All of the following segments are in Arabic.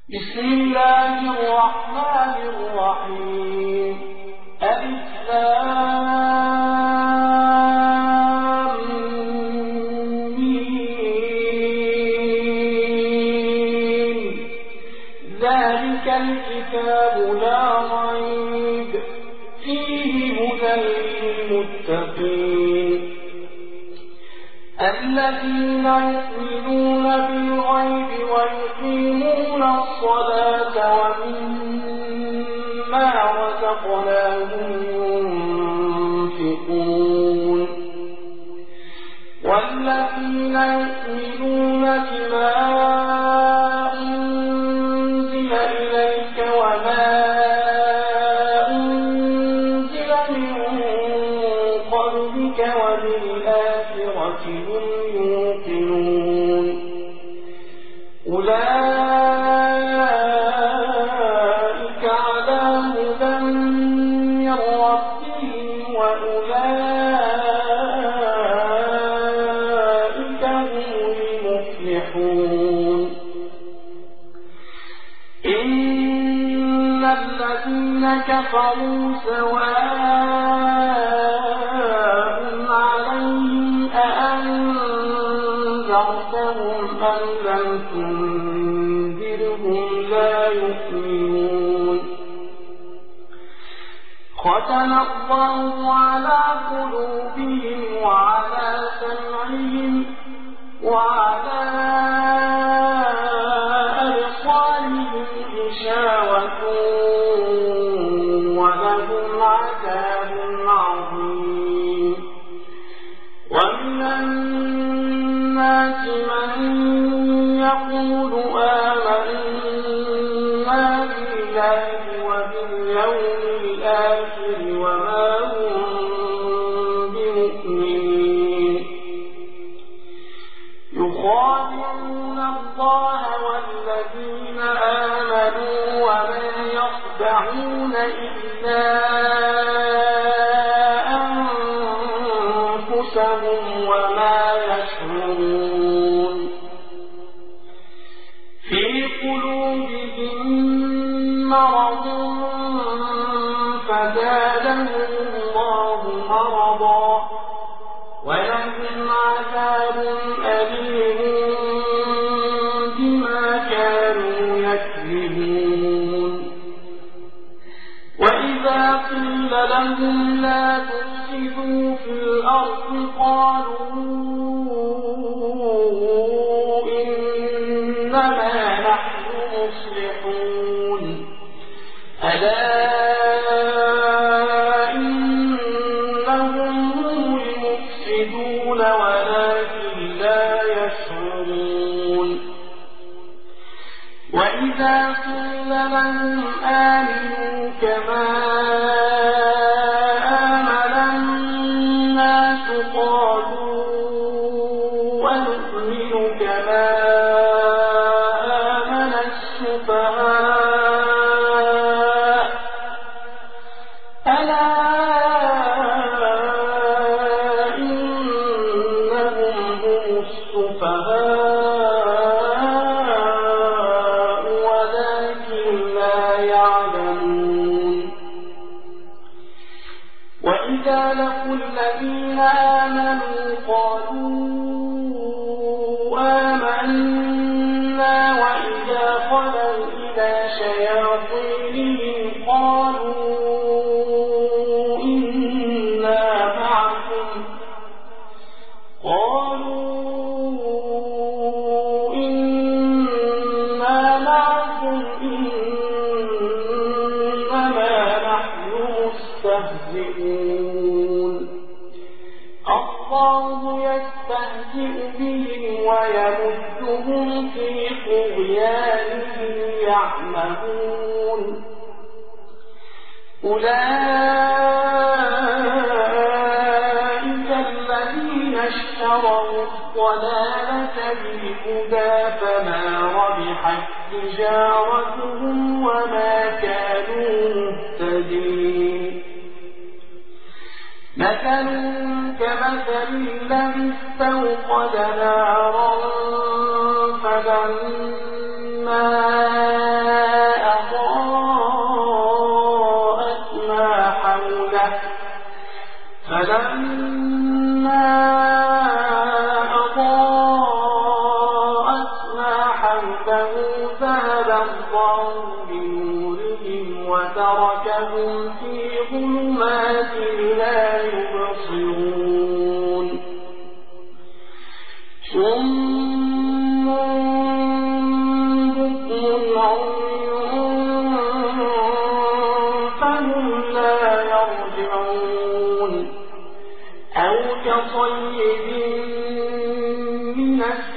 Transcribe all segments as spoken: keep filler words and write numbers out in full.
بسم الله الرحمن الرحيم. ألف لام ميم. ذلك الكتاب لا ريب فيه هدى للمتقين الذين يؤمنون بالغيب ويقيمون الصلاة ومما رزقناهم ينفقون والذين يؤمنون بما أنزل إليك وما أنزل من قبلك وبالآخرة هم يوقنون أولئك على هدى من ربهم وأولئك هم المفلحون. إن الذين كفروا سواء عليهم أأنذرتهم أم لم تنذرهم لا يؤمنون. ختم الله على قلوبهم وعلى سمعهم وعلى أبصارهم غشاوة ولهم عذاب عظيم. ومن الناس من يقول آمنا بالله وباليوم الآخر وما هم بمؤمنين يخادعون الله والذين آمنوا وما يخدعون إلا أنفسهم وما يشعرون. في قلوبهم مرض فزادهم الله مرضا ولهم عذاب أليم بما كانوا يكذبون. وإذا قيل لهم لا تفسدوا في الأرض قالوا إنما نحن مصلحون. ألا إنهم هم المفسدون ولكن لا يشعرون. وإذا قيل لهم آمنوا كما آمن الناس قالوا ونؤمن كما آمن السفهاء. ألا إنهم هم السفهاء ولكن لا يعلمون. وإذا لقوا الذين آمنوا قالوا آمنا وإذا خلوا إلى شياطينهم قالوا إنا معكم قالوا إنا معكم إنما نحن مستهزئون. الله يستهزئ بهم ويمدهم في طغيانهم يعمهون. أولئك الذين اشتروا الضلالة بالهدى فما ربحت تجارتهم وما كانوا مهتدين. مثل كمثل الذي استوقد نارا فلما ذهب الله بنورهم وتركهم في ظلمات لا يبصرون صم بكم عمي فهم لا يرجعون أو كصيب من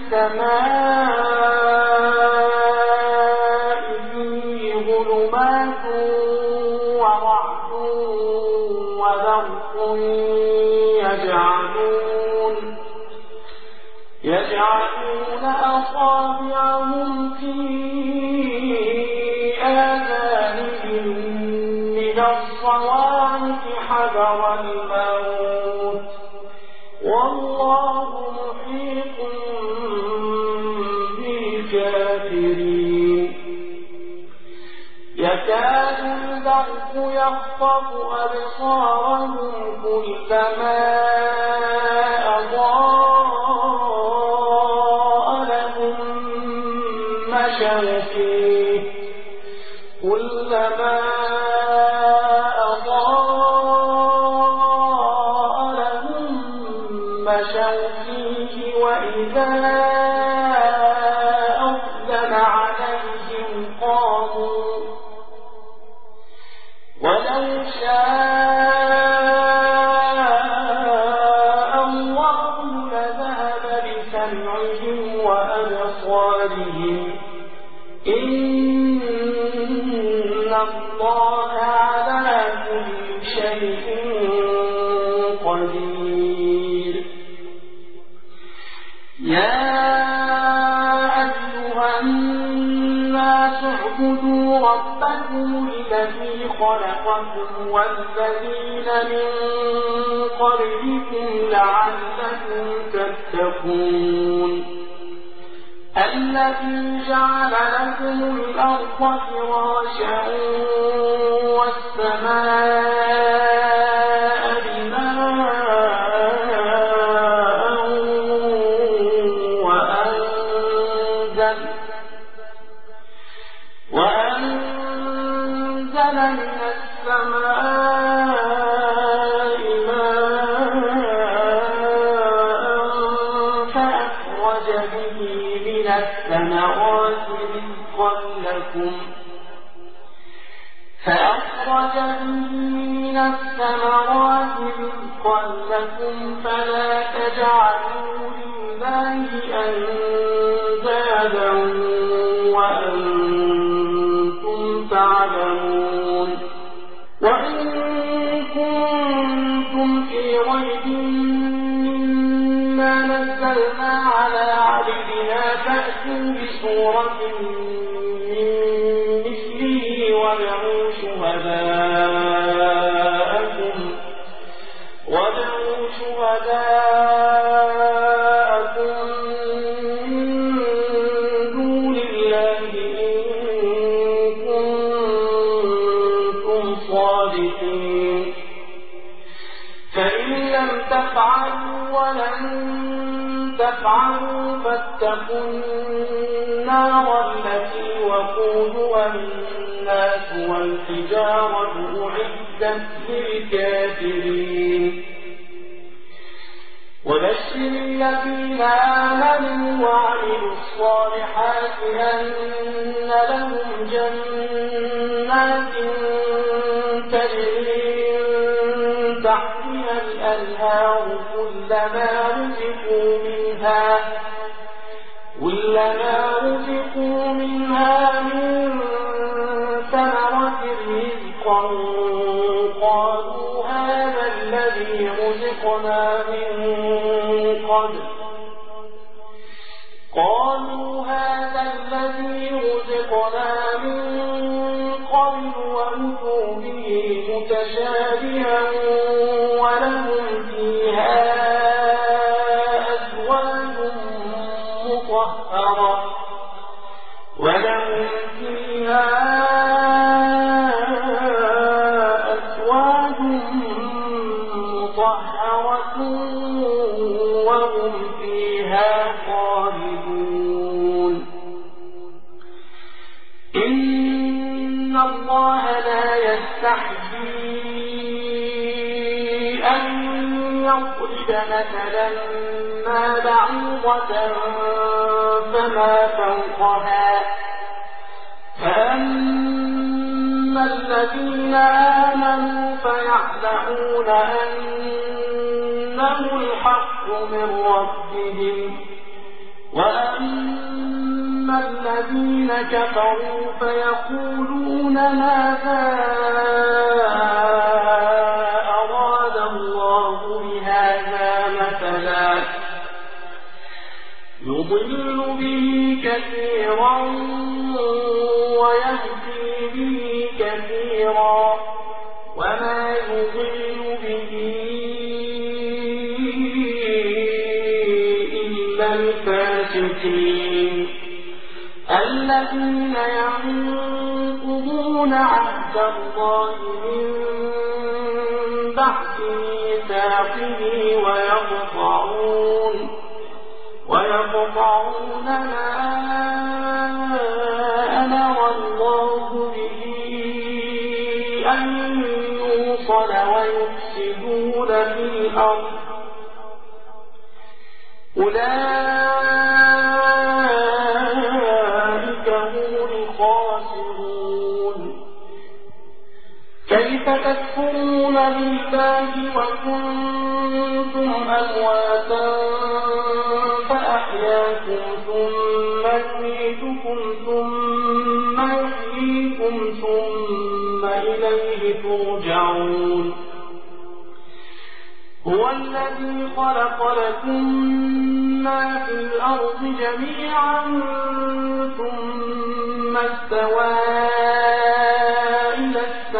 السماء فيه ظلمات ورعد وبرق يجعلون يجعلون أصابعهم في آذانهم من الصواعق حذر الموت والله محيط بالكافرين يكاد البرق يخطف أبصارهم كلما أضاء لهم مشوا فيه كلما أضاء لهم مشوا فيه وإذا أظلم عليهم قاموا ولو شاء الله لذهب بسمعهم وأبصارهم إن الله على كل شيء قدير يا أيها الناس اعبدوا ربكم الذي خلقكم والذين من قبلكم لعلكم تتقون الذي جعل لكم الأرض فراشا والسماء بناء وأنزل وأنزل من السماء ماء فأخرج به من الثمرات رزقا لكم فأخرج من الثمرات رزقا لكم فلا تجعلوا لله أندادا وأنتم تعلمون وإن كنتم في ريب مما نزلنا على عبدنا فأتوا بسورة من مثله وادعوا شهداءكم وادعوا شهداءكم من دون الله إن كنتم صادقين فإن لم تفعلوا ولن تفعلوا فاتقوا النار التي وقودها الناس والحجارة أعدت للكافرين وبشر الذين آمنوا وعملوا الصالحات أن لهم جنات تجري من تحتها الأنهار كلما رزقوا منها كلما رزقوا منها من ثمرة رزقا قالوا هذا الذي رزقنا من قبل قالوا هذا الذي رزقنا من قبل وأتوا به متشابها ولهم فيها أزواج مطهرة ولهم فيها أزواج مطهرة وهم فيها خالدون إن الله لا يستحيي أن يضرب مثلا ما بعوضة فما فوقها فأما الذين آمنوا فيعلمون أنه الحق من ربهم وأما الذين كفروا فيقولون ماذا أراد الله بهذا مثلا يضل به كثيرا ويهدي به كثيرا وما يضل به إلا الفاسقين الذين ينقضون عهد الله من بعد ميثاقه ويقطعون ويقطعون ما أمر الله به أن يوصل ويفسدون في الأرض أولئك هم الخاسرون كيف تكفرون بالله وكنتم أمواتا فأحياكم ثم يميتكم ثم يحييكم ثم إليه ترجعون هو الذي خلق لكم ما في الأرض جميعا ثم استوى إلى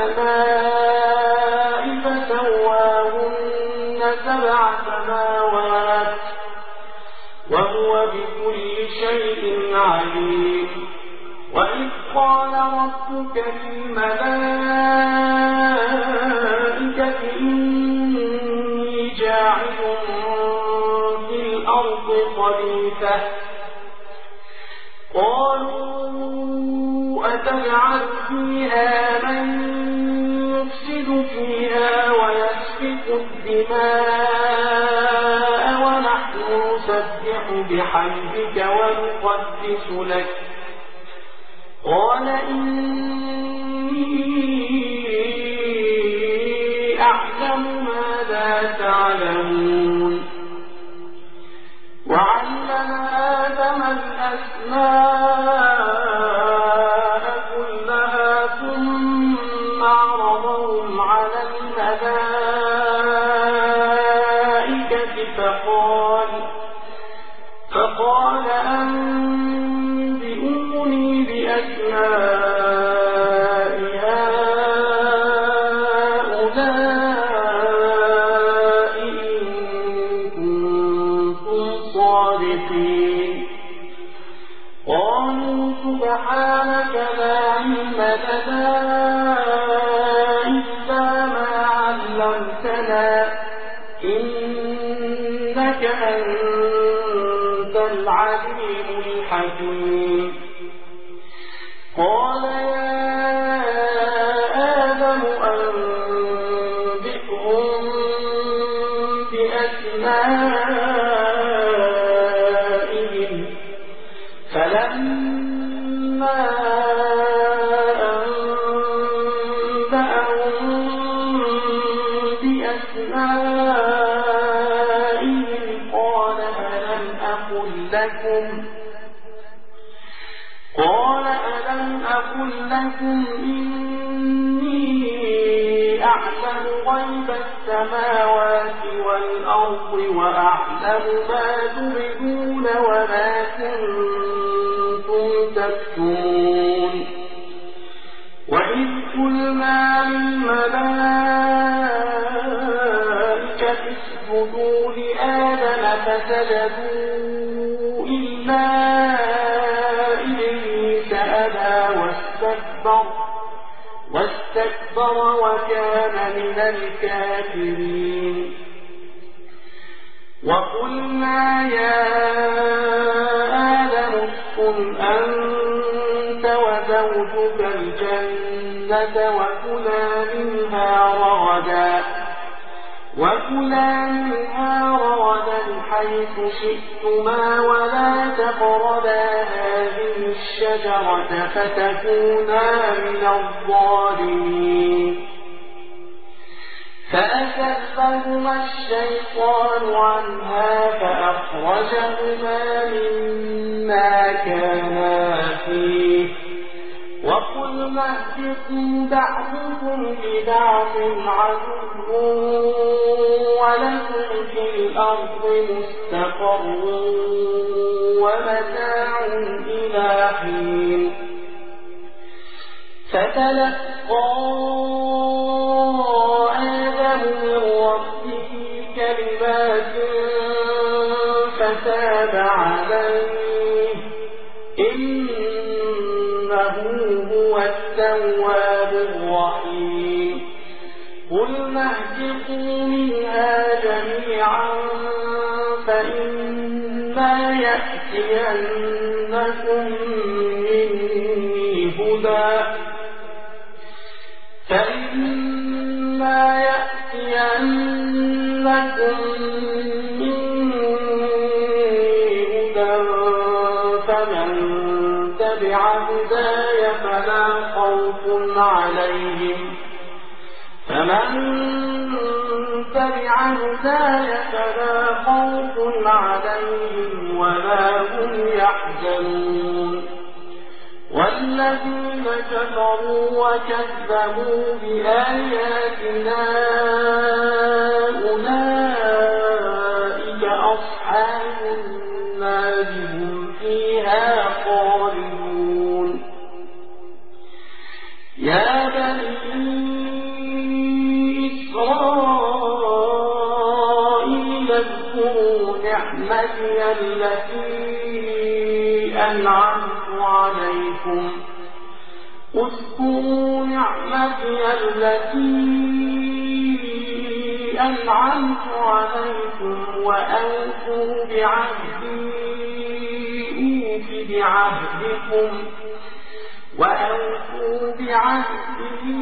السماء فسواهن سبع سماوات وهو بكل شيء عليم وإذ قال ربك للملائكة إني جاعل في الأرض خليفة قالوا أتجعل فيها من يفسد فيها ويسفك الدماء ونحن نسبح بحمدك ونقدس لك قال إني أعلم ما لا تعلمون وعلم آدم الأسماء كلها ثم عرضهم على الملائكة فقال فقال أنبئوني بأسماء هؤلاء إن كنتم صادقين قالوا سبحانك لا علم لنا إلا ما علمتنا إنك أنت العليم الحكيم قال يا آدم أنبئهم بأسمائهم فلما أنبأهم بأسمائهم قال ألم أقل لكم قال ألم أقل لكم إني أعلم غيب السماوات والأرض وأعلم ما تبدون وما كنتم تكتمون وإذ قلنا للملائكة اسجدوا لآدم فسجدوا إلا واستكبر واستكبر وكان من الكافرين وقلنا يا آدم اسكن أنت زوجك الجنة وكلا منها رغدا وكلا منها رغدا حيث شئتما ولا تقربا هذه الشجرة فتكونا من الظالمين فأزلهما الشيطان عنها فأخرجهما مما كانا فيه وقلنا اهبطوا بعضكم لبعض عدو ولكم في الأرض مستقر ومتاع إلى حين فتلقى آدم من ربه كلمات فتاب عليه إنه هو التواب الرحيم قلنا اهبطوا منها جميعا فإما يأتينكم مني هدى فإما يأتينكم مني هدى فمن تبع هداي فلا خوف عليهم فمن تبع هداي فلا خوف عليهم ولا هم يحزنون والذين كفروا وكذبوا بآياتنا أولئك أصحاب النار هم فيها خالدون يا بني إسرائيل اذكروا نعمتي التي أنعمت عليكم اذكروا نعمتي التي أنعمت عليكم وأوفوا بعهدي أوف بعهدكم وأوفوا بعهدي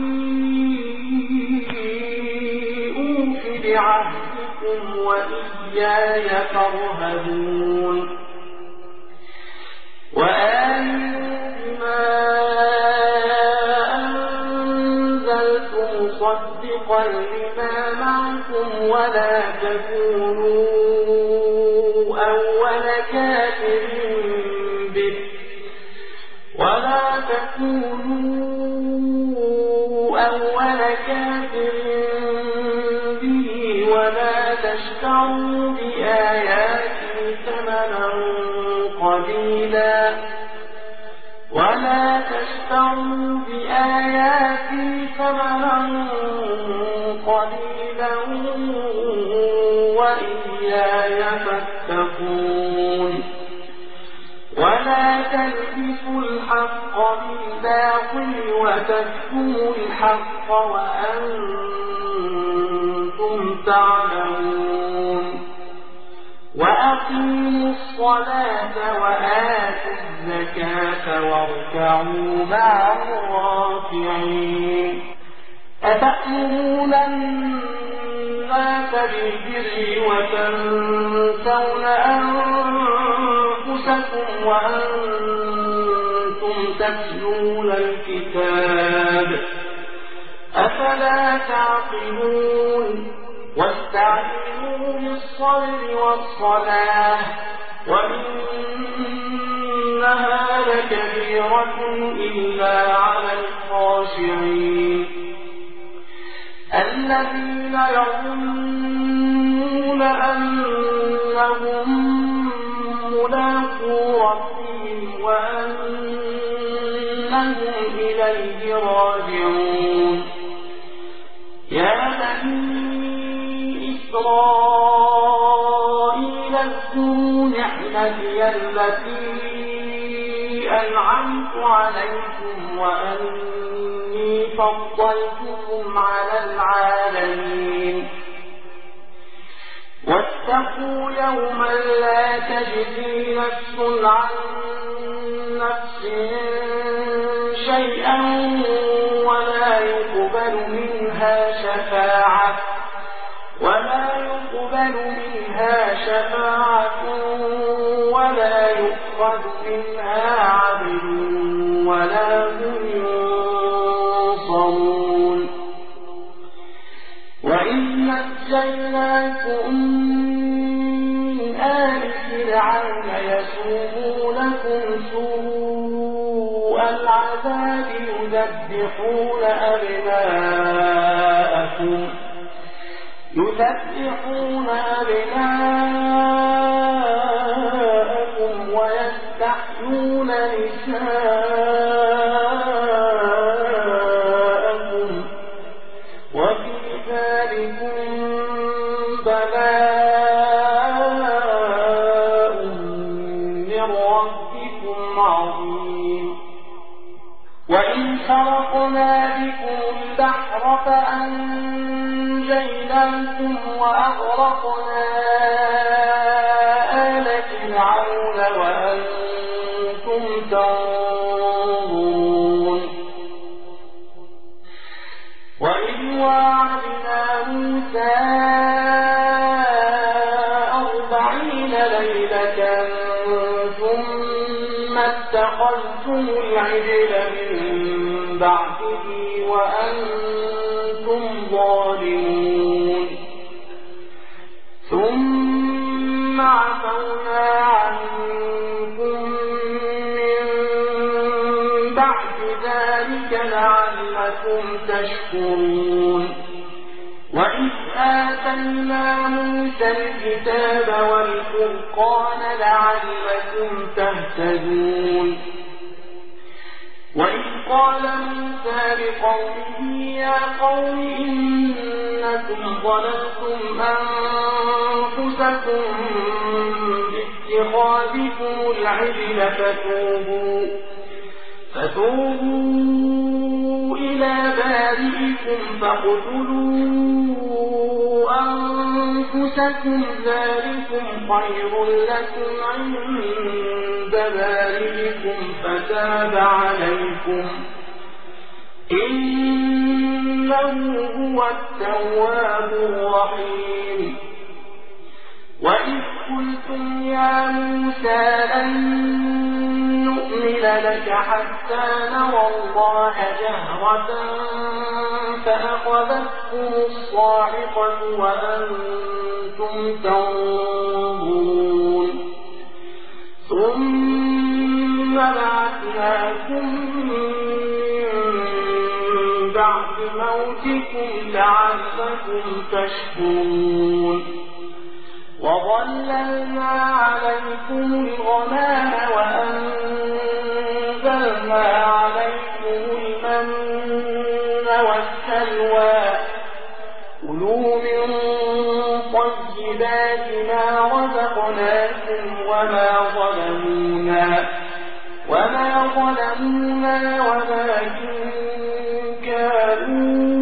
أوف بعهدكم وإياي فارهبون وآمنوا بما أنزلت مصدقا لما معكم ولا تكونوا أول كافر به ولا تكونوا أول كافر به ولا تشتروا بآياتي ثمنا قليلا ولا تشتروا بآياتي ثمنا قليلا وإياي فاتقون ولا تلبسوا الحق بالباطل وتكتموا الحق وأنتم تعلمون وأقيموا الصلاة وآتوا الزكاة واركعوا مع الراكعين أتأمرون الناس بالبر وتنسون أنفسكم وأنتم تتلون الكتاب أفلا تعقلون واستعينوا بالصبر والصلاة وإنها لكبيرة إلا على الخاشعين الذين يظنون أنهم ملاقو ربهم وأنهم إليه راجعون يا بني إسرائيل اذكروا نعمتي التي أنعمت عليكم وأني فضلتكم على العالمين واتقوا يوما لا تجزي نفس عن نفس شيئا ولا يقبل منها شفاعة ولا يقبل منها شفاعة ولا يؤخذ منها عدل ولا هم ينصرون. وإذ نجيناكم من آل فرعون يسومونكم سوء العذاب يذبحون أبناءكم يذبحون أبناءكم ويستحيون نساءكم وفي ذلكم بلاء من ربكم عظيم. وإن فرقنا بكم البحر فأنجيناكم وأغرقنا آل فرعون وأنتم تنظرون. وإذ واعدنا موسى أربعين ليلة ثم اتخذتم العجل من بعده وأنتم ظالمون ثم عفونا عنكم من بعد ذلك لعلكم تشكرون. وإذ آتينا موسى الكتاب والفرقان لعلكم تهتدون. وإذ قال موسى لقومه يا قوم إنكم ظلمتم أنفسكم باتخاذكم العجل فتوبوا فتوبوا إلى بارئكم فاقتلوا أنفسكم ذلكم خير لكم عند بارئكم فتاب عليكم إنه هو التواب الرحيم. وإذ قلتم يا موسى لن نؤمن لك حتى نرى الله جهرة فأخذتكم الصاعقة وأنتم تنظرون ثم بعثناكم من بعد موتكم لعلكم تشكرون. وظللنا عليكم الغمام وأنزلنا عليكم المن والسلوى كلوا من طيبات ما رزقناكم وما ظلمونا وما ظلمونا ولكن كانوا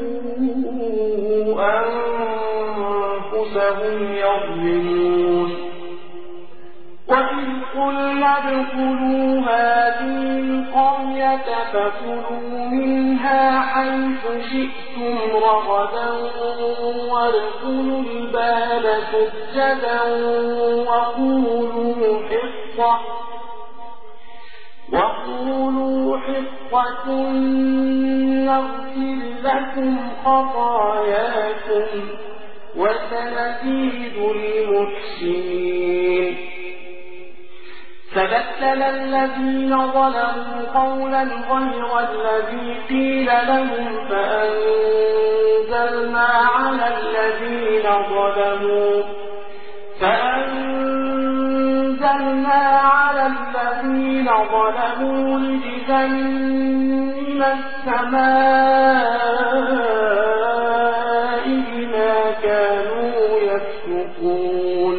أنفسهم يظلمون. وإذ قلنا ادخلوا هذه القرية فكلوا منها حيث شئتم رغدا وادخلوا الباب سجدا وقولوا حطة وقولوا حطة نغفر لكم خطاياكم وسنزيد المحسنين. فبدل الذين ظلموا قولا غير الذي قيل لهم فأنزلنا على الذين ظلموا فأنزلنا على الذين ظلموا رجزا من السماء بما كانوا يفسقون.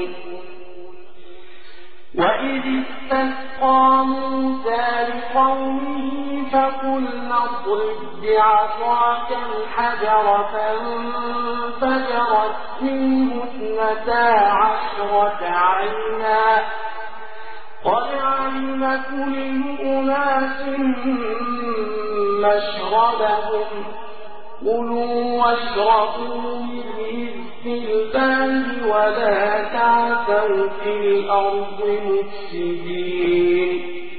وإذ استسقى موسى لقومه فقلنا اضرب بعصاك الحجر فانفجرت منه اثنتا عشرة عينا قد علم كل أناس مشربهم كلوا واشربوا من رزق الله ولا تعثوا في الأرض مفسدين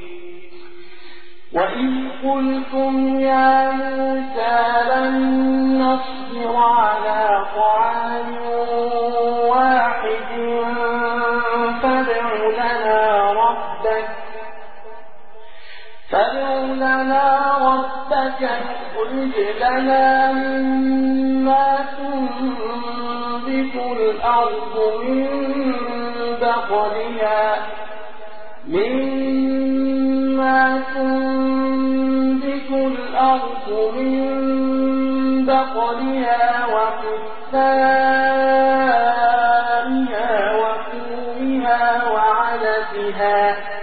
وإذ قلتم يا موسى لن نصبر على طعام واحد فادع لنا ربك فادع لنا ربك يخرج لنا مما تنبت الأرض من بقلها مما تنبت الأرض من بقلها وقثائها وفومها وعدسها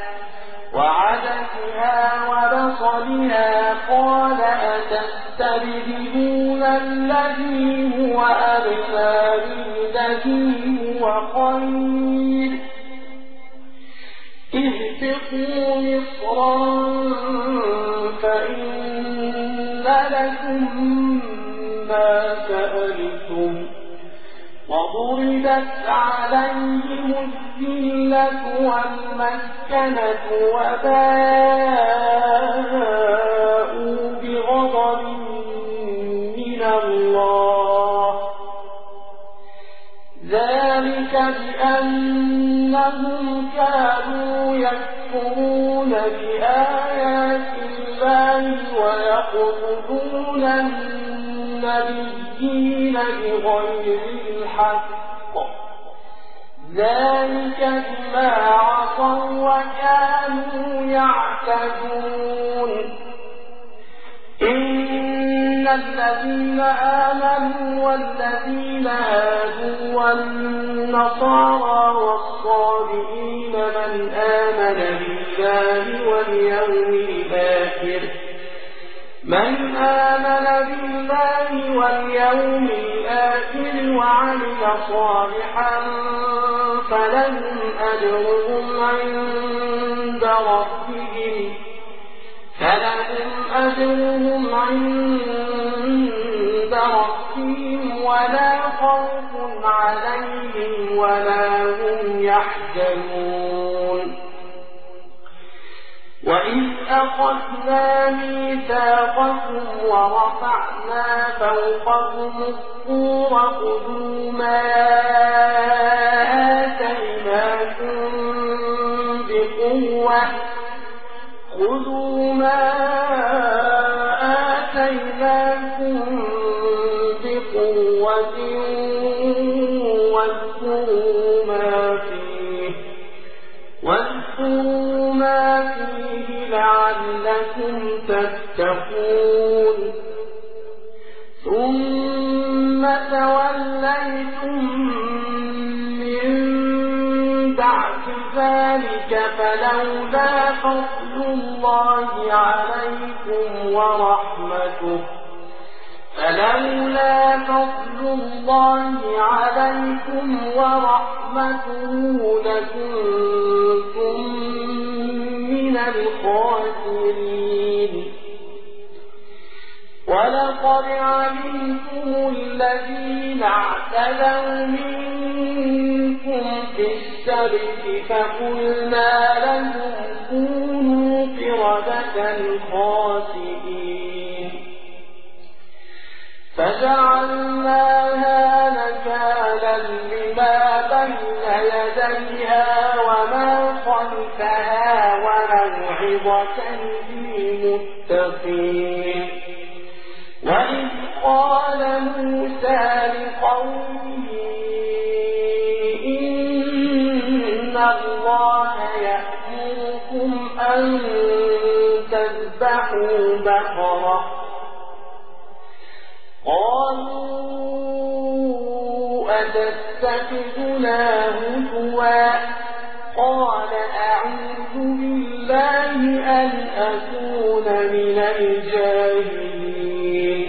وعدسها وبصلها قال أتستبدلون الذي هو أدنى بالذي هو خير اهبطوا مصرا فإن لكم ما سألتم وضربت عليهم الذلة والمسكنة وباءوا بغضب من الله ذلك بأنهم كانوا يكفرون بآيات الله ويقتلون النبيين بغير الحق ذلك بما عصوا وكانوا يعتدون إن الذين آمنوا والذين هادوا والنصارى والصابئين من آمن بالله واليوم الآخر من آمن بالله واليوم الآخر وعمل صالحا فلهم أجرهم عند ربهم فلهم أجرهم عند ربهم ولا خوف عليهم ولا هم يحزنون وإذ أخذنا ميثاقكم ورفعنا فوقكم الطور خذوا ما آتيناكم بقوة خذوا ما آتيناكم بقوة واذكروا ما فيه واذكروا ما فيه لعلكم تتقون ثم توليتم من بعد ذلك فلولا فضل الله عليكم ورحمته فلولا فضل الله عليكم ورحمته لكنتم من الخاسرين ولقد علمتم الذين اعتدوا منكم في السبت فقلنا لهم كونوا قردة خاسئين فجعلناها نكالا لما بين يديها وما خلفها وموعظة للمتقين وإذ قال موسى لقومه إن الله يأمركم أن تذبحوا بقرة قالوا أتتخذنا هزوا قال أعوذ بالله أن أكون من الجاهلين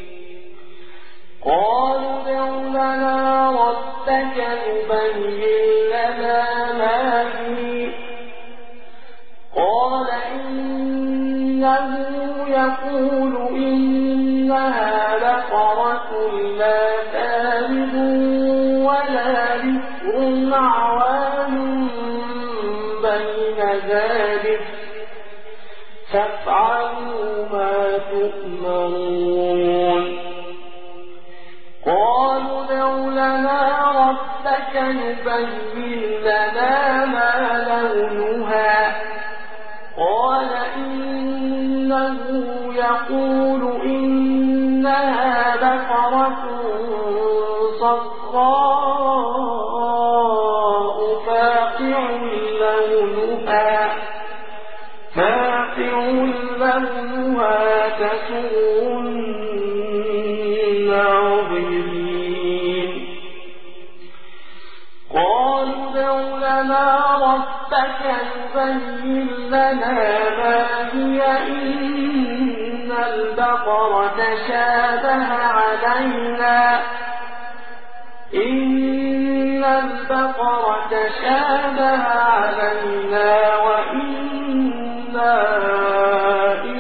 قالوا ادع لنا ربك يبين لنا ما هي قال إنه يقول إنها بقرة لا فارض ولا بكر عوان بين ذلك فافعلوا ما تؤمرون قالوا ادع لنا ربك يبين لنا ما لونها قال إنه يقول إنها بقرة صفراء فاقع لونها فاقع لونها تسر الناظرين قالوا ادع لنا ربك يبين لنا ما هي إن البقرة شابه علينا إن البقرة شابه علينا وإنا إن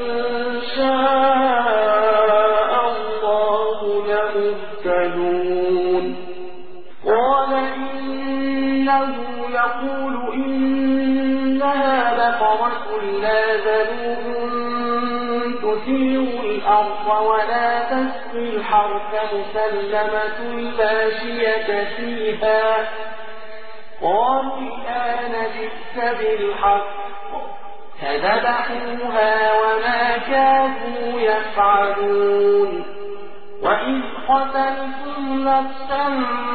شاء الله لمهتدون قال إنه يقول إنها بقرة لا ذلول تثير الأرض ولا تسقي الحرث مسلمة لا شية فيها قالوا الآن جئت بالحق فذبحوها وما كادوا يفعلون وإذ قتلتم نفسا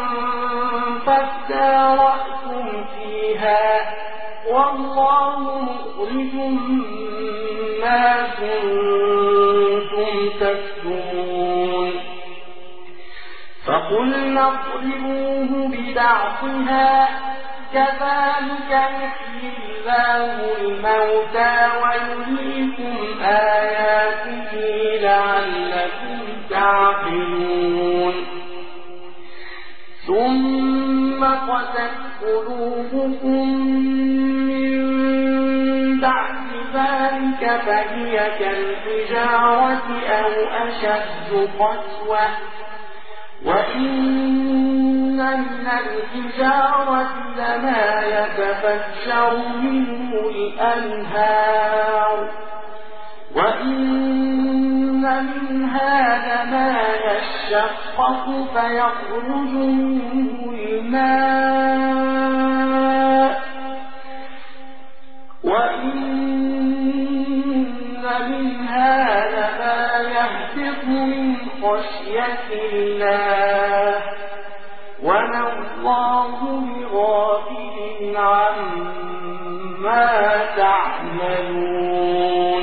فادارأتم فيها والله مخرج ما كنتم تكتمون فقلنا اضربوه ببعضها كذلك يحيي الله الموتى ويريكم آياته لعلكم تعقلون ثم قست قلوبكم من بعد ذلك فهي كالحجارة أو أشد قسوة وإن من الحجارة لما يتفجر منه الأنهار وإن منها لما يشقق فيخرج منه الماء وإن منها لما يهبط من خشية الله وما الله بغافل عما تعملون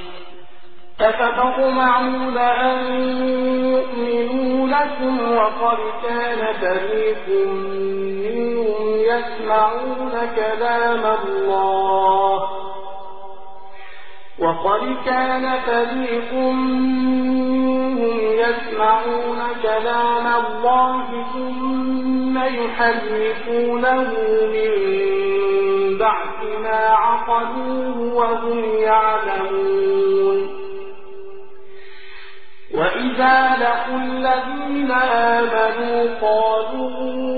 أفتطمعون أن يؤمنوا لكم وقد كان فريق منهم يسمعون كلام الله وقد كان فريق منهم يسمعون كلام الله ثم يحرفونه من بعد ما عقلوه وهم يعلمون وإذا لقوا الذين آمنوا قالوا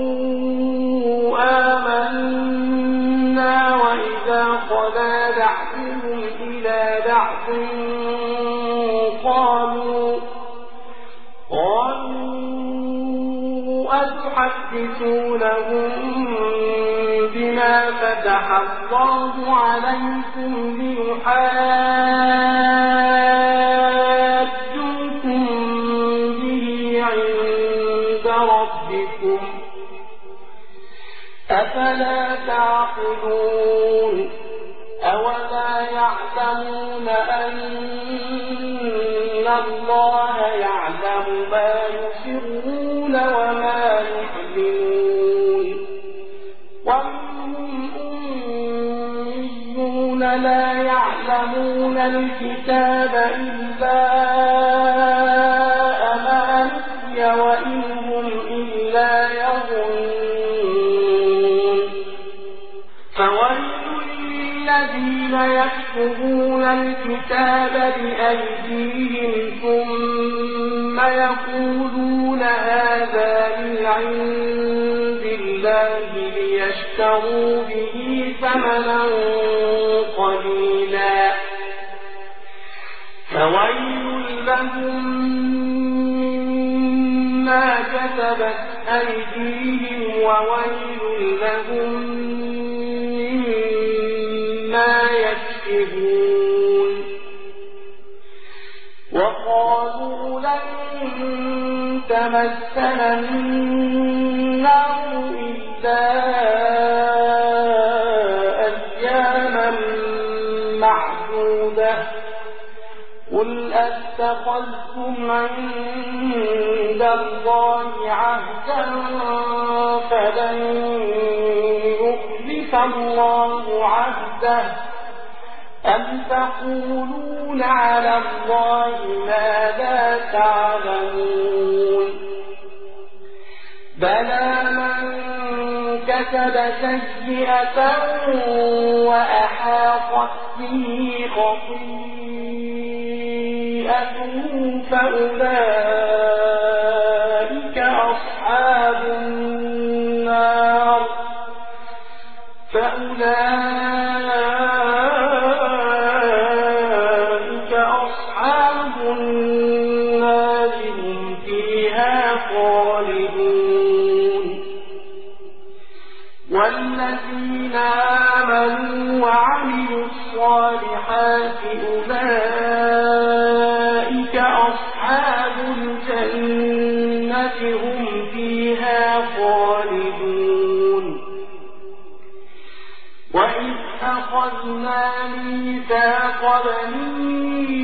آمنا وإذا خلا بعضهم إلى بعض قالوا قالوا أتحدثونهم بما فتح الله عليكم ليحاجوكم به عند ربكم أفلا تعقلون أولا يعلمون أن الله يعلم ما يسرون وما يعلنون ومنهم أميون لا يعلمون الكتاب إلا أماني وإن هم إلا يظنون فويل للذين يكتبون الكتاب بأيديهم أيديهم ثم يقولون هذا من عند الله ليشتروا به ثمنا قليلا فويل لهم مما كسبت أيديهم وويل لهم مما يكسبون وقالوا لن تمسنا النار إلا أياما معدودة قل أتخذتم عند الله عهدا فلن يخلف الله عهده أم تقولون على الله ما لا تعلمون بلى من كسب سيئة وأحاطت به خطيئته فأولئك أصحاب النار فأولئك أصحاب النار هم فيها خالدون والذين آمنوا وعملوا الصالحات أولئك أصحاب الجنة هم فيها خالدون وإذ أخذنا ميثاق بني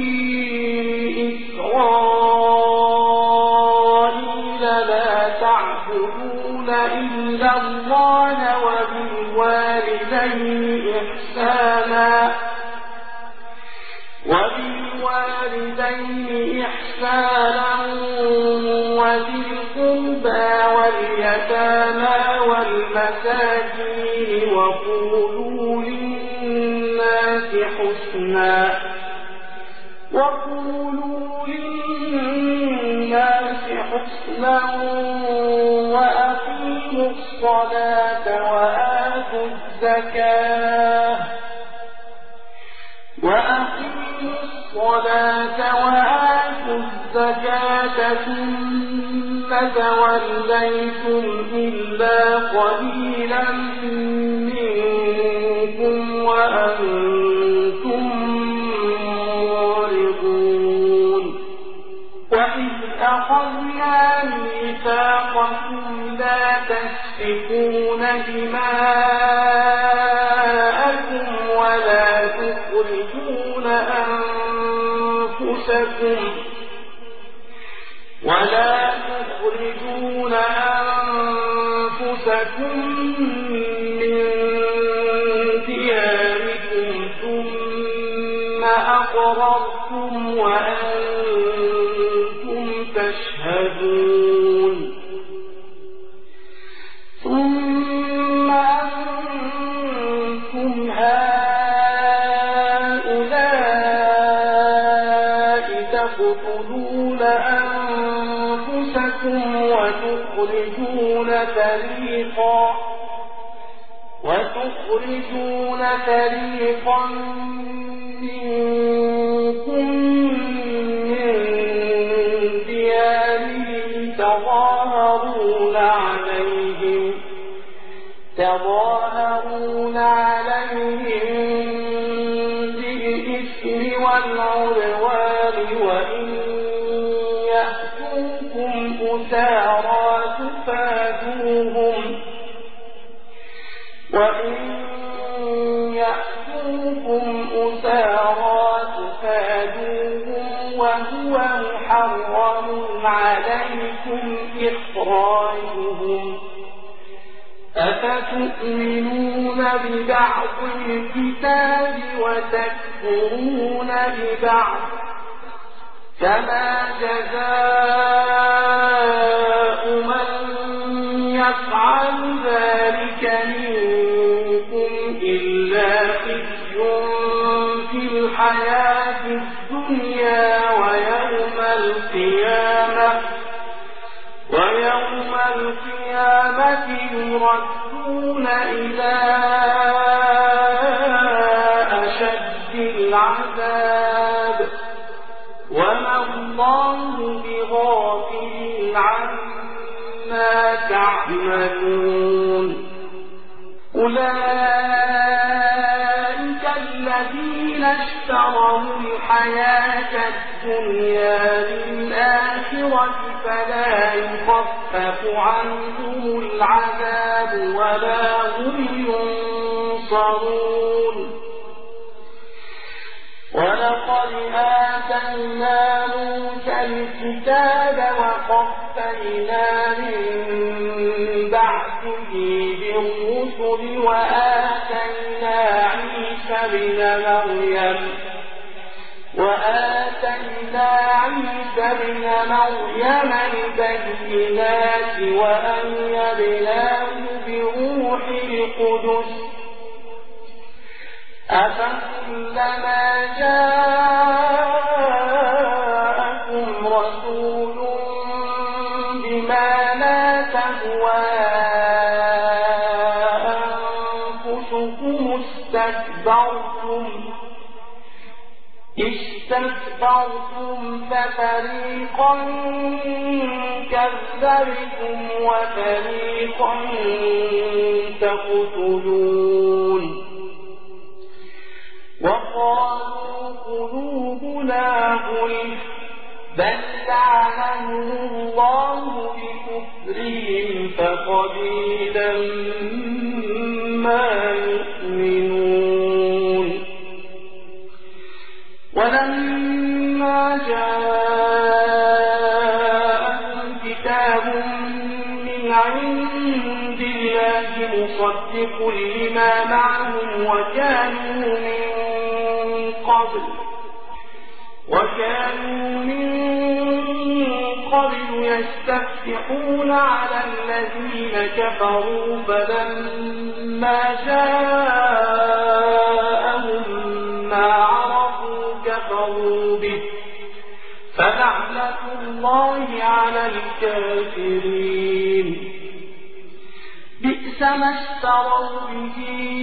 إسرائيل لا تعبدون إلا الله وبالوالدين إحسانا وبالوالدين إحسانا وذي القربى واليتامى والمساكين وقولوا للناس حسنا وقولوا للناس حسنا وأقيموا الصلاة وآتوا الزكاة وأقيموا الصلاة وآتوا الزكاة ثم توليتم إلا قليلا منكم وأنتم معرضون وإذ أخذنا ميثاقكم لا تسفكون دماءكم ولا تخرجون أنفسكم ولا تخرجون أنفسكم من دياركم ثم أقررتم وأنتم تشهدون ثم أنتم هؤلاء تقتلون أنفسكم وتخرجون فريقا وتخرجون فريقا منكم من ديارهم تظاهرون عليهم تظاهرون عليهم بالإثم والعدوان وإن يأتوكم أسارى تفادوهم وإن يأتوكم أسارى تفادوهم وهو محرم عليكم إخراجهم أفتؤمنون ببعض الكتاب وتكفرون ببعض فما جزاء من يفعل ذلك منكم إلا خزي في الحياة الدنيا يردون إلى أشد العذاب وما الله بغافل عما تعملون أولئك الذين اشتروا الحياة الدنيا بالآخرة فلا يخفف عنهم العذاب ولا هم ينصرون ولقد آتينا موسى الكتاب وقفينا من بعده بالرسل وآتينا عيسى ابن مريم وآتينا عيسى ابن مريم البينات وأيدناه بروح القدس أفكلما جاءكم رسول بما لا تهوى أنفسكم استكبرتم استكبرتم ففريقا كذبتم وفريقا تقتلون وقالوا قلوبنا غلف بل لعنهم الله بكفرهم فقليلا ما يؤمنون ولما جاءهم كتاب من عند الله مصدق لما معهم وكانوا من قبل وكانوا من قبل يستفتحون على الذين كفروا فلما جاءهم ما عرفوا كفروا به فلعنة الله على الكافرين بئس ما اشتروا به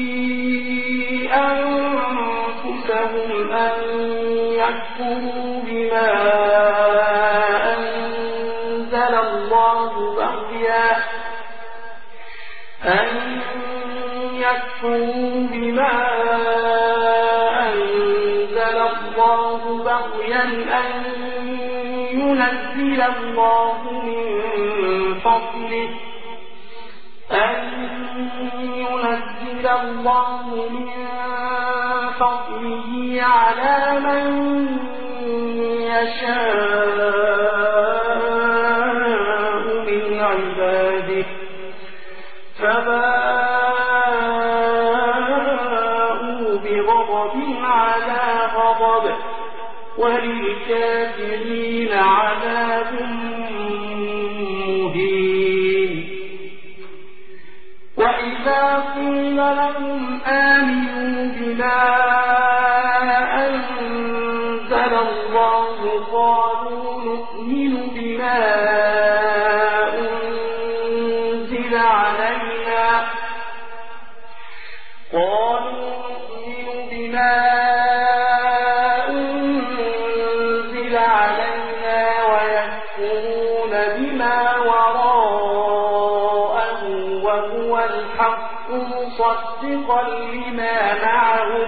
أنفسهم أن يكفروا بما أنزل الله بغيا أن يكفروا بما أنزل الله بغيا أن ينزل الله من فضله أن ينزل الله من فضله على من يشاء من عباده فباءوا بغضب على غضب وللكافرين عذاب مهين وإذا قيل لهم آمنوا بما أنزل الله قالوا نؤمن بما أنزل علينا قالوا نؤمن بما أنزل علينا ويكفرون بما وراءه وهو الحق مصدقا لما معهم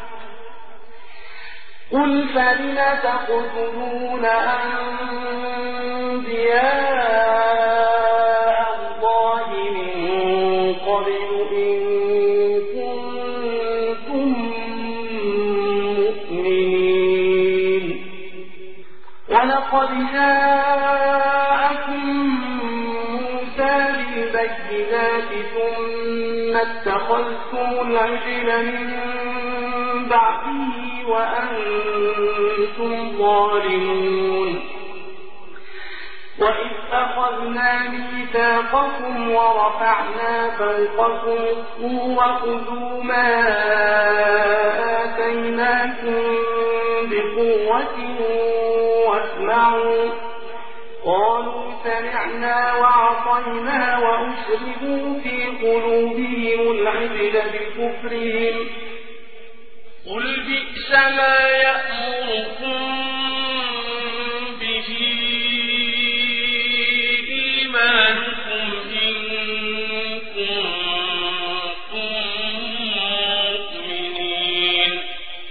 قل فلم تقتلون أنبياء الله من قبل إن كنتم مؤمنين ولقد جاءكم موسى بالبينات ثم اتخذتم العجل من بعده وأنتم ظالمون وإذ أخذنا ميثاقكم ورفعنا فوقكم الطور خذوا ما آتيناكم بقوة واسمعوا قالوا سمعنا وعصينا وأشربوا في قلوبهم العجل بكفرهم قل بئس ما يأمركم به إيمانكم إن كنتم مؤمنين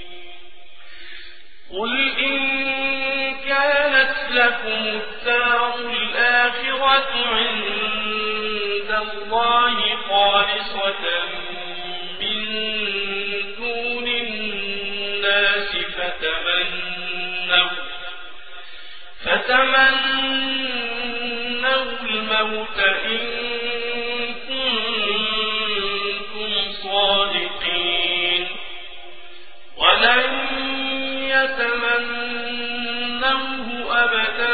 قل إن كانت لكم الدار الآخرة عند الله خالصة من دون الناس فتمنوا فتمنوا الموت إن كنتم صادقين ولن يتمنوه أبدا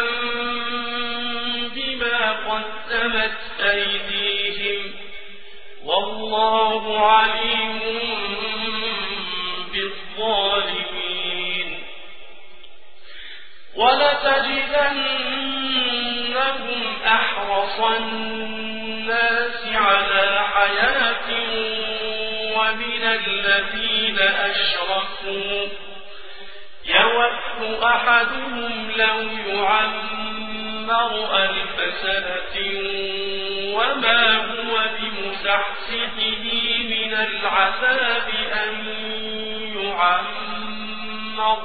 بما قدمت أيديهم والله عليم بالظالمين ولتجدنهم أحرص الناس على حياة ومن الذين أشركوا يود أحدهم لو يعمر ألف سنة وما هو بمزحزحه من العذاب أن يعمر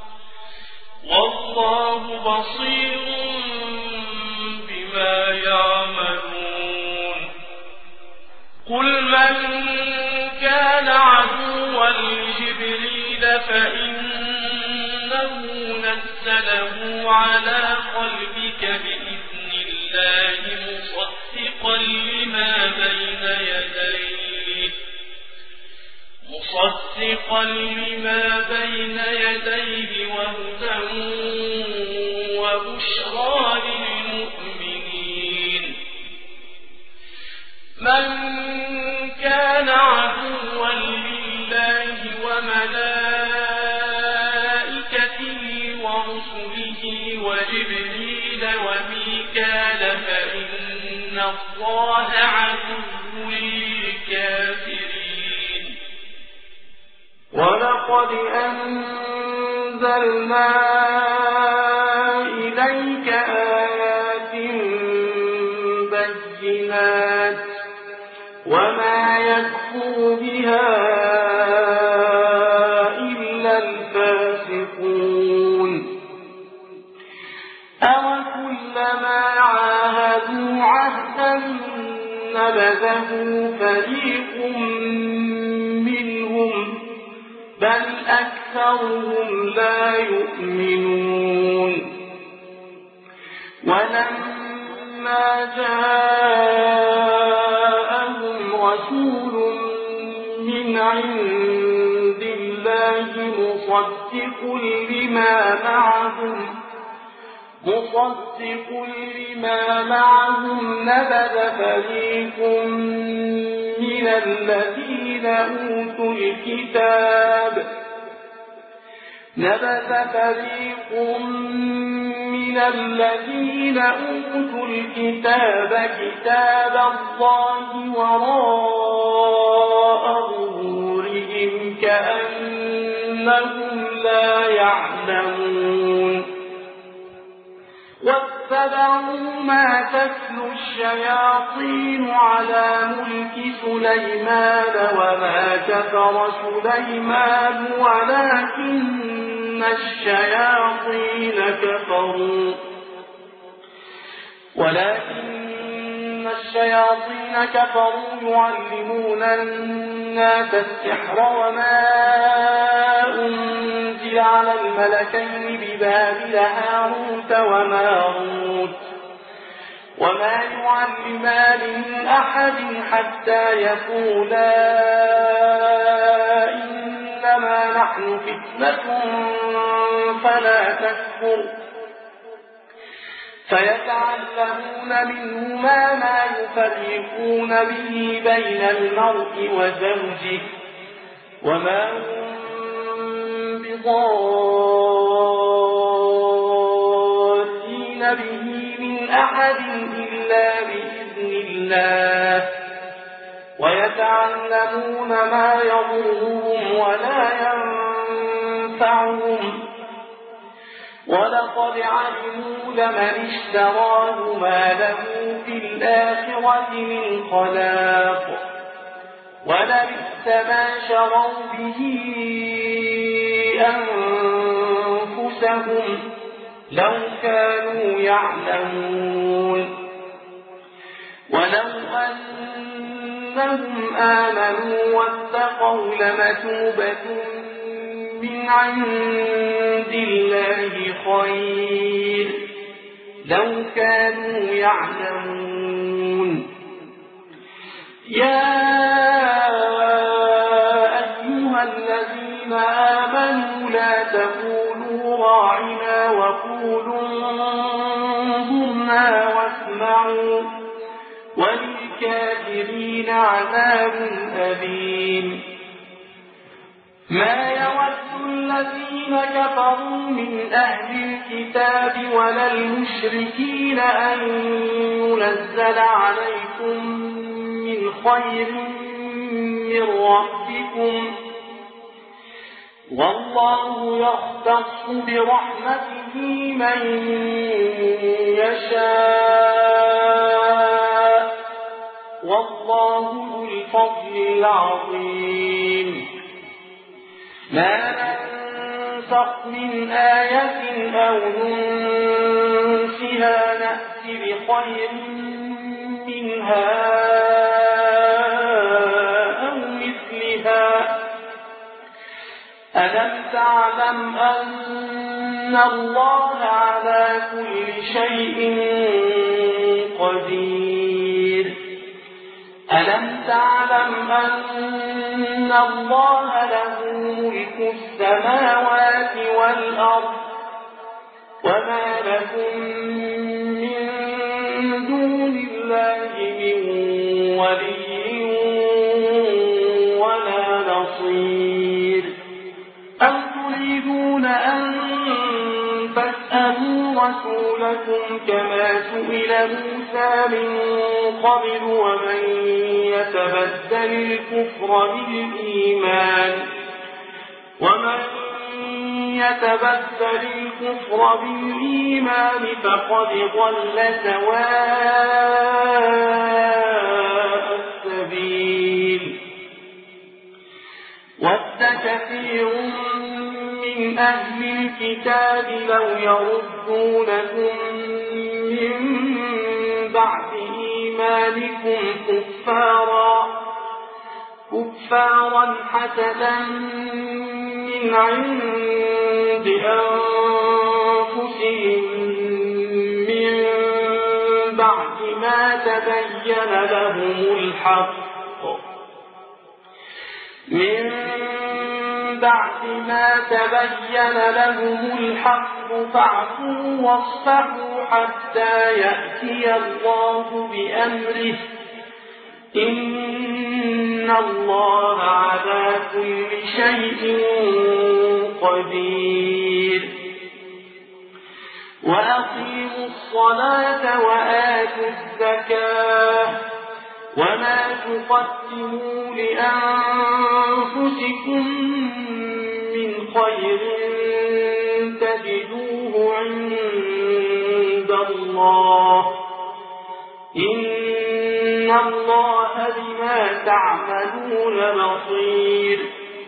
والله بصير بما يعملون قل من كان عدوا لجبريل فإنه نزله على قلبك بإذن الله مصدقا لما بين يديه مصدقا لما بين يديه وهدى وبشرى للمؤمنين من كان عدوا لله وملائكته ورسله وجبريل وميكال فإن الله عدو للكافرين ولقد أنزلنا إليك آيات بينات وما يكفر بها إلا الفاسقون أوكلما عاهدوا عهدا نبذه فريق منهم بل أكثرهم لا يؤمنون ولما جاءهم رسول من عند الله مصدق لما معهم مصدق لما معهم نبذ فريق من الذين أوتوا الكتاب نبذ فريق من الذين أوتوا الكتاب كتاب الله وراء ظهورهم كأنهم لا يعلمون واتبعوا ما تتلو الشياطين على ملك سليمان وما كفر سليمان ولكن الشياطين كفروا ولكن الشياطين كفروا يعلمون الناس السحر وما أنزل على الملكين ببابل هاروت وماروت وما يعلمان من أحد حتى يقولا إنما نحن فتنة فلا تكفر فيتعلمون منهما ما يفرقون به بين المرء وزوجه وما هم بضارين به أحد إلا بإذن الله ويتعلمون ما يضرهم ولا ينفعهم ولقد علموا لمن اشتراه ما له في الآخرة من خلاق ولبئس ما شروا به أنفسهم لو كانوا يعلمون ولو أنهم آمنوا واتقوا لمثوبة من عند الله خير لو كانوا يعلمون يا أيها الذين آمنوا لا تقولوا راعنا وقولوا انظرنا واسمعوا وللكافرين عذاب أليم ما يود الذين كفروا من أهل الكتاب ولا المشركين أن ينزل عليكم من خير من ربكم والله يختص برحمته من يشاء والله ذو الفضل العظيم ما ننسخ من آية أو ننسها نأت بخير منها أو مثلها ألم تعلم أن الله على كل شيء قدير ألم تعلم أن الله له ملك السماوات والأرض وما لكم من دون الله من ولي ولا نصير أم تريدون أن تسألوا رسولكم كما سئل موسى من قبل ومن يتبدل الكفر بالإيمان ومن يتبدل الكفر بالإيمان فقد ضل سواء السبيل ود كثير من أهل الكتاب لو يردونكم من بعد إيمانكم كفارا كفارا حسدا من عند أنفسهم من بعد ما تبين لهم الحق من بعد ما تبين لهم الحق فاعفوا واصفحوا حتى يأتي الله بأمره إن الله على كل شيء قدير وأقيموا الصلاة وآتوا الزكاة وما تقدموا لأنفسكم من خير تجدوه عند الله إن الله بما تعملون بصير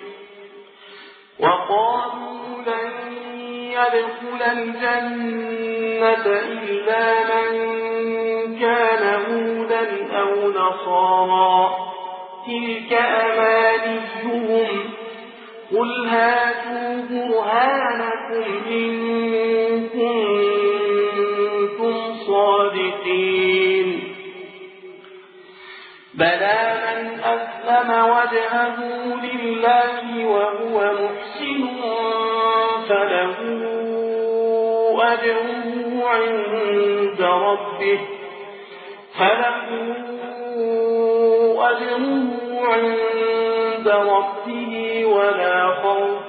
وقالوا لن يدخل الجنة إلا من كان هودا أو نصارى تلك أمانيهم قل هاتوا برهانكم إن كنتم صادقين بلى من أسلم وجهه لله وهو محسن فله أجره عند ربه فله أجره عند ربه ولا خوف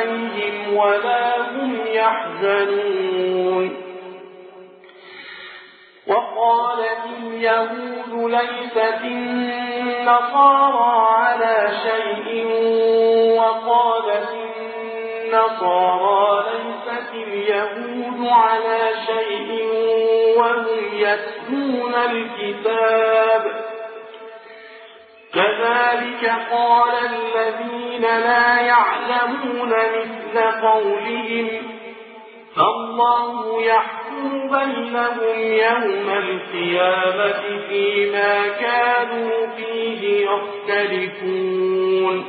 عليهم ولا هم يحزنون وقالت اليهود ليست النصارى على شيء وقالت النصارى ليست اليهود على شيء وهم يتلون الكتاب كذلك قال الذين لا يعلمون مثل قولهم فالله يحكم بينهم يوم القيامة فيما كانوا فيه يختلفون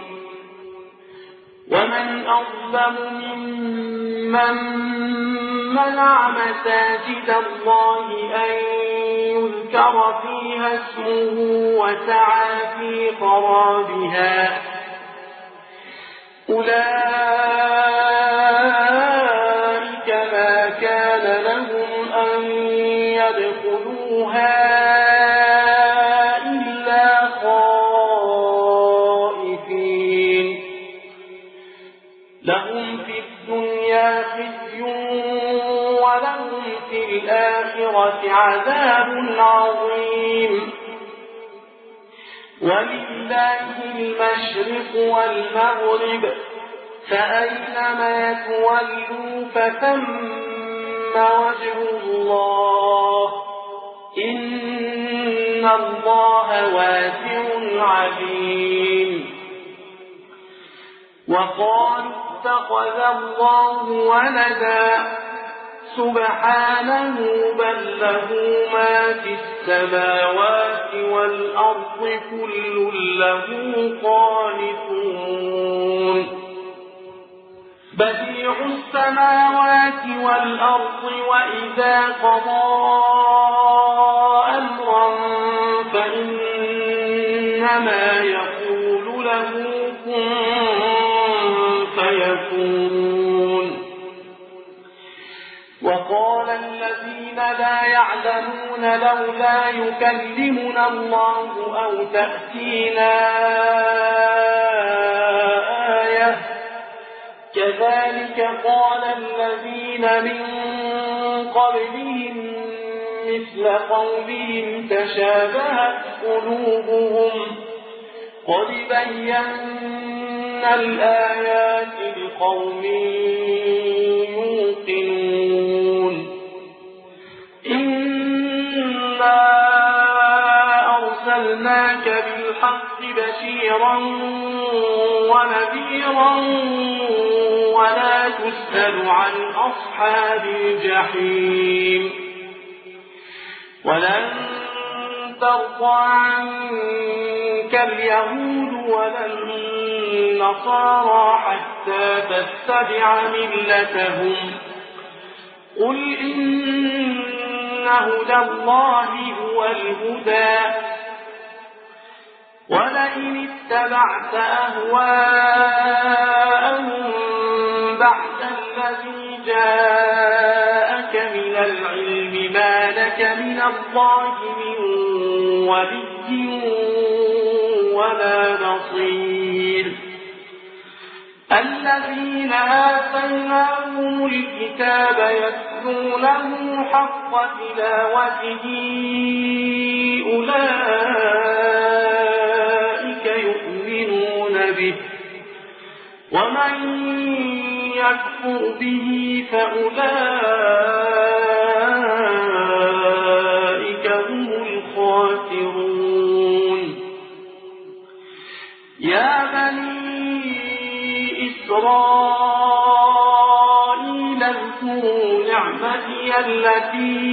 ومن أظلم ممن منع مساجد الله أن يذكر فيها اسمه وسعى في خرابها أولئك ما كان لهم أن يدخلوها إلا خائفين لهم في الدنيا خزي ولهم في الآخرة عذاب عظيم ولله المشرق والمغرب فأينما تولوا فثم وجه الله إن الله واسع عليم وقالوا اتخذ الله ولدا سبحانه بل له ما في السماوات والأرض كل له قانتون بديع السماوات والأرض وإذا قضى أمرا فإنما يقول له كن فيكون وقال الذين لا يعلمون لولا يكلمنا الله أو تأتينا آية كذلك قال الذين من قبلهم مثل قولهم تشابهت قلوبهم قد بينا الآيات لقوم يوقنون إنا أرسلناك بالحق بشيرا ونذيرا ولا تسأل عن أصحاب الجحيم ولن ترضى عنك اليهود ولا النصارى حتى تتبع ملتهم قل إن هدى الله هو الهدى ولئن اتبعت أهواءهم بعد الذي جاءك من العلم ما لك من الله من ولي ولا نصير الذين آتيناهم الكتاب يتلونه حق تلاوته أولئك يؤمنون به ومن يكفر به فأولئك هم الخاسرون يا بني إسرائيل اذكروا نعمتي التي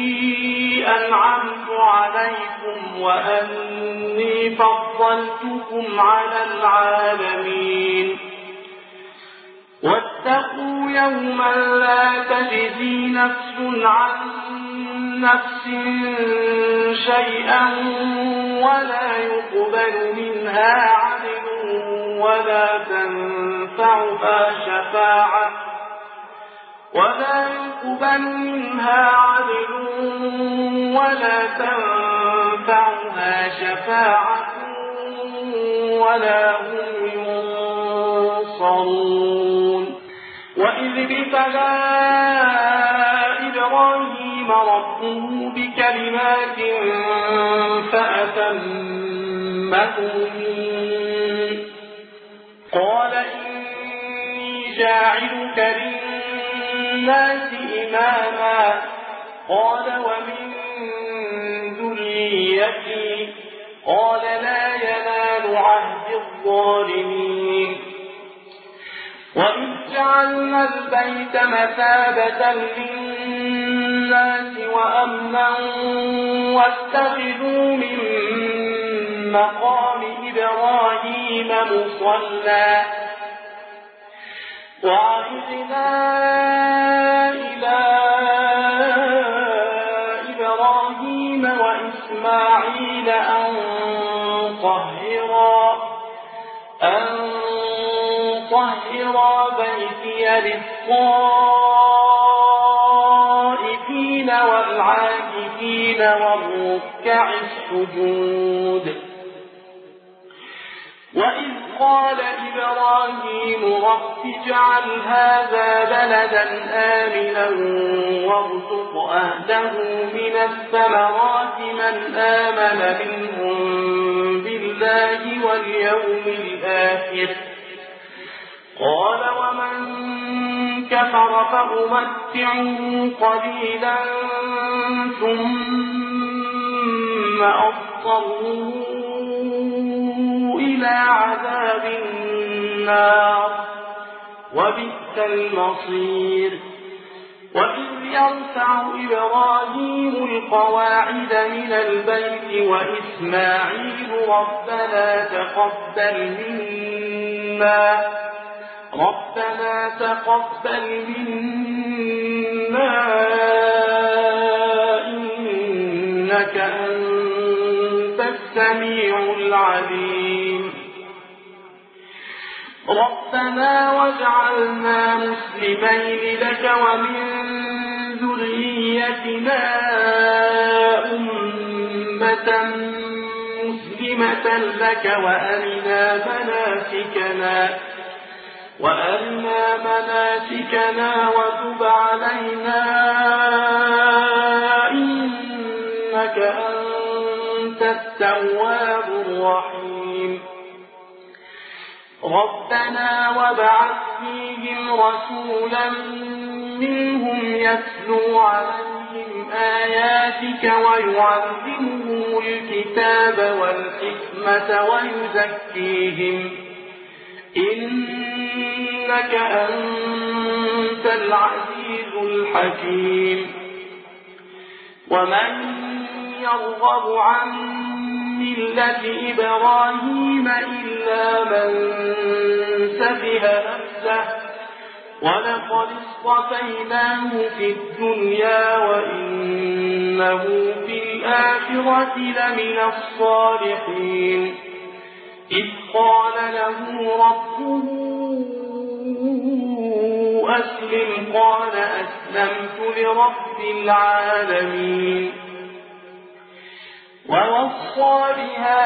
أنعمت عليكم وأني فضلتكم على العالمين واتقوا يوما لا تجزي نفس عن نفس شيئا ولا يقبل منها عدل ولا تنفعها شفاعة ولا يقبل منها عدل ولا تنفعها شفاعة ولا هم ينصرون وإذ ابتلى إبراهيم إبراهيم ربه بكلمات فأتمهن قال إني جاعلك للناس إماما قال ومن ذريتي قال لا ينال عهد الظالمين وإذ جعلنا البيت مثابة للناس وأمنا واتخذوا من مقام إبراهيم مصلى وعهدنا إلى إبراهيم وإسماعيل أن طهرا أن طهرا بيتي للطائفين والعاكفين والركع السجود وإذ قال إبراهيم رب اجعل هذا بلدا آمنا وارزق أهله من الثمرات من آمن منهم بالله واليوم الآخر قال ومن كفر فأمتعه قليلا ثم أضطره إلى عذاب النار وبئس المصير وإذ يرفع إبراهيم القواعد من البيت وإسماعيل ربنا تقبل منا ربنا تقبل منا إنك أنت السميع العليم ربنا واجعلنا مسلمين لك ومن ذريتنا أمة مسلمة لك وأرنا مناسكنا وأرنا مناسكنا وتب علينا إنك أنت التواب الرحيم ربنا وابعث فيهم رسولا منهم يتلو عليهم آياتك ويعلمهم الكتاب والحكمة ويزكيهم إنك أنت العزيز الحكيم ومن يرغب عن ملة إبراهيم إلا من سفه نفسه ولقد اصطفيناه في الدنيا وإنه في الآخرة لمن الصالحين إذ قال له ربه أسلم قال أسلمت لرب العالمين ووصى بها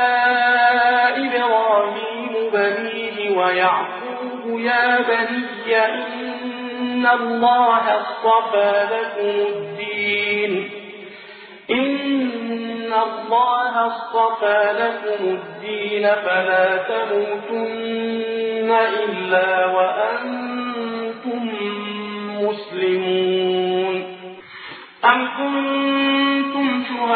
إبراهيم بنيه ويعقوب يا بني إن الله اصطفى لكم الدين إن الله اصطفى لكم الدين فلا تموتن إلا وأنتم مسلمون أم كنتم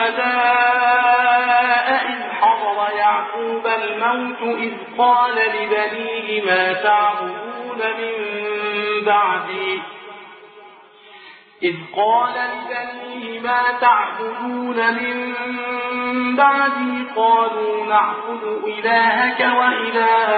شهداء إذ حضر يعقوب الموت إذ قال لبنيه ما تعبدون من بعدي إذ قال لبنيه ما تعبدون من بعدي قالوا نعبد إلهك وإله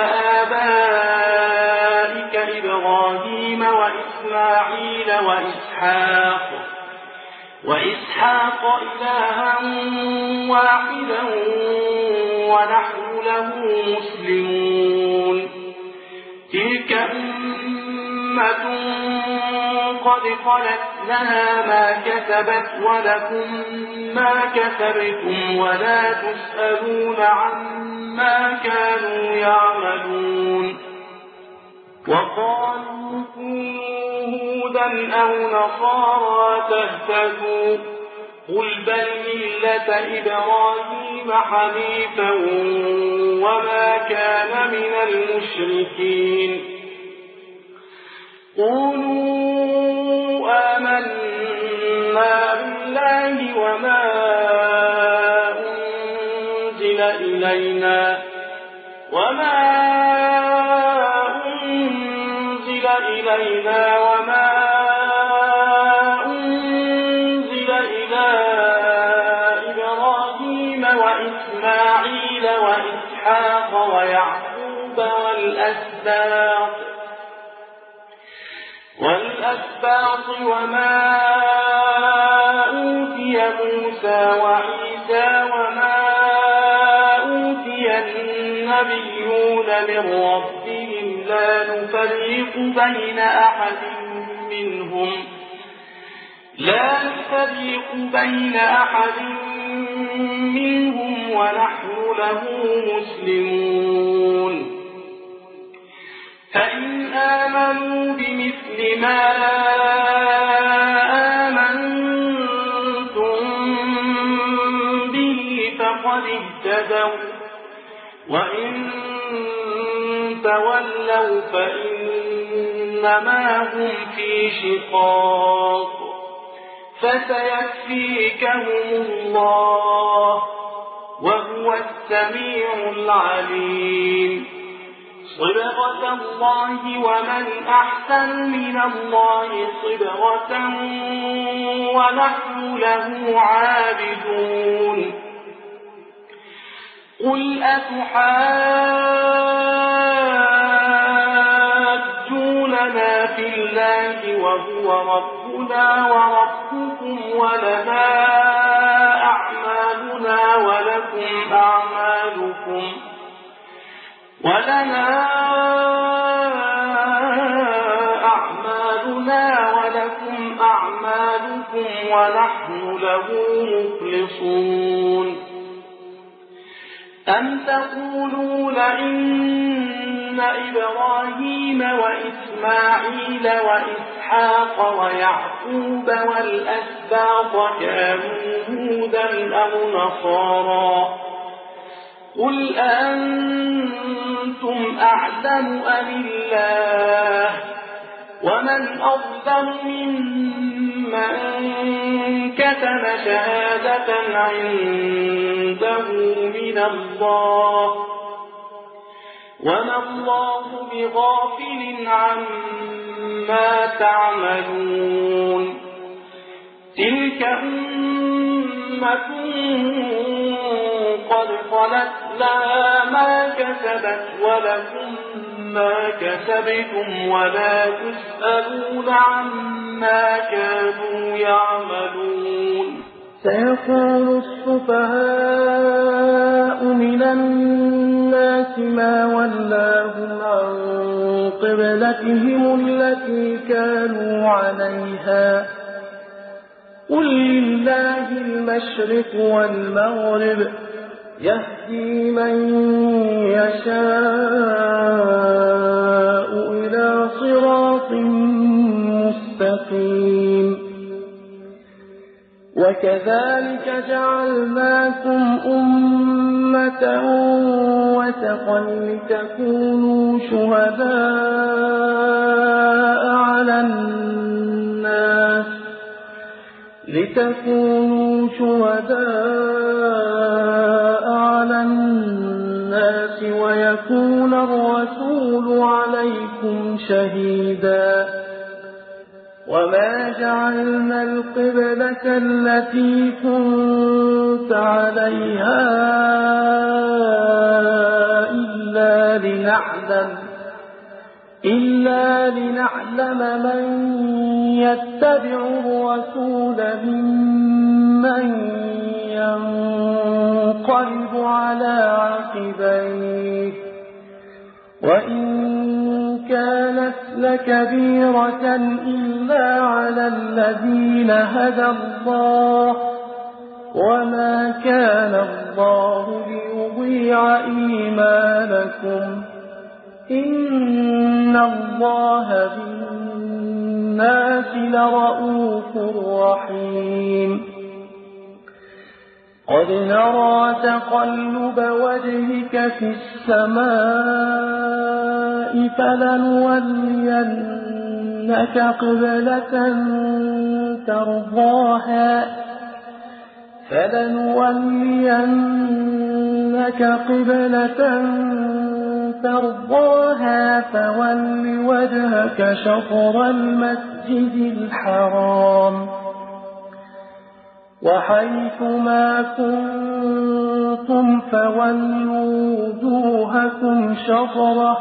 آبائك إبراهيم وإسماعيل وإسحاق وإسحاق إلها واحدا ونحن له مسلمون تلك أمة قد خلت لها ما كسبت ولكم ما كسبتم ولا تسألون عما كانوا يعملون وقالوا كونوا هودا أو نصارى تهتدوا قل بل ملة إبراهيم حنيفا وما كان من المشركين قولوا آمنا بالله وما أنزل إلينا وما أنزل إلينا وما أنزل إلى إبراهيم وإسماعيل وإسحاق ويعقوب والأسباط والأسباط وما أوتي موسى وعيسى وما أوتي النبيون من ربهم لا نفرق بين أحد منهم لا نفرق بين أحد منهم ونحن له مسلمون فإن آمنوا بمثل ما آمنتم به فقد اهتدوا وإن تولوا فإنما هم في شقاق فسيكفيكهم الله وهو السميع العليم صبغة الله ومن أحسن من الله صبغة ونحن له عابدون قل أتحاجوننا في الله وهو ربنا وربكم ولنا أعمالنا ولكم أعمالكم ولنا أعمالنا ولكم أعمالكم ونحن له مخلصون أم تقولون إن إبراهيم وإسماعيل وإسحاق ويعقوب والأسباط كانوا هودا أو نصارى قل أنتم أعلم أم الله ومن أظلم ممن كتم شهادة عنده من الله وما الله بغافل عما تعملون تلك أمة قد خلت لها ما كسبت ولكم ما كسبتم ولا تسألون عما كانوا يعملون سيقول السفهاء من الناس ما ولاهم عن قبلتهم التي كانوا عليها قل لله المشرق والمغرب يهدي من يشاء إلى صراط مستقيم وكذلك جعلناكم أمة وسطا لتكونوا شهداء على الناس لتكونوا شهداء على الناس ويكون الرسول عليكم شهيدا وما جعلنا القبلة التي كنت عليها إلا لنعلم إلا لنعلم من يتبع الرسول ممن ينقلب على عقبيه وإن كانت لكبيرة إلا على الذين هدى الله وما كان الله ليضيع إيمانكم إن الله بالناس لرءوف رحيم قد نرى تقلب وجهك في السماء فلنولينك قبلة ترضاها فلنولينك قبلة ترضاها فول وجهك شطر المسجد الحرام وحيث ما كنتم فولوا وجوهكم شطره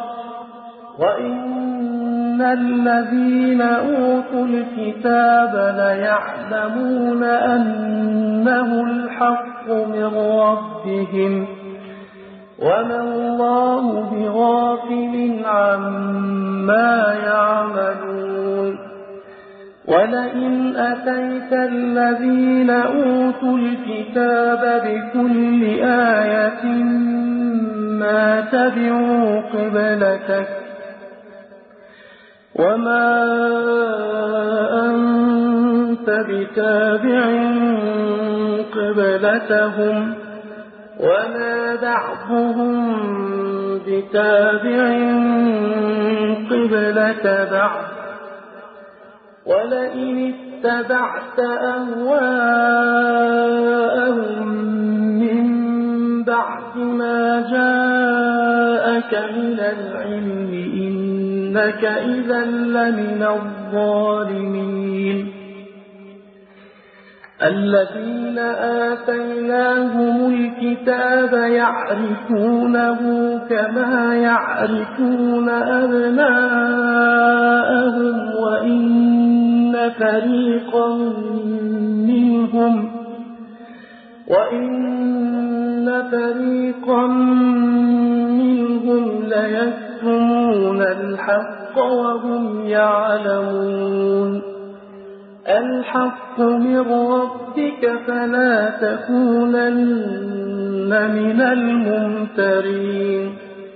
وإن الذين أوتوا الكتاب ليعلمون أنه الحق من ربهم وما الله بغافل عما يعملون ولئن أتيت الذين أوتوا الكتاب بكل آية ما تبعوا قبلتك وما أنت بتابع قبلتهم وما بعضهم بتابع قبلة بعض ولئن اتبعت أهواءهم من بعد ما جاءك من العلم إنك إذا لمن الظالمين الذين آتيناهم الكتاب يعرفونه كما يعرفون أبناءهم وإن فريقا منهم وإن فريقا منهم ليكتمون الحق وهم يعلمون الحق من ربك فلا تكونن من الممترين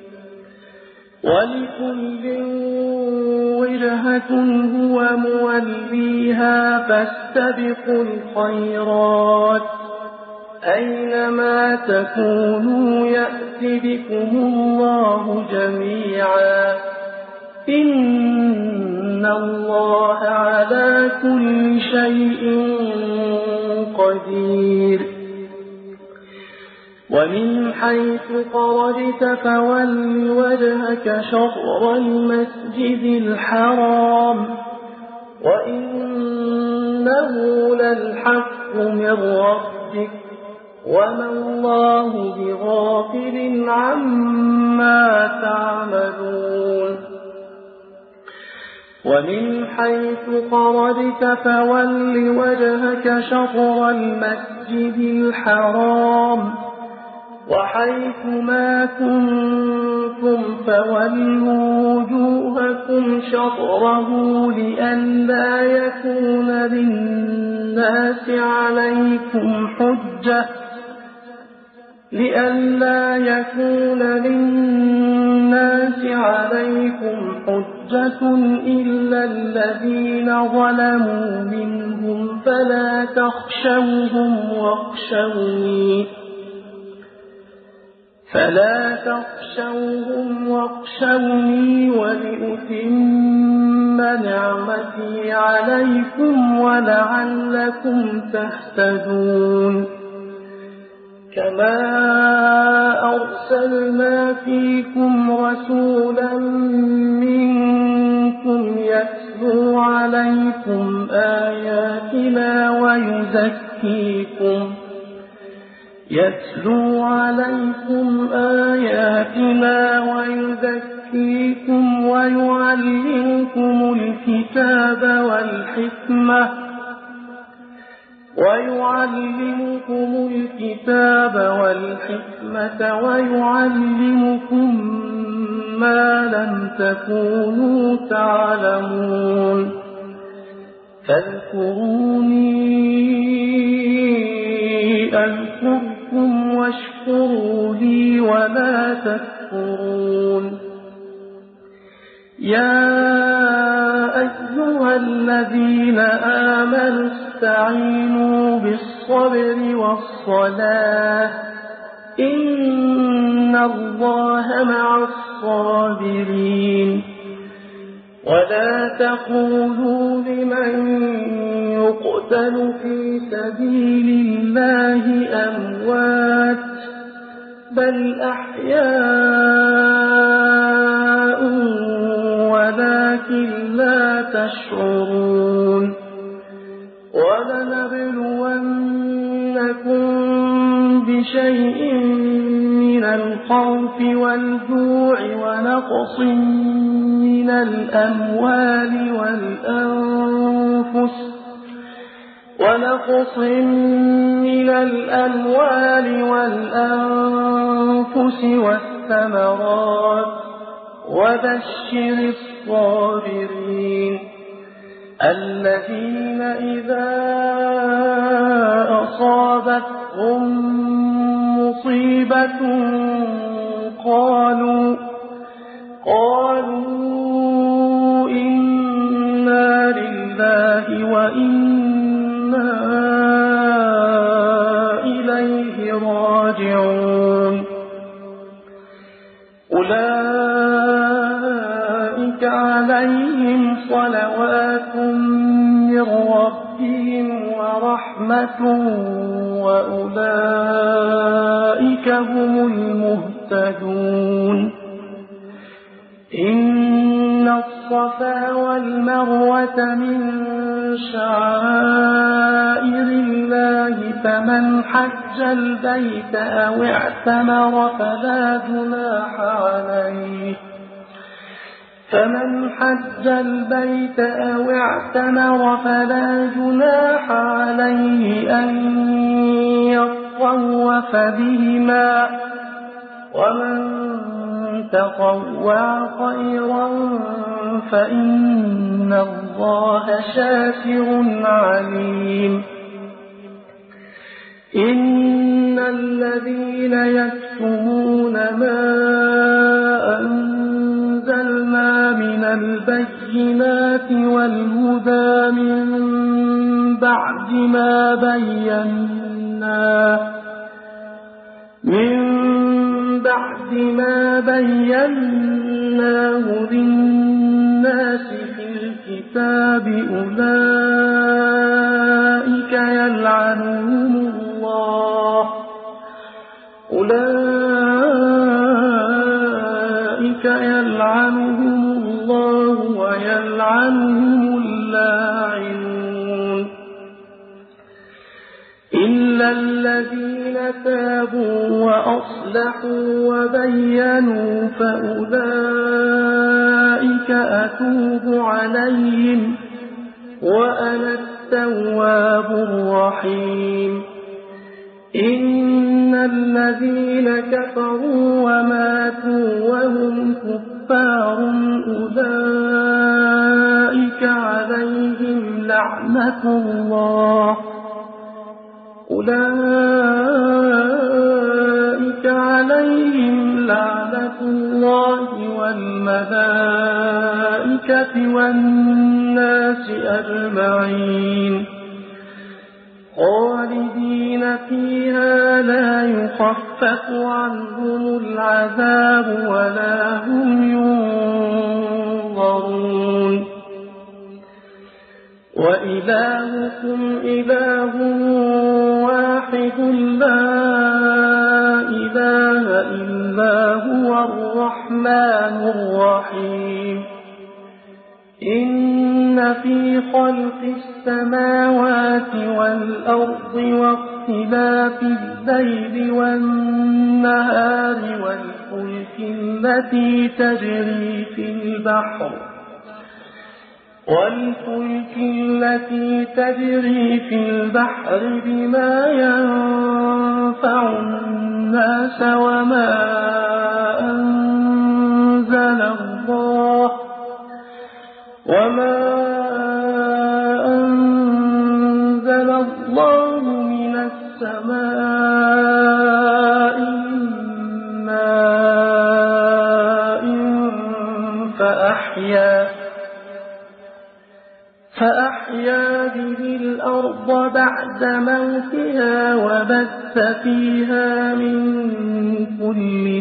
ولكل وجهة هو موليها فاستبقوا الخيرات أينما تكونوا يأت بكم الله جميعا إن الله على كل شيء قدير ومن حيث خرجت فول وجهك شطر المسجد الحرام وإنه للحق من ربك وما الله بغافل عما تعملون ومن حيث خرجت فول وجهك شطر المسجد الحرام وحيث ما كنتم فولوا وجوهكم شطره لئلا يكون للناس عليكم حجة لئلا يكون للناس عليكم حجة إلا الذين ظلموا منهم فلا تخشوهم واخشوني فلا تخشوهم واخشوني ولأتم نعمتي عليكم ولعلكم تهتدون كما أرسلنا فيكم رسولا منكم يتلو عليكم آياتنا ويزكيكم يتلو عليكم آياتنا ويزكيكم ويعلمكم الكتاب والحكمة ويعلمكم الكتاب والحكمة ويعلمكم ما لم تكونوا تعلمون فاذكروني أذكركم واشكروا لي ولا تكفرون يا أيها الذين وَاسْتَعِينُوا بِالصَّبْرِ وَالصَّلَاةِ إِنَّ اللَّهَ مَعَ الصَّابِرِينَ وَلَا تَقُولُوا لِمَن يُقْتَلُ فِي سَبِيلِ اللَّهِ أَمْوَاتٌ بَلْ أَحْيَاءٌ وَلَكِن لَّا تَشْعُرُونَ وَلَنَبْلُوَنَّكُم بِشَيْءٍ مِّنَ الْخَوْفِ وَالْجُوعِ وَنَقْصٍ مِّنَ الْأَمْوَالِ وَالْأَنفُسِ ونقص من الأموال والأنفس والثمرات وبشر الصابرين الذين إذا أصابتهم مصيبة قالوا قالوا إنا لله وإنا إليه راجعون أولئك عليهم صلوات من ربهم ورحمة وأولئك هم المهتدون إن الصفا والمروة من شعائر الله فمن حج البيت أو اعتمر فلا جناح عليه فمن حج البيت أو اعتمر فلا جناح عليه أن يطوف بهما ومن تطوع خيرا فإن الله شاكر عليم إن الذين يكتمون ما أنزلنا من البينات والهدى من بعد ما بينا من بعد ما بيناه للناس في الكتاب أولئك يلعنهم الله أولئك يلعنهم الله ويلعنهم اللاعنون إلا الذين تابوا وأصلحوا وبينوا فأولئك أتوب عليهم وأنا التواب الرحيم إن الذين كفروا وماتوا وهم كفار أولئك عليهم لعنة الله أولئك عليهم لعنة الله والملائكة والناس أجمعين خالدين فيها لا يخفف عنهم العذاب ولا هم ينظرون وإلهكم إله واحد لا إله إلا هو الرحمن الرحيم إن في خلق السماوات والأرض واختلاف الليل والنهار والفلك التي تجري في البحر والفلك التي تجري في البحر بما ينفع الناس وما أنزل الله وما أنزل الله من السماء ماء فأحيا فأحيا به الأرض الأرض بعد موتها وبث فيها من كل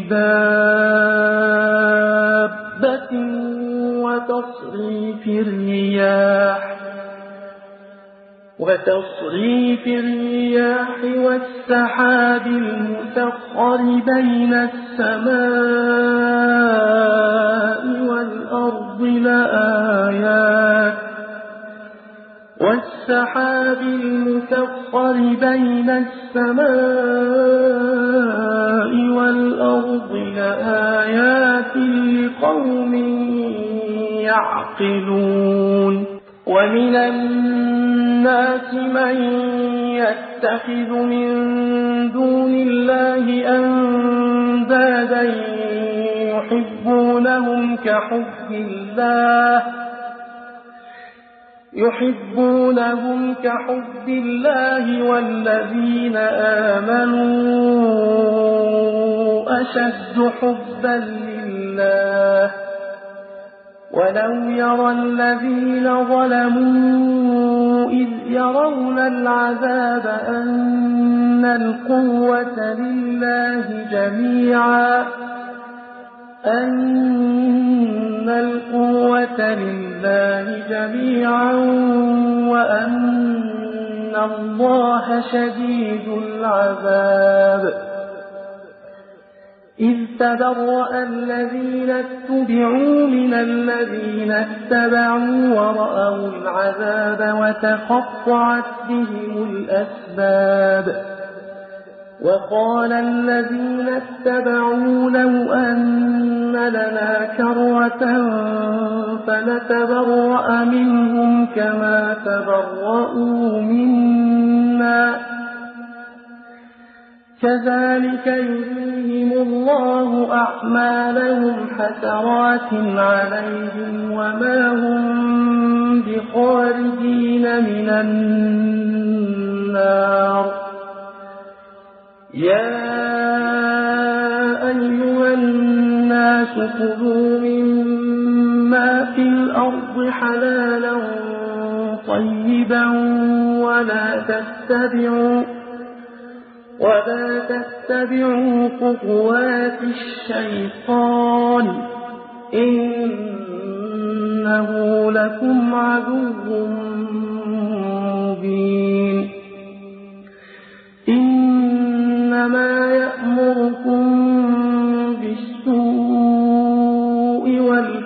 دابة وتصريف الرياح وتصريف الرياح والسحاب المسخر بين السماء والأرض لآيات والسحاب المسخر بين السماء والأرض لآيات لقوم يعقلون. ومن الناس من يتخذ من دون الله أندادا يحبونهم كحب الله يحبونهم كحب الله والذين آمنوا أشد حبا لله ولو يرى الذين ظلموا إذ يرون العذاب أن القوة لله جميعا أن القوة لله جميعا وأن الله شديد العذاب. إذ تبرأ الذين اتبعوا من الذين اتبعوا ورأوا العذاب وتقطعت بهم الأسباب. وقال الذين اتبعوا لو أن لنا كرة فنتبرأ منهم كما تبرؤوا منا كذلك يريهم الله أعمالهم حسرات عليهم وما هم بخارجين من النار. يا أيها الناس كلوا مما في الأرض حلالا طيبا ولا تتبعوا ولا تتبعوا خطوات الشيطان إنه لكم عدو مبين. إنما يأمركم بالسوء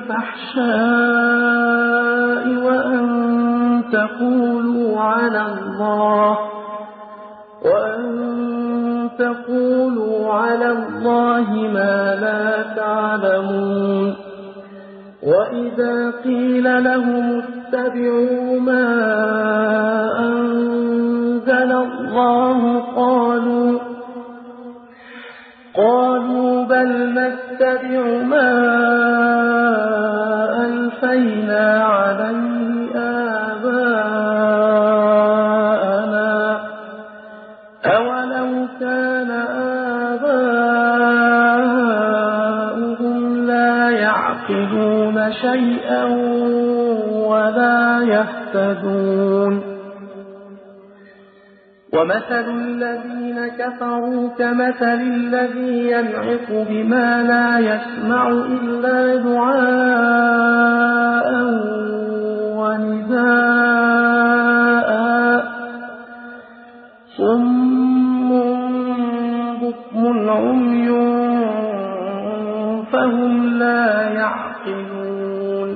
والفحشاء وأن تقولوا على الله وأن تقولوا على الله ما لا تعلمون. وإذا قيل لهم اتبعوا ما أنزل الله قالوا قالوا بل نتبع ما ألفينا عليه آباءنا أولو كان آباؤهم لا يعقلون شيئا ولا يهتدون. ومثل الذين كفروا كمثل الذي ينعق بما لا يسمع إلا دعاء ونداء صم بكم عمي فهم لا يعقلون.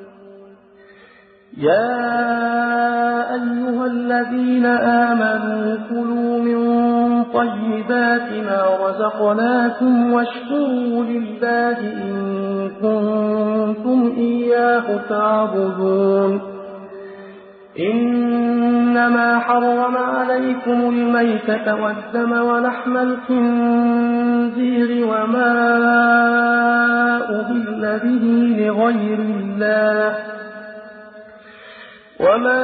يا أيها الذين آمنوا كلوا من طيبات ما رزقناكم واشكروا لله إن كنتم إياه تعبدون. إنما حرم عليكم الميتة والدم ولحم الخنزير وما أهل به لغير الله وما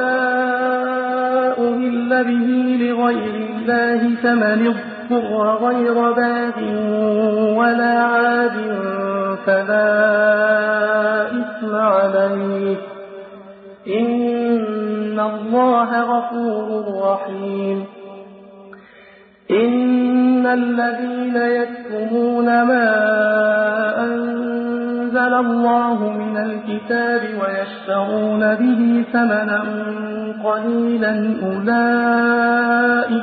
أهل به لغير الله فمن اضطر غير باغ ولا عاد فلا إثم عليه إن إن الله غفور رحيم إن الذين يكتمون ما أنزل الله من الكتاب ويشترون به ثمنا قليلا أولئك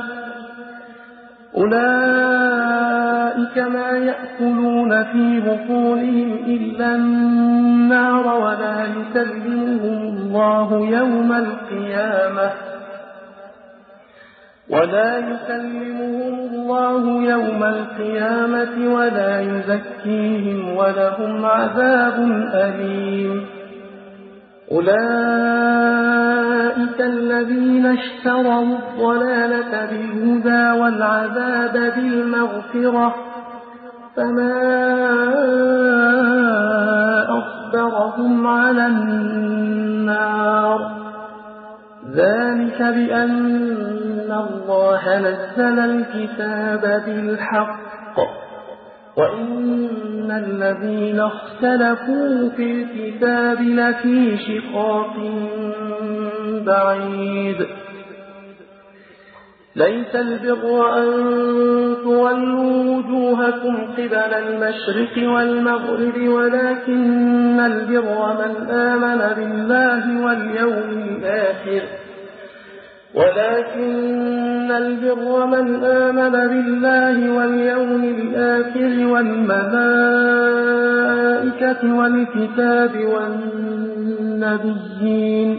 أولئك ما يأكلون في بطونهم إلا النار ولا يكلمهم الله يوم القيامة ولا يكلمهم الله يوم القيامة ولا يزكيهم ولهم عذاب أليم أولئك الذين اشتروا الضلالة بالهدى والعذاب بالمغفرة فما أصبرهم على النار ذلك بأن الله نزل الكتاب بالحق وإن الذين اختلفوا في الكتاب لفي شقاق بعيد ليس البر أن تولوا وجوهكم قبل المشرق والمغرب ولكن البر من آمن بالله واليوم الآخر ولكن البر من آمن بالله واليوم الآخر والملائكة والكتاب والنبيين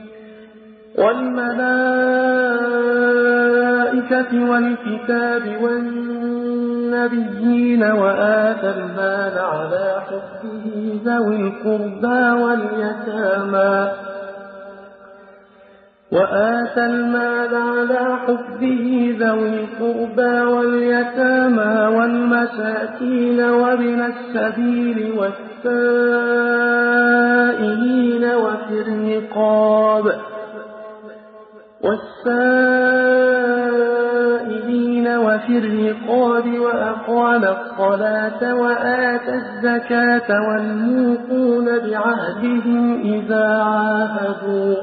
والملائكة والكتاب والنبيين وآتى المال على حبه ذوي القربى واليتامى وآتى المال على حبه ذوي القربى واليتامى والمساكين وابن السبيل والسائلين وفي الرقاب والسائلين وفي الرقاب وأقام الصلاة وآتى الزكاة والموفون بعهدهم إذا عاهدوا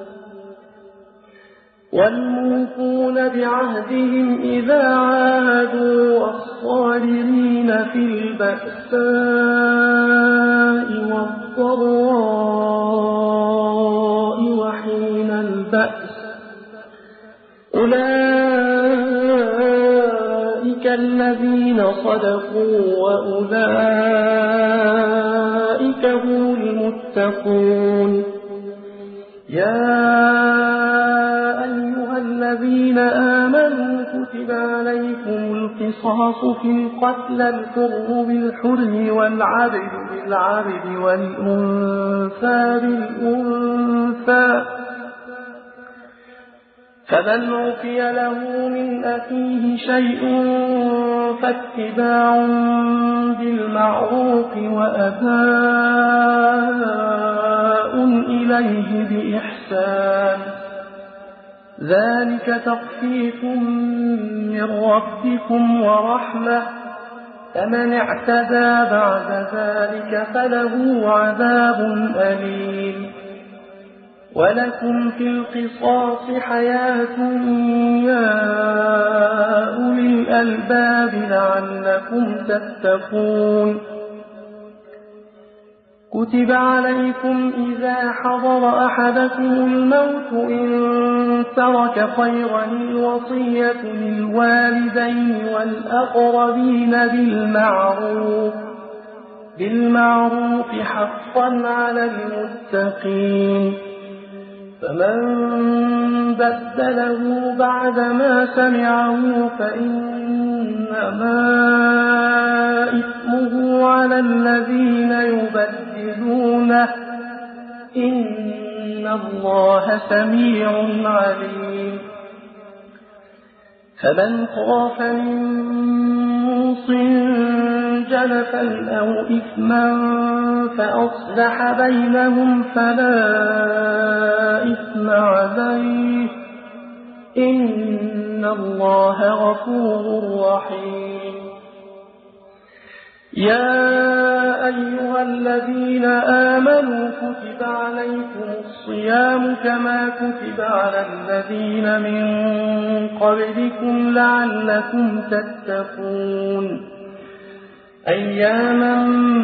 والموفون بعهدهم إذا عاهدوا والصابرين في البأساء والضراء وحين البأس أولئك الذين صدقوا وأولئك هم المتقون يا أيها الذين آمنوا كتب عليكم القصاص في القتل الحر بالحر والعبد بالعبد والأنثى بالأنثى فمن عفي له من أخيه شيء فاتباع بالمعروف وأداء إليه بإحسان ذلك تخفيف من ربكم ورحمة فمن اعتدى بعد ذلك فله عذاب أليم ولكم في القصاص حياة يا أولي الألباب لعلكم تتقون كتب عليكم إذا حضر أحدكم الموت إن ترك خيرا الوصية للوالدين والأقربين بالمعروف بالمعروف حقا على المتقين فمن بدله بعدما سمعه فإنما إثمه على الذين يبدلونه إن الله سميع عليم فمن خاف من موص جنفا أو إثما فأصلح بينهم فلا إثم عليه إن الله غفور رحيم يا أيها الذين آمنوا كتب عليكم الصيام كما كتب على الذين من قبلكم لعلكم تتقون أياما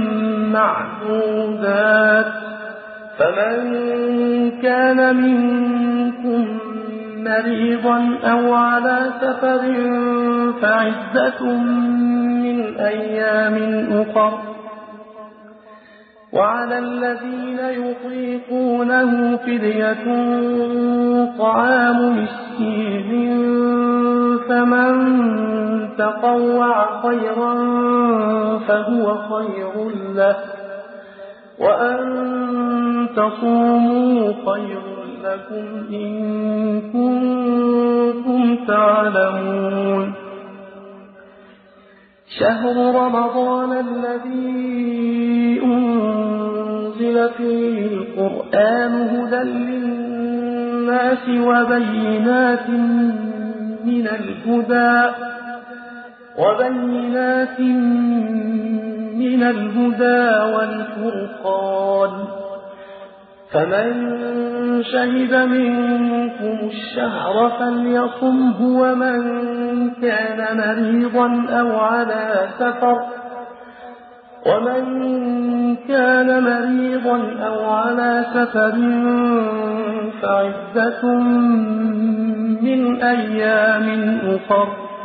معدودات فمن كان منكم مريضا أو على سفر فعدة من أيام أخر وعلى الذين يطيقونه فدية طعام مسكين فمن تطوع خيرا فهو خير له وأن تصوموا خير لكم إن كنتم تعلمون شهر رمضان الذي أنزل فيه القرآن هدى للناس وبينات من الهدى وبينات من الهدى والفرقان فمن شهد منكم الشهر فليصمه ومن كان مريضا أو على سفر ومن كان مريضا أو على سفر فعدة من أيام أخر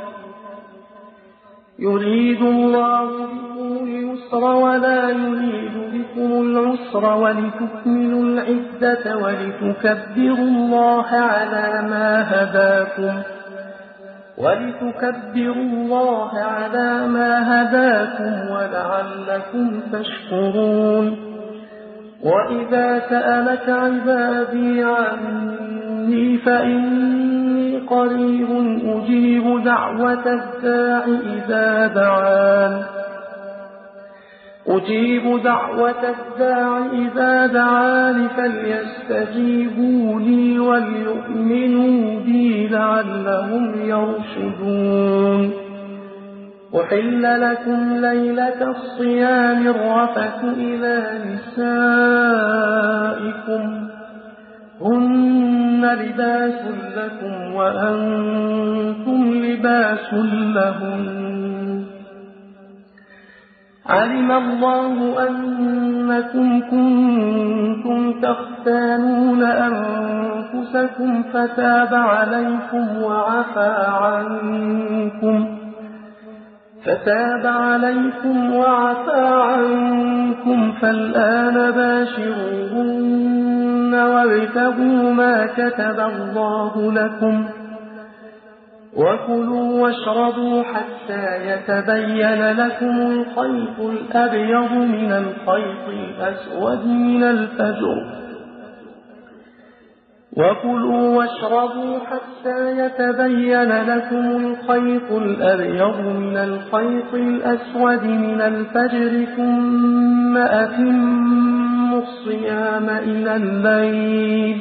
يريد الله بكم اليسر ولا يريد بكم العسر ولتكملوا العدة ولتكبروا الله على ما هداكم ولتكبروا الله على ما هداكم ولعلكم تشكرون وإذا سألك عبادي عني فإني قريب أجيب دعوة الداع إذا دعان أجيب دعوة الداع إذا دعان فليستجيبوا لي وليؤمنوا بي لعلهم يرشدون أحل لكم ليلة الصيام الرفث إلى نسائكم هن لباس لكم وأنتم لباس لهن علم الله أنكم كنتم تختانون أنفسكم فتاب عليكم وعفى عنكم فتاب عليكم وعفى عنكم فالآن باشروهن وابتغوا ما كتب الله لكم وكلوا واشربوا حتى يتبين لكم الخيط الأبيض من الخيط الأسود من الفجر وكلوا واشربوا حتى يتبين لكم الخيط الأبيض من الخيط الأسود من الفجر ثم أتموا الصيام إلى الليل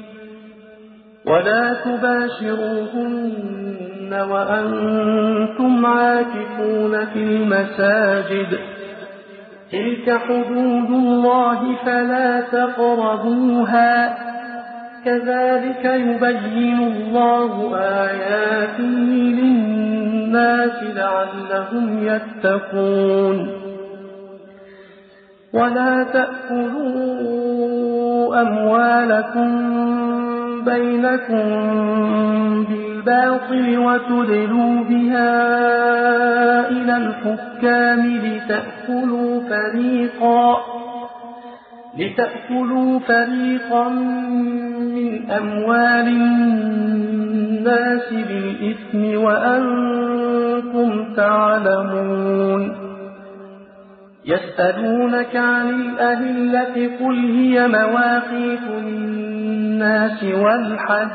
ولا تباشروهن وأنتم عاكفون في المساجد تلك حدود الله فلا تقربوها كذلك يبين الله آياته للناس لعلهم يتقون ولا تأكلوا أموالكم بينكم بالباطل وتدلوا بها إلى الحكام لتأكلوا فريقا لتأكلوا فريقا من أموال الناس بالإثم وأنتم تعلمون يسألونك عن الأهلة قل هي مواقيت للناس والحج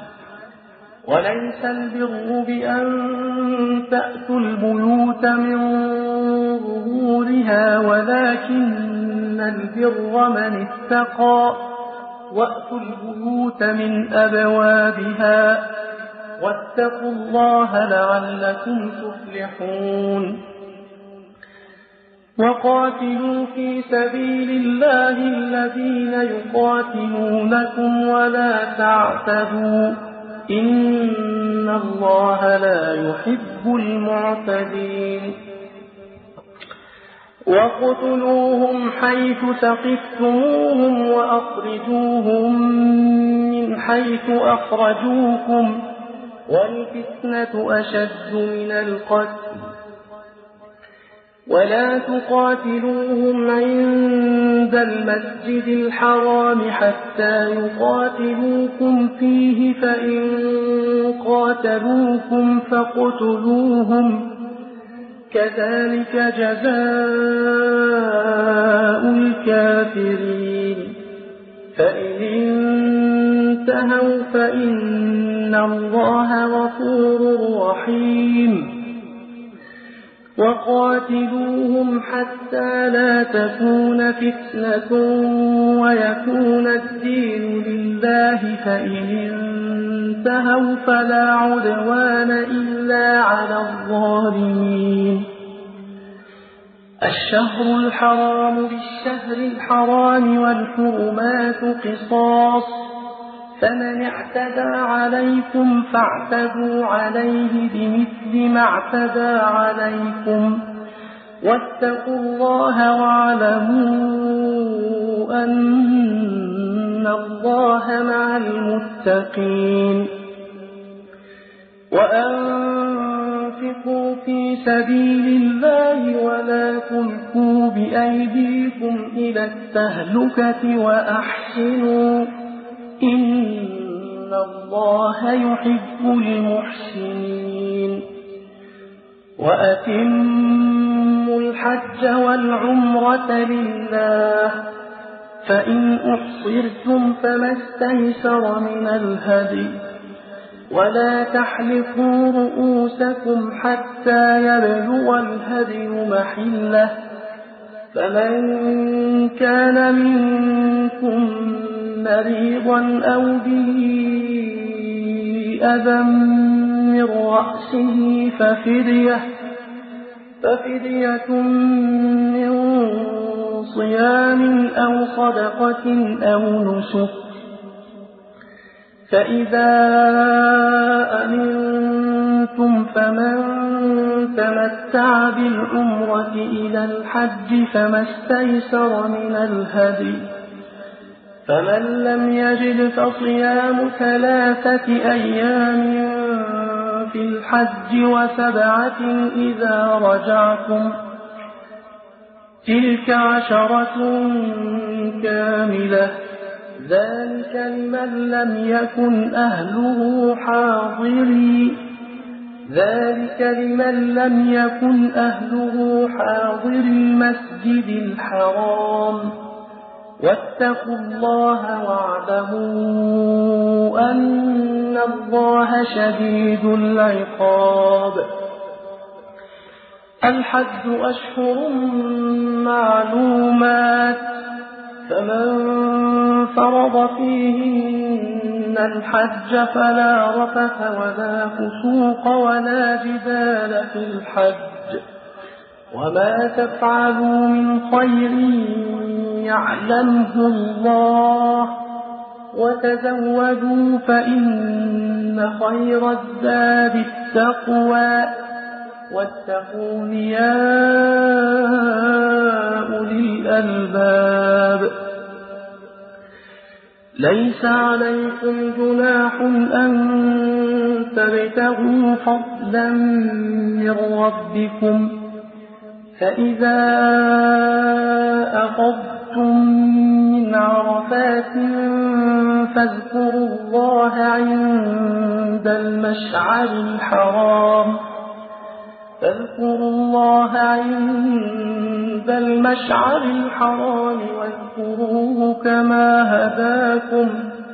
وليس البر بأن تأتوا البيوت من ظهورها ولكن البر من اتقى وأتوا البيوت من أبوابها واتقوا الله لعلكم تفلحون وقاتلوا في سبيل الله الذين يقاتلونكم ولا تعتدوا إن الله لا يحب المعتدين وقتلوهم حيث ثقفتموهم وأخرجوهم من حيث أخرجوكم والفتنة أشد من القتل ولا تقاتلوهم عند المسجد الحرام حتى يقاتلوكم فيه فإن قاتلوكم فاقتلوهم كذلك جزاء الكافرين فإن انتهوا فإن الله غفور رحيم وقاتلوهم حتى لا تكون فتنة ويكون الدين لله فإن انتهوا فلا عدوان إلا على الظالمين الشهر الحرام بالشهر الحرام والحرمات قصاص فمن اعتدى عليكم فاعتدوا عليه بمثل ما اعتدى عليكم واتقوا الله واعلموا أن الله مع المتقين وأنفقوا في سبيل الله ولا تلقوا بأيديكم إلى التهلكة وأحسنوا إن الله يحب المحسنين وأتموا الحج والعمرة لله فإن أحصرتم فما استيسر من الهدي ولا تحلقوا رؤوسكم حتى يبلغ الهدي محله فمن كان منكم مريضا أو به أذى من رأسه ففدية, ففدية من صيام أو صدقة أو نسك فإذا أمنتم فمن تمتع بالعمرة إلى الحج فما استيسر من الهدي فمن لم يجد فصيام ثلاثة أيام في الحج وسبعة إذا رجعتم تلك عشرة كاملة ذلك لمن لم يكن أهله حاضري ذلك لمن لم يكن أهله حاضر المسجد الحرام واتقوا الله واعلموا أن الله شديد العقاب الحج أشهر معلومات فمن فرض فيهن الحج فلا رفث ولا فسوق ولا جدال في الحج وما تفعلوا من خير يعلمه الله وتزودوا فإن خير الزاد التقوى واتقون يا أولي الألباب ليس عليكم جناح أن تبتغوا فضلا من ربكم فإذا أفضتم من عرفات فاذكروا الله عند المشعر الحرام فاذكروا الله عند المشعر الحرام واذكروه كما هداكم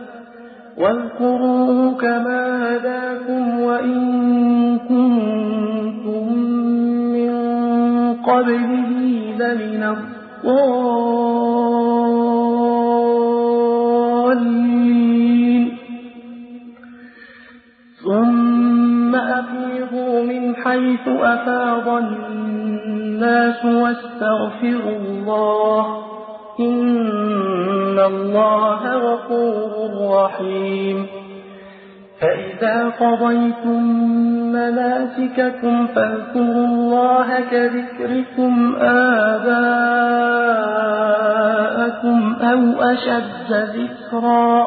واذكروه كما هداكم وإن كنتم من قبله لمن الضالين ثم أفيضوا من حيث أفاض الناس واستغفروا الله إن الله غفور رحيم فإذا قضيتم مناسككم فاذكروا الله كذكركم آباءكم أو أشد ذكرا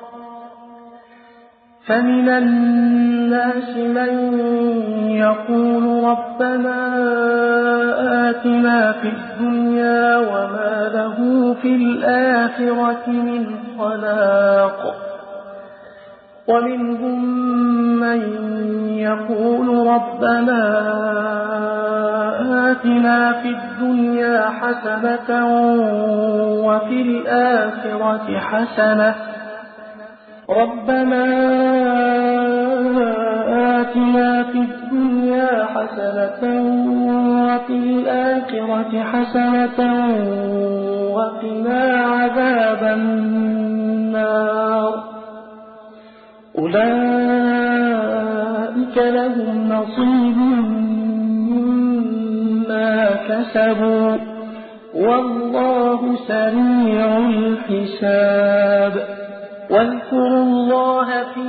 فمن الناس من يقول ربنا آتنا في الدنيا وما له في الآخرة من خلاق ومنهم من يقول ربنا آتنا في الدنيا حسنة وفي الآخرة حسنة ربنا آتنا في الدنيا حسنة وفي الآخرة حسنة وقنا عذاب النار أولئك لهم نصيب مما كسبوا والله سريع الحساب واذكروا الله في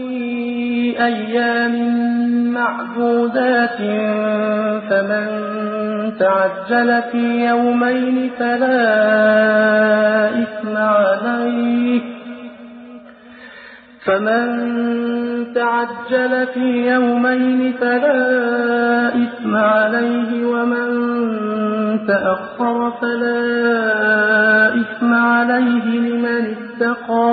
أيام معدودات فمن تعجل في يومين فلا إثم عليه فمن تعجل في يومين فلا إثم عليه ومن تأخر فلا إثم عليه لمن اتقى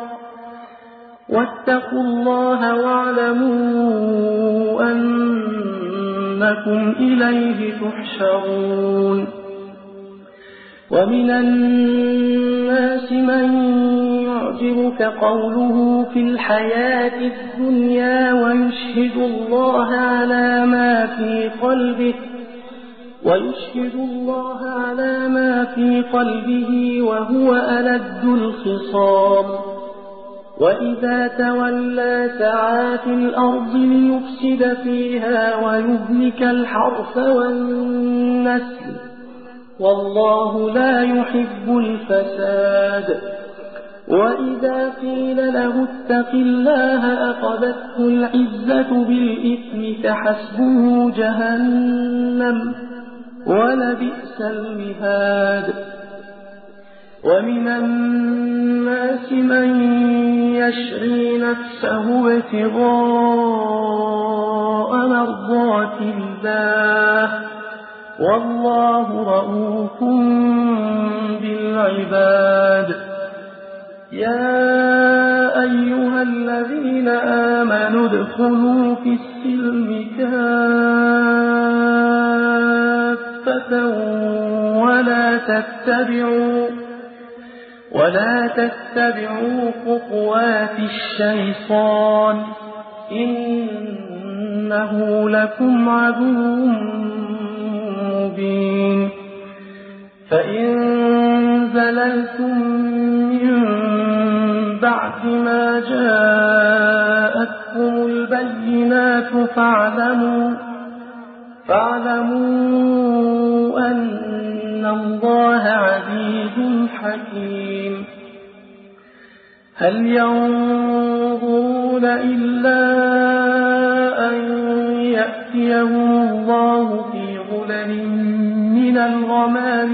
واتقوا الله واعلموا أنكم إليه تحشرون ومن الناس من يعجبك قوله في الحياة الدنيا ويشهد الله على ما في قلبه ويشهد الله على ما في قلبه وهو ألد الخصام وإذا تولى سعى في الأرض ليفسد فيها ويهلك الحرث والنسل والله لا يحب الفساد وإذا قيل له اتق الله أخذته العزة بالإثم فحسبه جهنم ولبئس المهاد ومن الناس من يشري نفسه ابتغاء مرضات الله والله رؤوف بالعباد يا أيها الذين آمنوا ادخلوا في السلم كافة ولا تتبعوا ولا تتبعوا خطوات الشيطان إنه لكم عدو مبين فإن زللتم من بعد ما جاءتكم البينات فاعلموا فاعلموا أن الله عزيز حكيم هل ينظرون إلا أن يأتيهم الله في ظلل من الغمام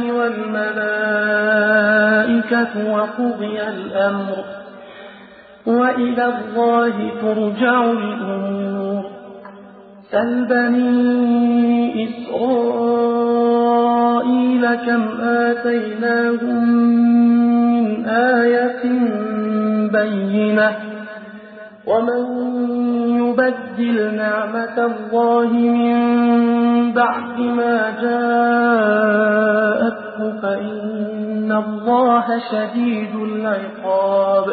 والملائكة وقضي الأمر وإلى الله ترجع الأمور سل بني إسرائيل كم آتيناهم من آية بينة ومن يبدل نعمة الله من بعد ما جاءته فإن الله شديد العقاب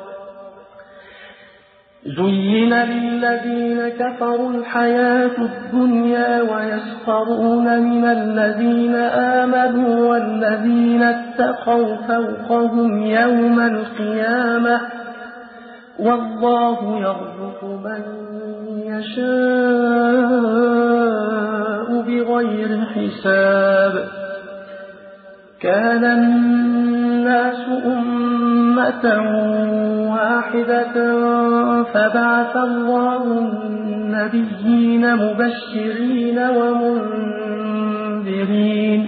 زين للذين كفروا الحياة الدنيا ويسخرون من الذين آمنوا والذين اتقوا فوقهم يوم القيامة والله يرزق من يشاء الحساب كان الناس أمة واحدة فبعث الله النبيين مبشرين ومنذرين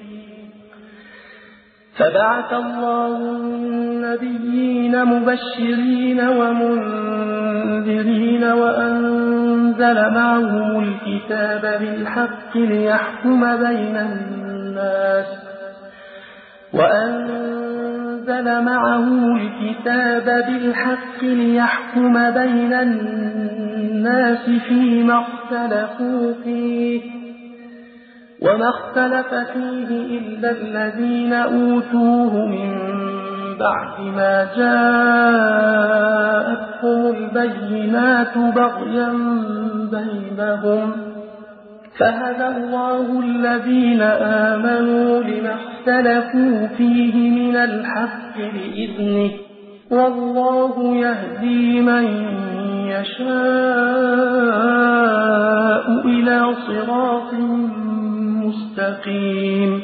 فبعث الله النبيين مبشرين ومنذرين وأنزل معهم الكتاب بالحق ليحكم بين الناس وأنزل معهم الكتاب بالحق ليحكم بين الناس فيما اختلفوا فيه وما اختلف فيه إلا الذين أوتوه من بعد ما جاءتهم البينات بغيا بينهم فهدى الله الذين آمنوا لما اختلفوا فيه من الحق بإذنه والله يهدي من يشاء إلى صراط مستقيم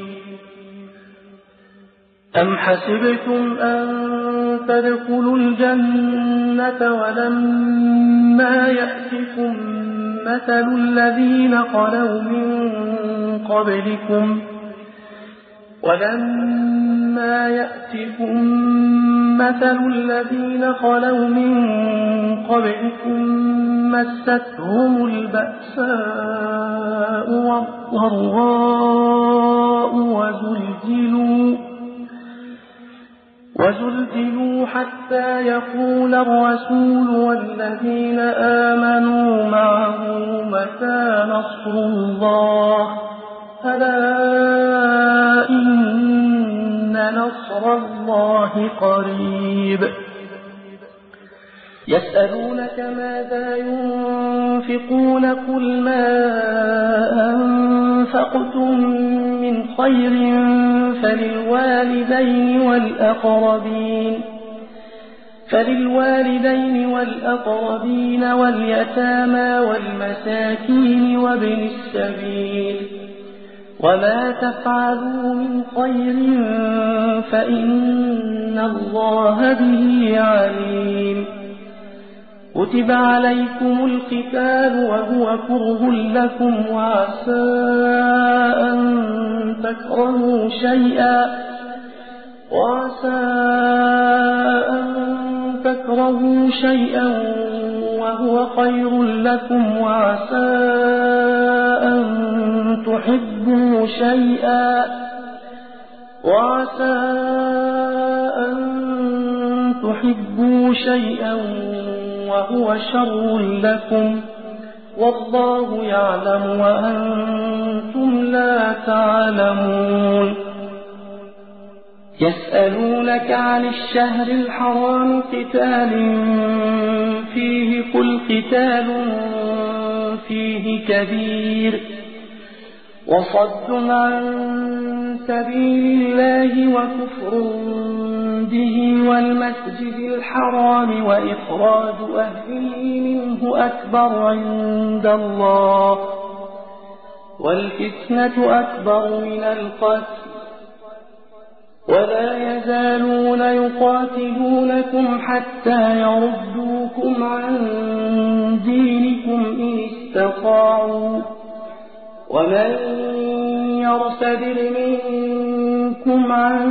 أم حسبتم أن تدخلوا الجنة ولما يأتكم مثل الذين خلوا من قبلكم ولما يأتكم مثل الذين خلوا من قبلكم مستهم البأساء والضراء وزلزلوا وزلزلوا حتى يقول الرسول والذين آمنوا معه متى نصر الله ألا إن نصر الله قريب يسألونك ماذا ينفقون قل ما أنفقتم من خير فللوالدين والأقربين فللوالدين والأقربين واليتامى والمساكين وابن السبيل وما تفعلوا من خير فإن الله به عليم كتب عليكم القتال وهو كره لكم وعسى أن تكرهوا شيئا وعسى أن تكرهوا شيئا وهو خير لكم وعسى أن تحبوا شيئا وعسى أن تحبوا شيئا وهو شر لكم والله يعلم وأنتم لا تعلمون يسألونك عن الشهر الحرام قتال فيه قل قتال فيه كبير وصد عن سبيل الله وكفر به والمسجد الحرام وإخراج أهله منه أكبر عند الله والفتنة أكبر من القتل ولا يزالون يقاتلونكم حتى يردوكم عن دينكم إن استطاعوا ومن يرتد منكم عن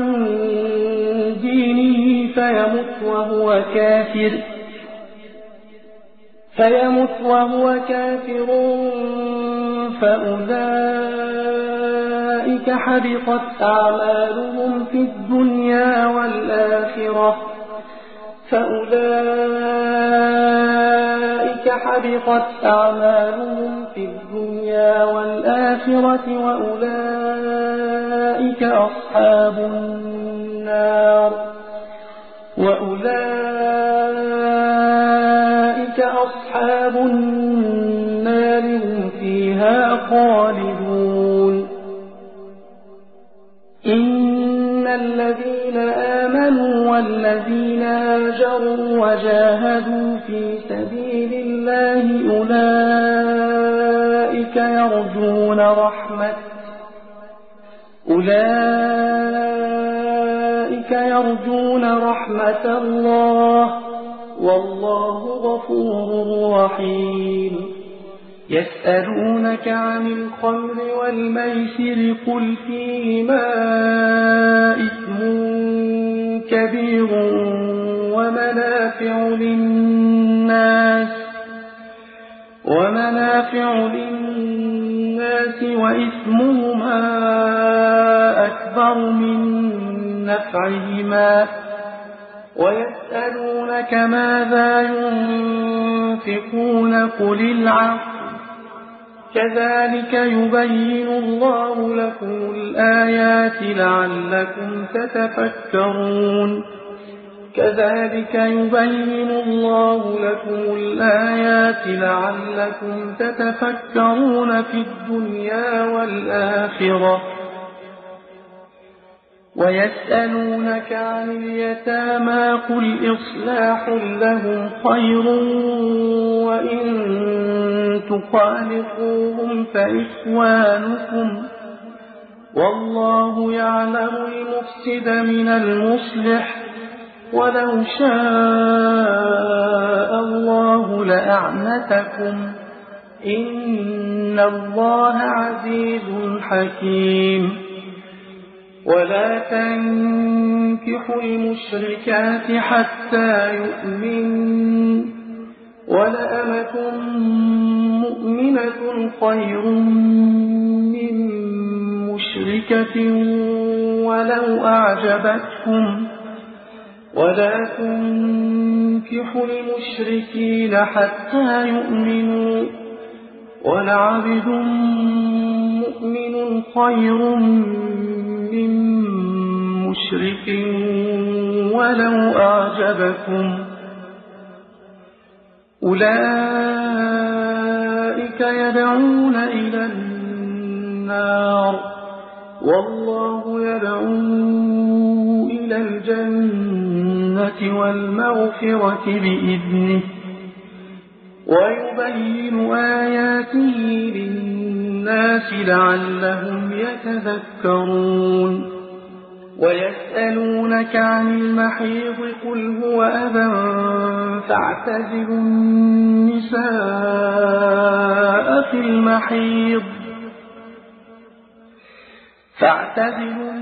دينه فيمت وهو كافر فيمت وهو كافر فأولئك حبطت أعمالهم في الدنيا والآخرة فأولئك حبطت أعمالهم في الدنيا والآخرة وأولئك أصحاب النار وأولئك أصحاب النار هم فيها خالدون إن الذين آمنوا والذين هاجروا وجاهدوا في سبيل الله أولئك يرجون رحمة أولئك يرجون رحمة الله والله غفور رحيم يسألونك عن الخمر والميسر قل فيهما إثم كبير ومنافع للناس ومنافع للناس وإثمهما أكبر من نفعهما ويسألونك ماذا ينفقون قل العفو كذلك يبين الله لكم الآيات لعلكم تتفكرون كذلك يبين الله لكم الآيات لعلكم تتفكرون في الدنيا والآخرة ويسألونك عن اليتامى قل إصلاح لهم خير وإن تخالفوهم فإخوانكم والله يعلم المفسد من المصلح ولو شاء الله لأعنتكم إن الله عزيز حكيم ولا تنكحوا المشركات حتى يؤمنوا ولأمة مؤمنة خير من مشركة ولو أعجبتكم ولا تنكحوا المشركين حتى يؤمنوا ولعبد مؤمن خير من مشرك ولو أعجبكم أولئك يدعون إلى النار والله يدعو إلى الجنة والمغفرة بإذنه ويبين آياته للناس لعلهم يتذكرون ويسألونك عن المحيض قل هو أذى فاعتزلوا النساء في المحيض فاعتزلوا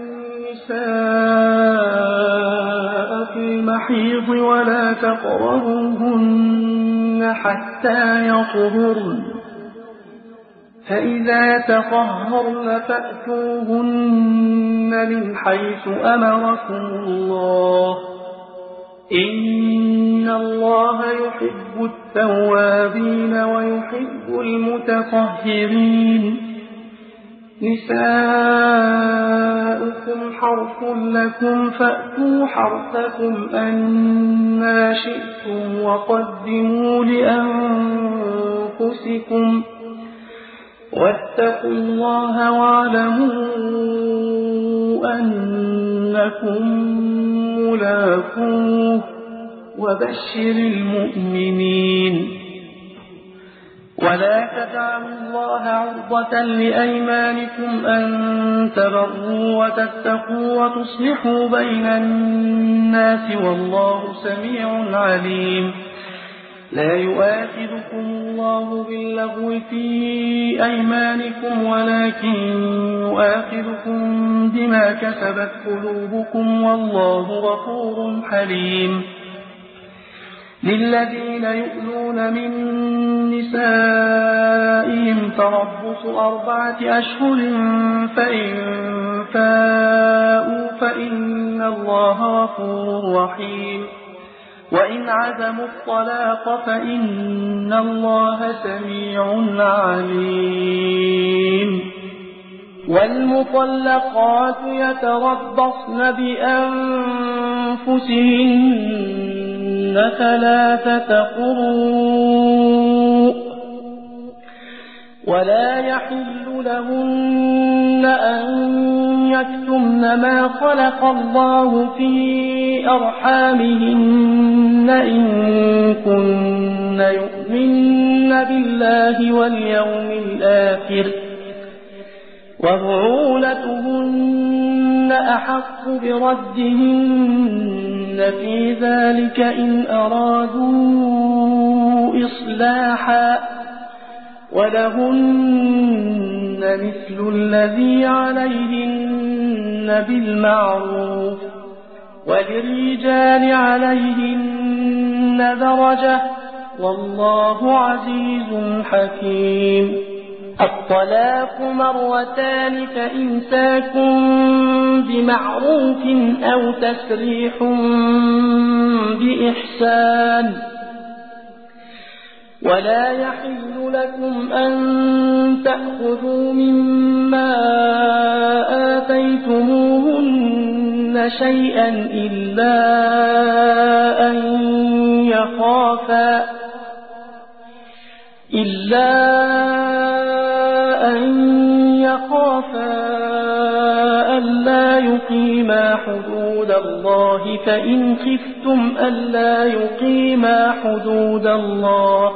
النساء في المحيض ولا تقربوهن حتى يطهرن فإذا تطهرن فأتوهن من حيث أمركم الله إن الله يحب التوابين ويحب المتطهرين نساؤكم حرث لكم فأتوا حرثكم أنى شئتم وقدموا لأنفسكم واتقوا الله واعلموا أنكم ملاقوه وبشر المؤمنين ولا تجعلوا الله عرضة لأيمانكم أن تبروا وتتقوا وتصلحوا بين الناس والله سميع عليم لا يؤاخذكم الله باللغو في أيمانكم ولكن يؤاخذكم بما كسبت قلوبكم والله غفور حليم للذين يؤلون من نسائهم تربص أربعة أشهر فإن فاءوا فإن الله غفور رحيم وإن عزموا الطلاق فإن الله سميع عليم والمطلقات يتربصن بأنفسهن ثلاثة قروء ولا يحل لهن أن يكتمن ما خلق الله في أرحامهن إن كن يؤمن بالله واليوم الآخر وبعولتهن أحق بردهن في ذلك إن أرادوا إصلاحا ولهن مثل الذي عليهن بالمعروف وللرجال عليهن درجة والله عزيز حكيم. الطلاق مرتان فإمساك بمعروف أو تسريح بإحسان ولا يحل لكم أن تأخذوا مما آتيتموهن شيئا إلا أن يخافا إلا أن يخافا ألا يقيما حدود الله فإن خفتم ألا يقيما حدود الله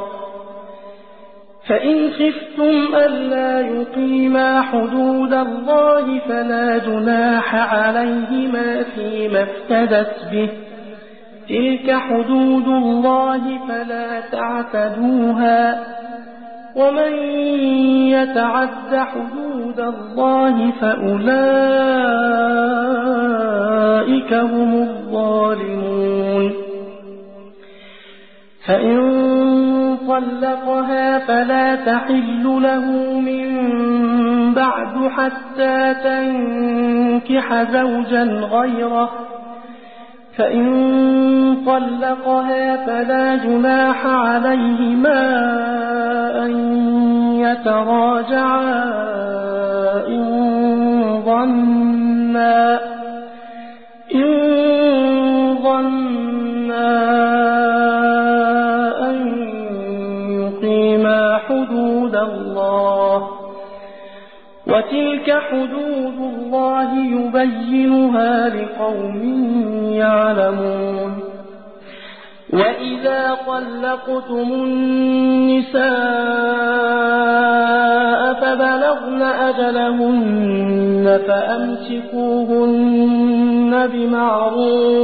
فإن خفتم ألا يقيما حدود الله فلا جناح عليهما فيما افتدت به تلك حدود الله فلا تعتدوها ومن يتعد حدود الله فأولئك هم الظالمون. فإن طلقها فلا تحل له من بعد حتى تنكح زوجا غيره فإن طلقها فلا جناح عليهما أن يتراجعا إن ظنا إن ظنا أن يقيما حدود الله وتلك حدود الله يبينها لقوم يعلمون. وإذا طلقتم النساء فبلغن أجلهن فأمسكوهن بمعروف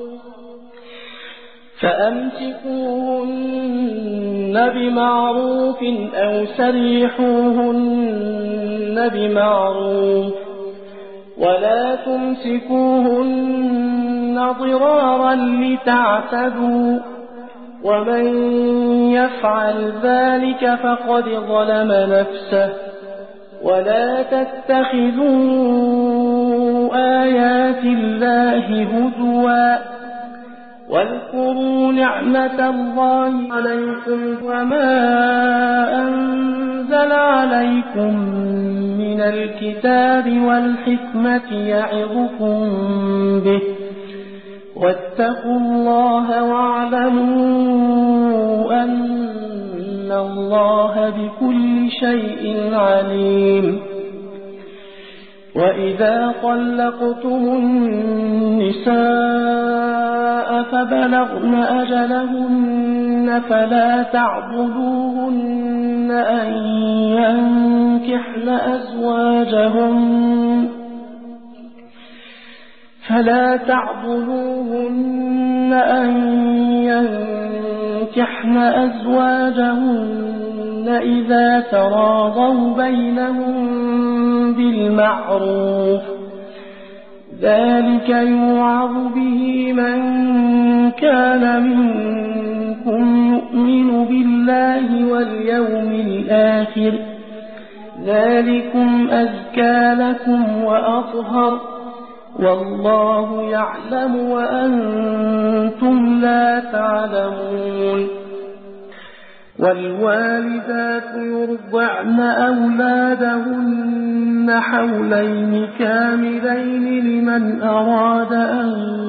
فأمسكوهن بمعروف أو سريحوهن بمعروف ولا تمسكوهن ضرارا لتعتدوا ومن يفعل ذلك فقد ظلم نفسه ولا تتخذوا آيات الله هزوا واذكروا نعمة الله عليكم وما أنزل عليكم من الكتاب والحكمة يعظكم به واتقوا الله واعلموا أن الله بكل شيء عليم. وإذا طلقتم النساء فبلغن أجلهن فلا تعضلوهن أن ينكحن أزواجهن فلا تعضلوهن أن ينكحن أزواجهن إذا تراضوا بينهم بالمعروف ذلك يوعظ به من كان منكم يؤمن بالله واليوم الآخر ذلكم أزكى لكم وأطهر والله يعلم وأنتم لا تعلمون. والوالدات يرضعن أولادهن حولين كاملين لمن أراد أن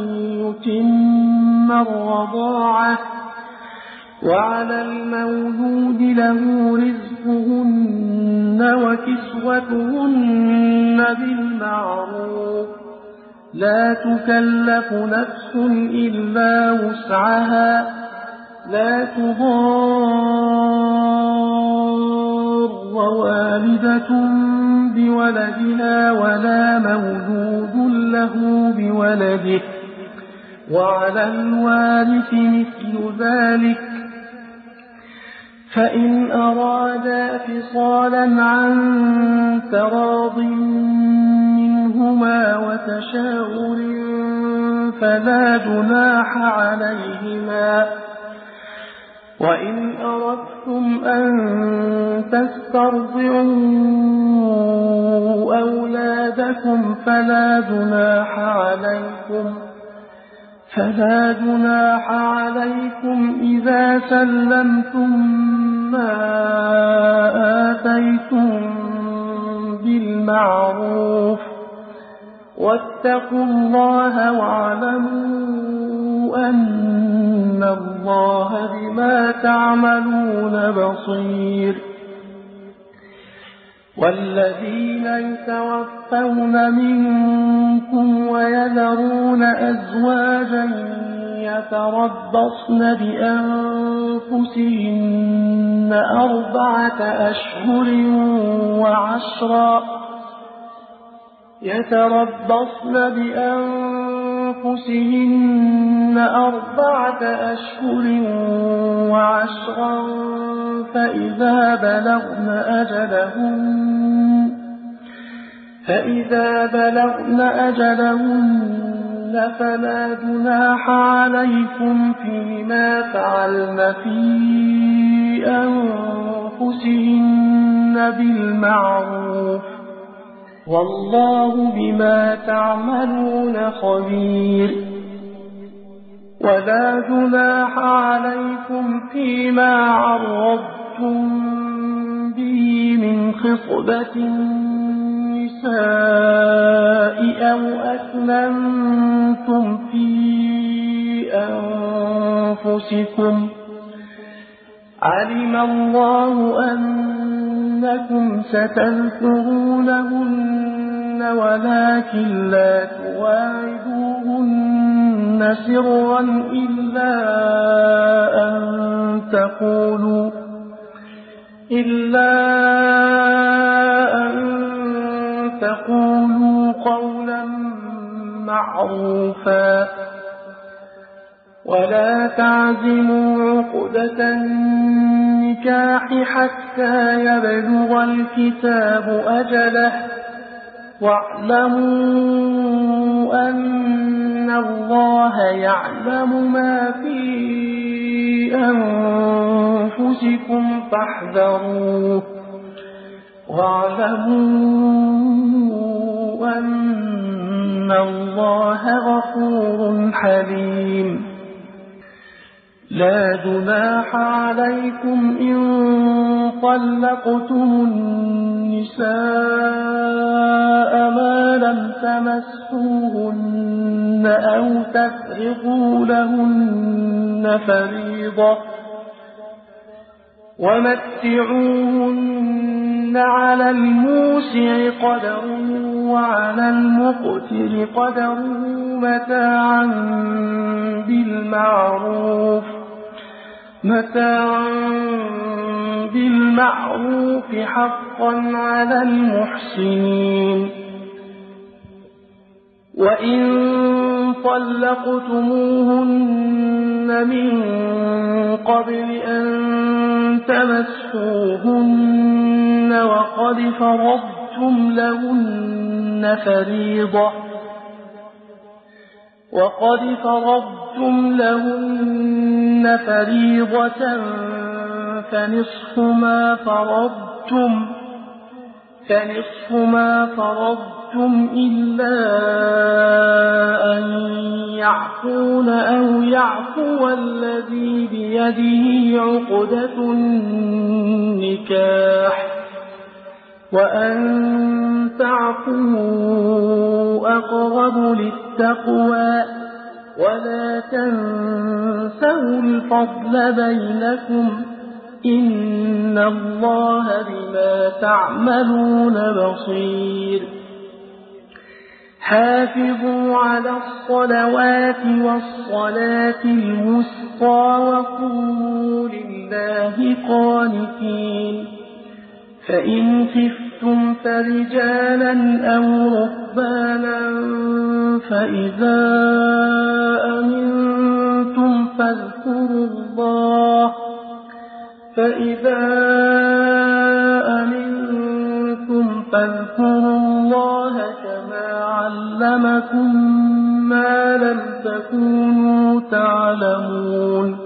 يتم الرضاعة وعلى المولود له رزقهن وكسوتهن بالمعروف لا تكلف نفس إلا وسعها لا تضار والدة بولدها بولدها ولا مولود له بولده، وعلى الوارث مثل ذلك، فإن أرادا فصالا عن تراض منهما وتشاور فلا جناح عليهما. وإن أردتم أن تسترضعوا أولادكم فلا جناح عليكم فلا جناح عليكم إذا سلمتم ما آتيتم بالمعروف، واتقوا الله واعلموا أن الله بما تعملون بصير. والذين يتوفون منكم ويذرون أزواجا يتربصن بأنفسهن أربعة أشهر وعشرا يتربصن بأنفسهن أربعة أشهر وعشرا فإذا بلغن أجلهن فإذا بلغن أجلهن فلا جناح عليكم فيما فعلن في أنفسهن بالمعروف، والله بما تعملون خبير. ولا جناح عليكم فيما عرضتم به من خطبة النساء أو أكننتم في أنفسكم، علم الله أنكم ستذكرونهن ولكن لا تواعدوهن سرا إلا أن تقولوا إلا أن تقولوا قولا معروفا. ولا تعزموا عقدة النكاح حتى يبلغ الكتاب أجله، واعلموا أن الله يعلم ما في أنفسكم فاحذروه، واعلموا أن الله غفور حليم. لا جناح عليكم إن طلقتم النساء ما لم تمسوهن أو تفرضوا لهن فريضة، ومتعوهن على الموسع قدره وعلى المقتر قدره متاعا بالمعروف متاعا بالمعروف حقا على المحسنين. وإن طلقتموهن من قبل أن تمسوهن وقد فرضتم لهن فريضة وقد فرضتم لهن فريضة فنصف ما فرضتم فنصف ما فرضتم إلا أن يعفون أو يعفو الذي بيده عقدة النكاح، وأن تعفوا أقرب للتقوى، ولا تنسوا الفضل بينكم، إن الله بما تعملون بصير. حافظوا على الصلوات والصلاة الوسطى وقوموا لله قانتين. فإن خفتم فرجالا أو ركبانا فإذا أمنتم فاذكروا الله فإذا أمنتم فاذكروا الله كما علمكم ما لم تكونوا تعلمون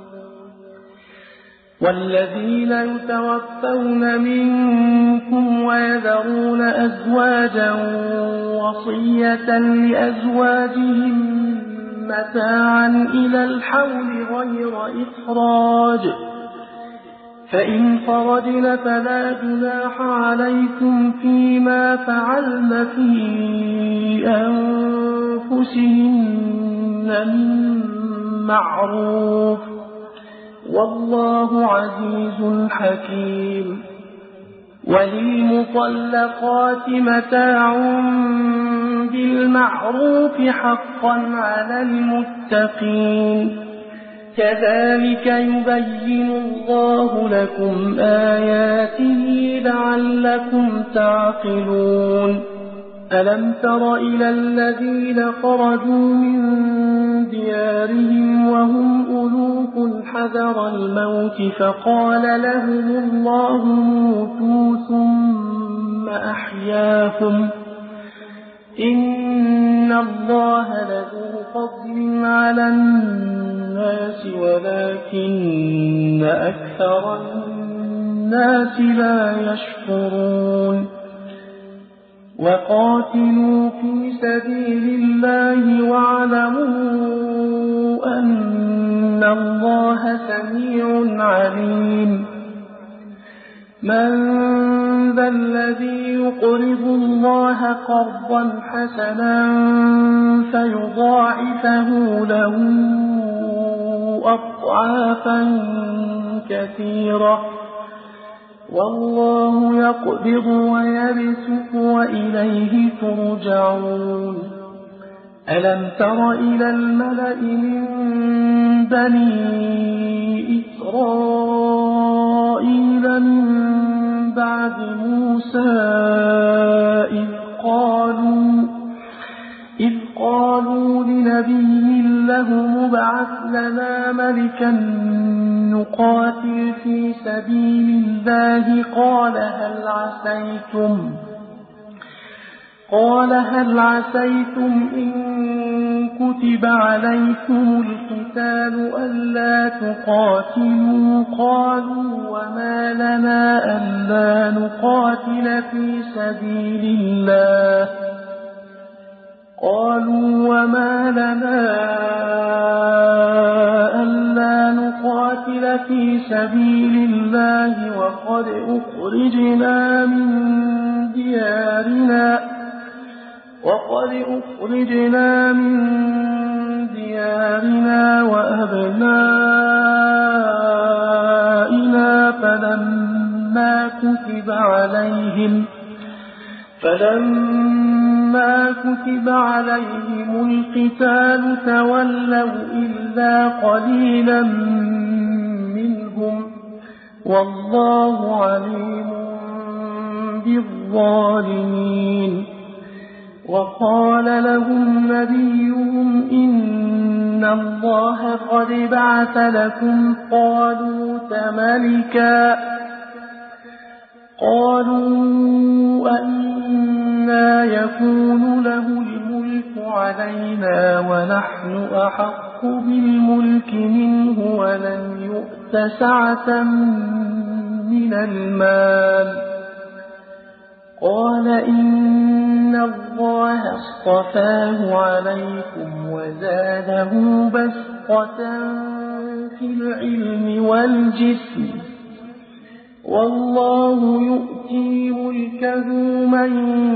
والذين يتوفون منكم ويذرون أزواجا وصية لأزواجهم متاعا إلى الحول غير إخراج فإن خرجن فلا جناح عليكم فيما فعلن في أنفسهن من معروف والله عزيز حكيم وللمطلقات متاع بالمعروف حقا على المتقين كذلك يبين الله لكم آياته لعلكم تعقلون ألم تر إلى الذين خرجوا من ديارهم وهم ألوف حذر الموت فقال لهم الله موتوا ثم أحياهم إن الله لذو فضل على الناس ولكن أكثر الناس لا يشكرون وقاتلوا في سبيل الله واعلموا أن الله سميع عليم من ذا الذي يقرض الله قرضا حسنا فيضاعفه له أضعافا كثيرة والله يقبض ويبسط وإليه ترجعون ألم تر إلى الملأ من بني إسرائيل من بعد موسى إذ قالوا إذ قالوا لنبي له مبعث لنا ملكا نقاتل في سبيل الله قال هل عسيتم قال هل عسيتم إن كتب عليكم القتال ألا تقاتلوا قالوا وما لنا ألا نقاتل في سبيل الله قالوا وما لنا ألا نقاتل في سبيل الله وقد أخرجنا من ديارنا وقد أخرجنا من ديارنا وأبنائنا فلما كتب عليهم فلما كتب عليهم القتال تولوا إلا قليلا منهم والله عليم بالظالمين وقال لهم نبيهم إن الله قد بعث لكم طالوت ملكا قالوا أئنا يكون له الملك علينا ونحن أحق بالملك منه ولم يؤت سعة من المال قال إن الله اصطفاه عليكم وزاده بسطة في العلم والجسم والله يؤتي ملكه من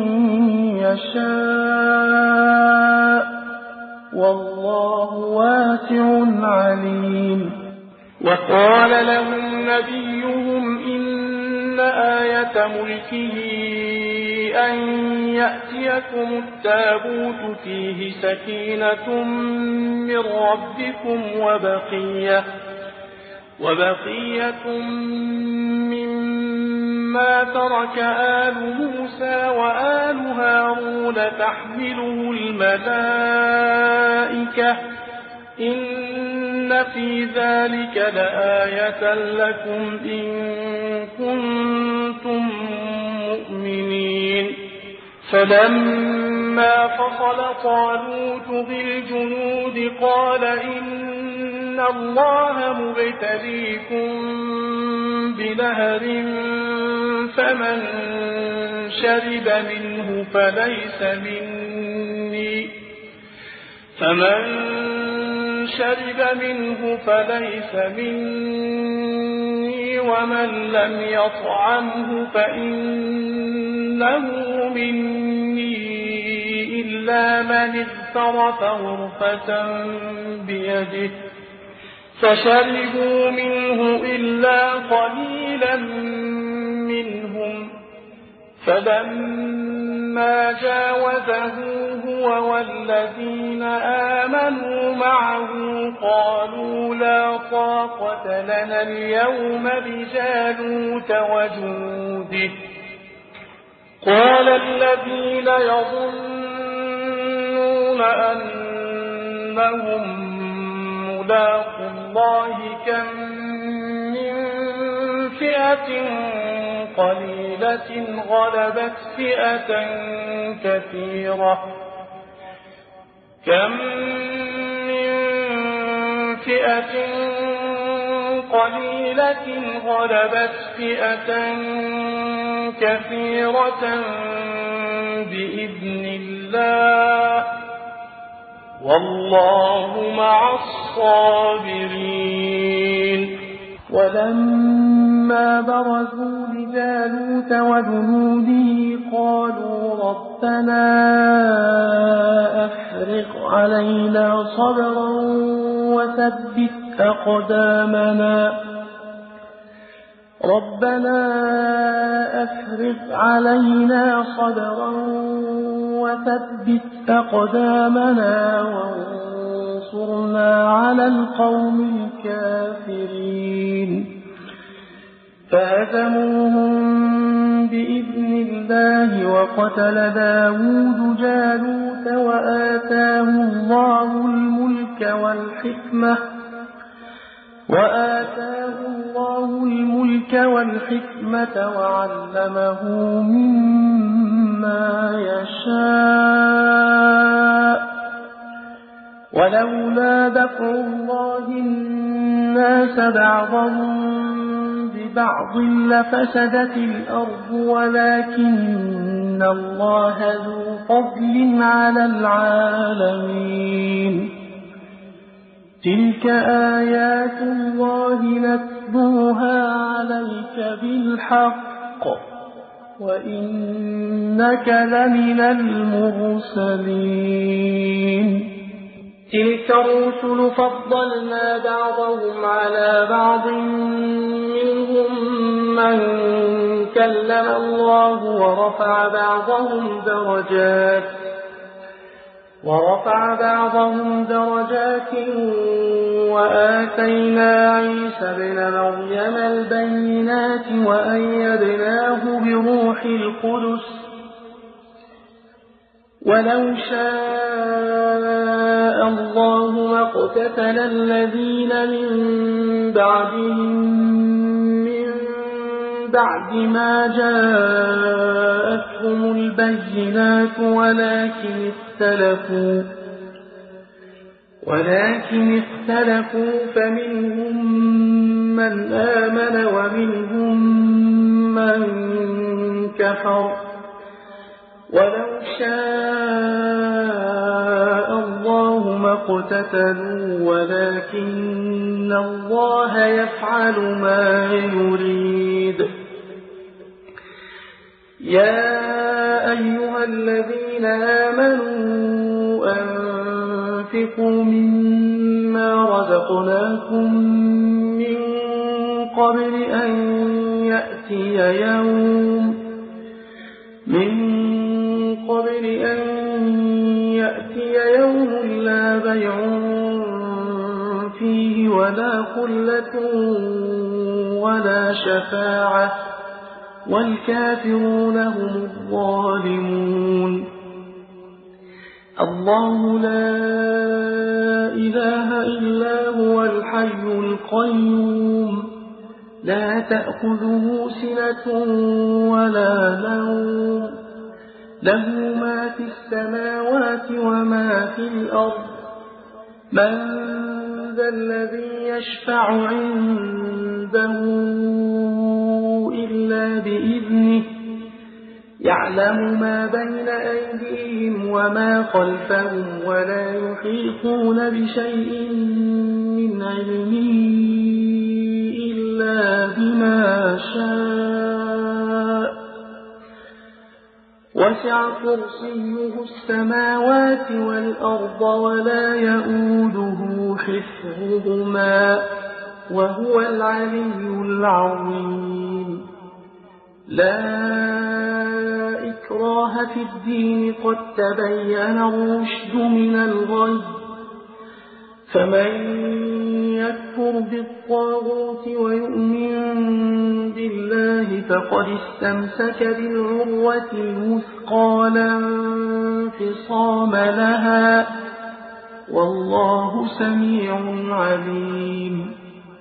يشاء والله واسع عليم وقال لهم نبيهم إن آية ملكه أن يأتيكم التابوت فيه سكينة من ربكم وبقية وبقية مما ما ترك آل موسى وآل هارون تحمله الملائكة إن في ذلك لآية لكم إن كنتم مؤمنين فلما فصل طالوت بالجنود قال إن الله مبتليكم بنهر فمن شرب منه فليس مني فمن شرب منه فليس مني ومن لم يطعمه فإنه مني إلا من اغترف غرفة بيده فشربوا منه إلا قليلا منهم فلما جاوزه هو والذين آمنوا معه قالوا لا طاقة لنا اليوم بجالوت وجنوده قال الذين يظنون أنهم ملاقو الله كم من فئة قليلة غلبت فئة كثيرة كم من فئة قليلة غلبت فئة كثيرة بإذن الله والله مع الصابرين ولما برزوا لجالوت وجنوده قالوا ربنا أفرغ علينا صبرا وثبت أقدامنا ربنا أفرغ علينا صبرا وثبت أقدامنا وانصرنا على القوم الكافرين فهزموهم بإذن الله وقتل داود جالوت وآتاه الله الملك والحكمة وآتاه الله الملك والحكمة وعلمه مما يشاء ولولا دفع الله الناس بعضهم ببعض لفسدت الأرض ولكن الله ذو فضل على العالمين تلك آيات الله نتلوها عليك بالحق وإنك لمن المرسلين تلك الرسل فضلنا بعضهم على بعض منهم من كلم الله ورفع بعضهم درجات ورفع بعضهم درجات وآتينا عيسى ابن مريم البينات وأيدناه بروح القدس ولو شاء الله ما اقتتل الذين من بعدهم من بعد ما جاءتهم البينات ولكن اختلفوا ولكن اختلفوا فمنهم من آمن ومنهم من كفر ولو شاء الله ما اقتتلوا ولكن الله يفعل ما يريد يا أيها الذين آمنوا أنفقوا مما رزقناكم من قبل أن يأتي يوم من قبل أن يأتي يوم لا بيع فيه ولا خلة ولا شفاعة والكافرون هم الظالمون. الله لا إله إلا هو الحي القيوم لا تأخذه سنة ولا نوم له ما في السماوات وما في الأرض من ذا الذي يشفع عنده إلا بإذنه يعلم ما بين أيديهم وما خلفهم ولا يحيطون بشيء من علمه إلا بما شاء وسع كرسيه السماوات والأرض ولا يؤوده حفظهما وهو العلي العظيم. لا إكراه في الدين قد تبين الرشد من الغي فمن يكفر بالطاغوت ويؤمن بالله فقد استمسك بالعروة الوثقى لا انفصام لها والله سميع عليم.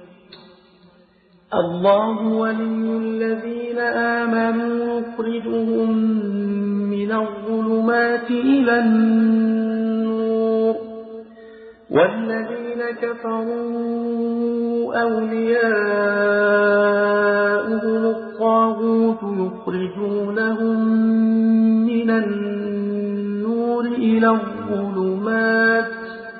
الله ولي الذين آمنوا يخرجهم من الظلمات إلى النور والذين كفروا أولياؤهم الطاغوت يخرجونهم من النور إلى الظلمات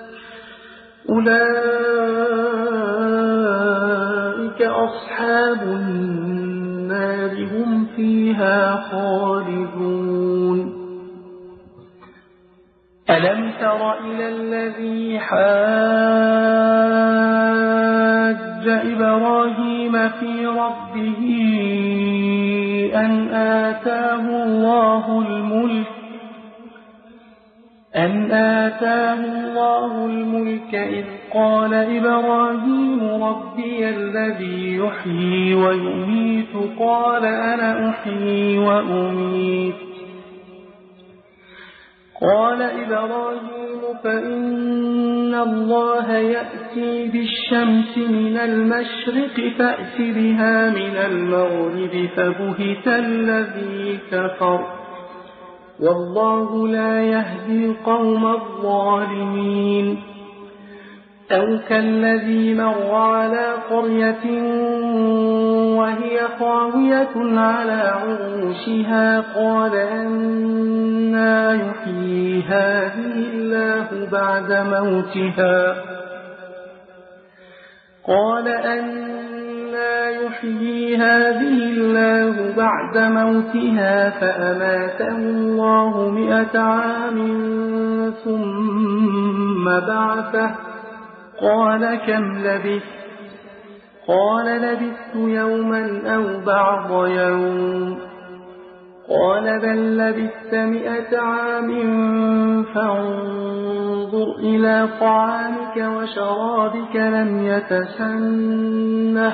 أولئك أصحاب النار هم فيها خالدون. ألم تر إلى الذي حاج إبراهيم في ربه أن آتاه الله الملك أن آتاه الله الملك إذ قال إبراهيم ربي الذي يحيي ويميت قال أنا أحيي وأميت قال إبراهيم فإن الله يأتي بالشمس من المشرق فأت بها من المغرب فبهت الذي كفر والله لا يهدي القوم الظالمين. أو كالذي مر على قرية وهي خاوية على عروشها قال أنى يحيي هذه الله بعد موتها قال أنى يحيي هذه الله بعد موتها فأماته الله مئة عام ثم بعثه قال كم لبثت قال لبثت يوما أو بعض يوم قال بل لبثت مئة عام فانظر إلى طعامك وشرابك لم يتسنه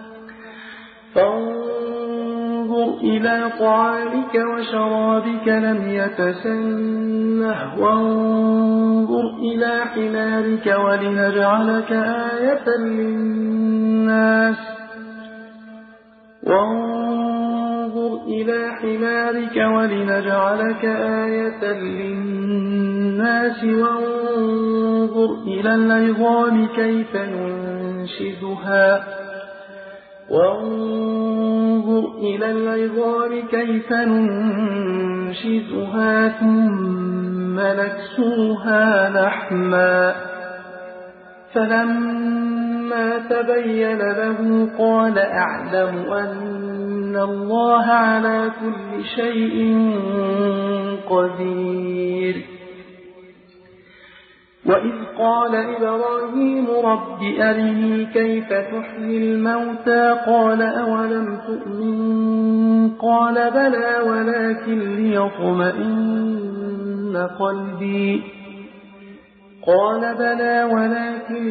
فانظر إلى طعامك وشرابك لم يتسنه وانظر إلى حمارك ولنجعلك آية للناس وانظر إلى حمارك ولنجعلك آية للناس وانظر إلى العظام كيف ننشدها وانظر إلى العظام كيف ننشزها ثم نكسوها لحما فلما تبين له قال أعلم أن الله على كل شيء قدير. وإذ قال إبراهيم رب أرني كيف تحيي الموتى قال أولم تؤمن قال بلى ولكن ليطمئن قلبي قال بلى ولكن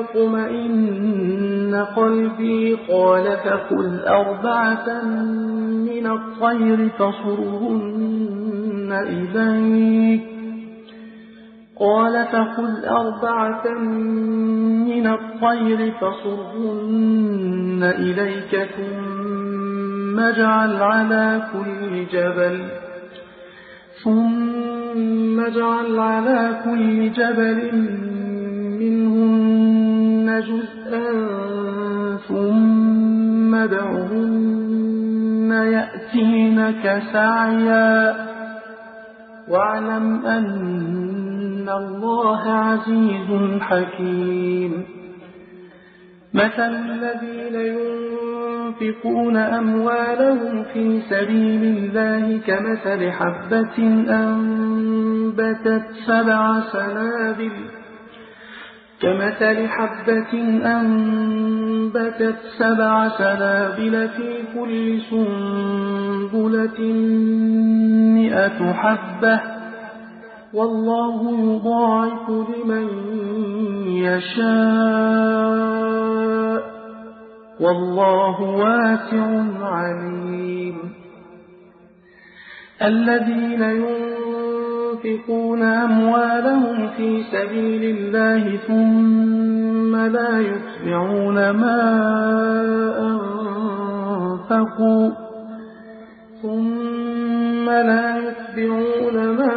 ليطمئن قلبي قال فخذ أربعة من الطير فصرهن إليك قال فخذ أربعة من الطير فصرهن إليك ثم اجعل على كل جبل ثم اجعل على كل جبل منهن جزءا ثم ادعهن يأتينك سعيا واعلم أن الله عزيز حكيم مثل الذين ينفقون أموالهم في سبيل الله كمثل حبة أنبتت سبع سنابل كمثل حبة أنبتت سبع سنابل في كل سنبلة مئة حبة والله يضاعف لمن يشاء والله واسع عليم الذين ينفقون أموالهم في سبيل الله ثم لا يتبعون ما أنفقوا ثم لا يتبعون ما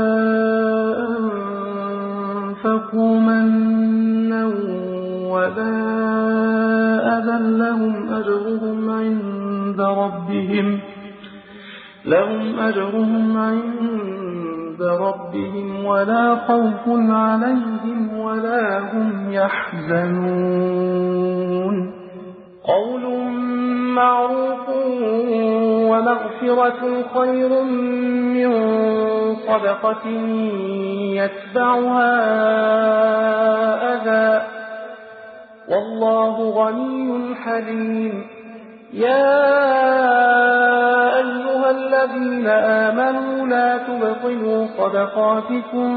أنفقوا منا ولا أذى لهم أجرهم عند ربهم لهم أجرهم عند ربهم ولا خوف عليهم ولا هم يحزنون قول معروف ومغفرة خير من صدقة يتبعها أذى والله غني حليم يا أيها الذين آمنوا لا تبطلوا صدقاتكم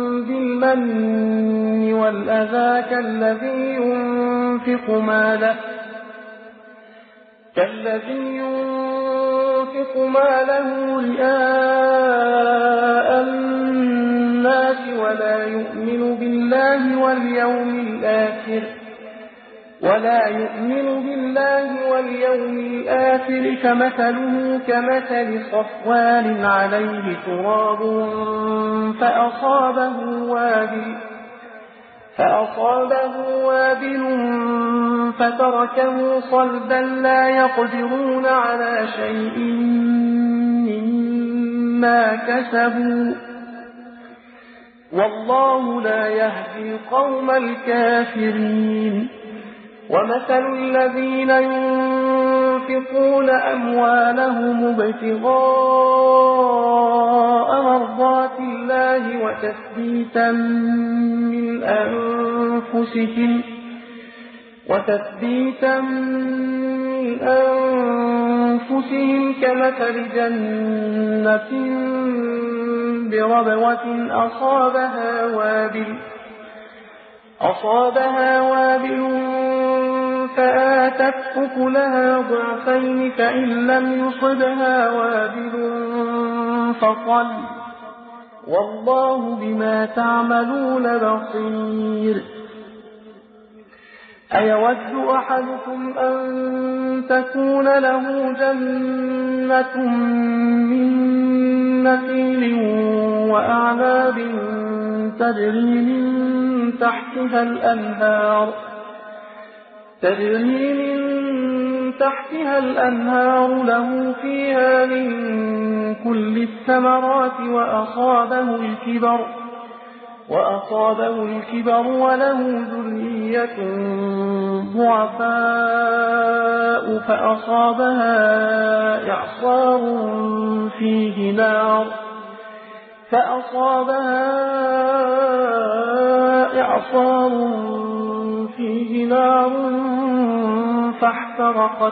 بالمن والأذى كالذي ينفق ماله كالذي ينفق ماله رئاء الناس ولا يؤمن بالله واليوم الآخر ولا يؤمن بالله واليوم الآخر فمثله كمثل صفوان عليه تراب فأصابه وابل فأصابه وابل فتركه صلبا لا يقدرون على شيء مما كسبوا والله لا يهدي القوم الكافرين ومثل الذين ينفقون أموالهم ابتغاء مرضات الله وتثبيتا من أنفسهم وتثبيتا من أنفسهم كمثل جنة بربوة أصابها وابل أصابها وابل فآتت أكلها ضعفين فإن لم يصبها وابل فطل والله بما تعملون بصير أيود أحدكم أن تكون له جنة من نخيل وأعناب تجري من تحتها الأنهار تجري من تحتها الأنهار له فيها من كل الثمرات وأصابه الكبر وأصابه الكبر وله ذرية ضعفاء فأصابها إعصار فيه نار فأصابها إعصار فيه نار فاحترقت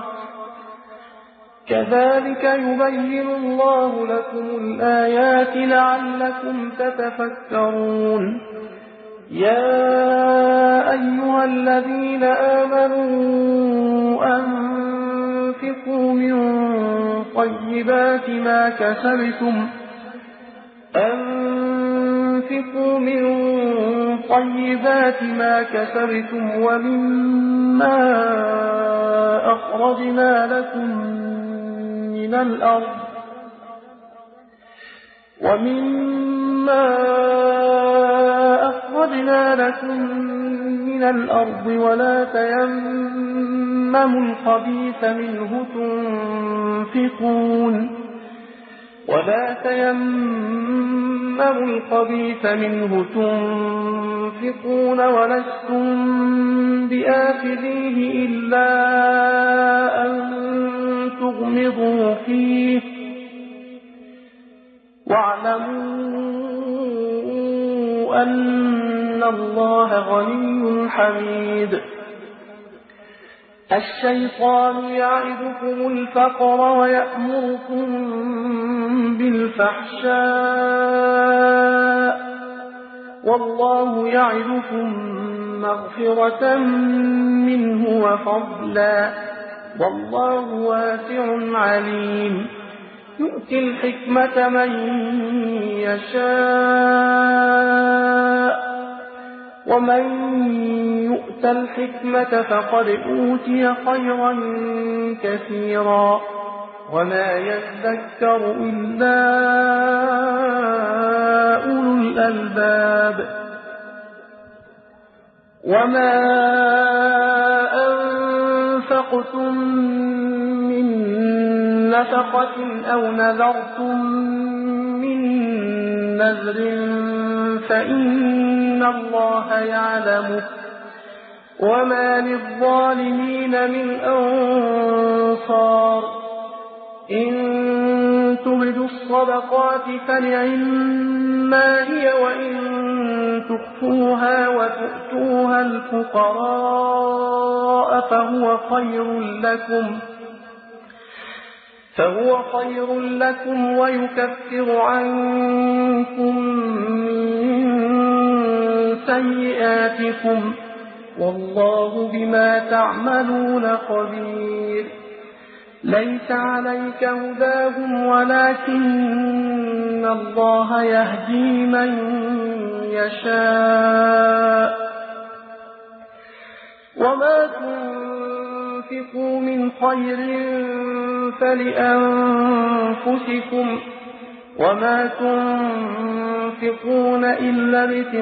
كذلك يبين الله لكم الآيات لعلكم تتفكرون يا أيها الذين آمنوا أنفقوا من طيبات ما كسبتم أنفقوا من طيبات ما كسبتم ومما أخرجنا لكم من الأرض ومما أخرجنا لكم من الأرض ولا تيمموا الخبيث منه تنفقون ولا تيمموا الخبيث منه تنفقون ولستم بآخذيه إلا أن تغمضوا فيه واعلموا أن الله غني حميد. الشيطان يعدكم الفقر ويأمركم بالفحشاء والله يعدكم مغفرة منه وفضلا والله واسع عليم. يؤتي الحكمة من يشاء ومن يؤت الحكمة فقد أوتي خيرا كثيرا وما يذكر إلا أولو الألباب. وما أنفقتم من نفقة أو نذرتم من نذر فإن الله يعلمه وما للظالمين من أنصار. إن تبدوا الصدقات فنعما هي وإن تخفوها وتؤتوها الفقراء فهو خير لكم فهو خير لكم ويكفر عنكم من سيئاتكم والله بما تعملون خبير. ليس عليك هداهم ولكن الله يهدي من يشاء. وما تنفقوا من خير فلأنفسكم وما تنفقون إلا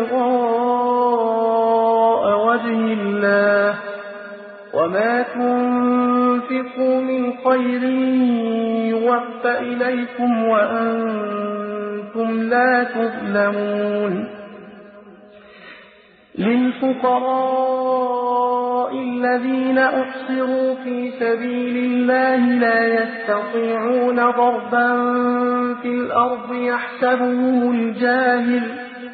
ابتغاء وجه الله وما تنفقوا من خير يوفى إليكم وأنتم لا تظلمون. للفقراء الذين أحصروا في سبيل الله لا يستطيعون ضربا في الأرض يحسبهم الجاهل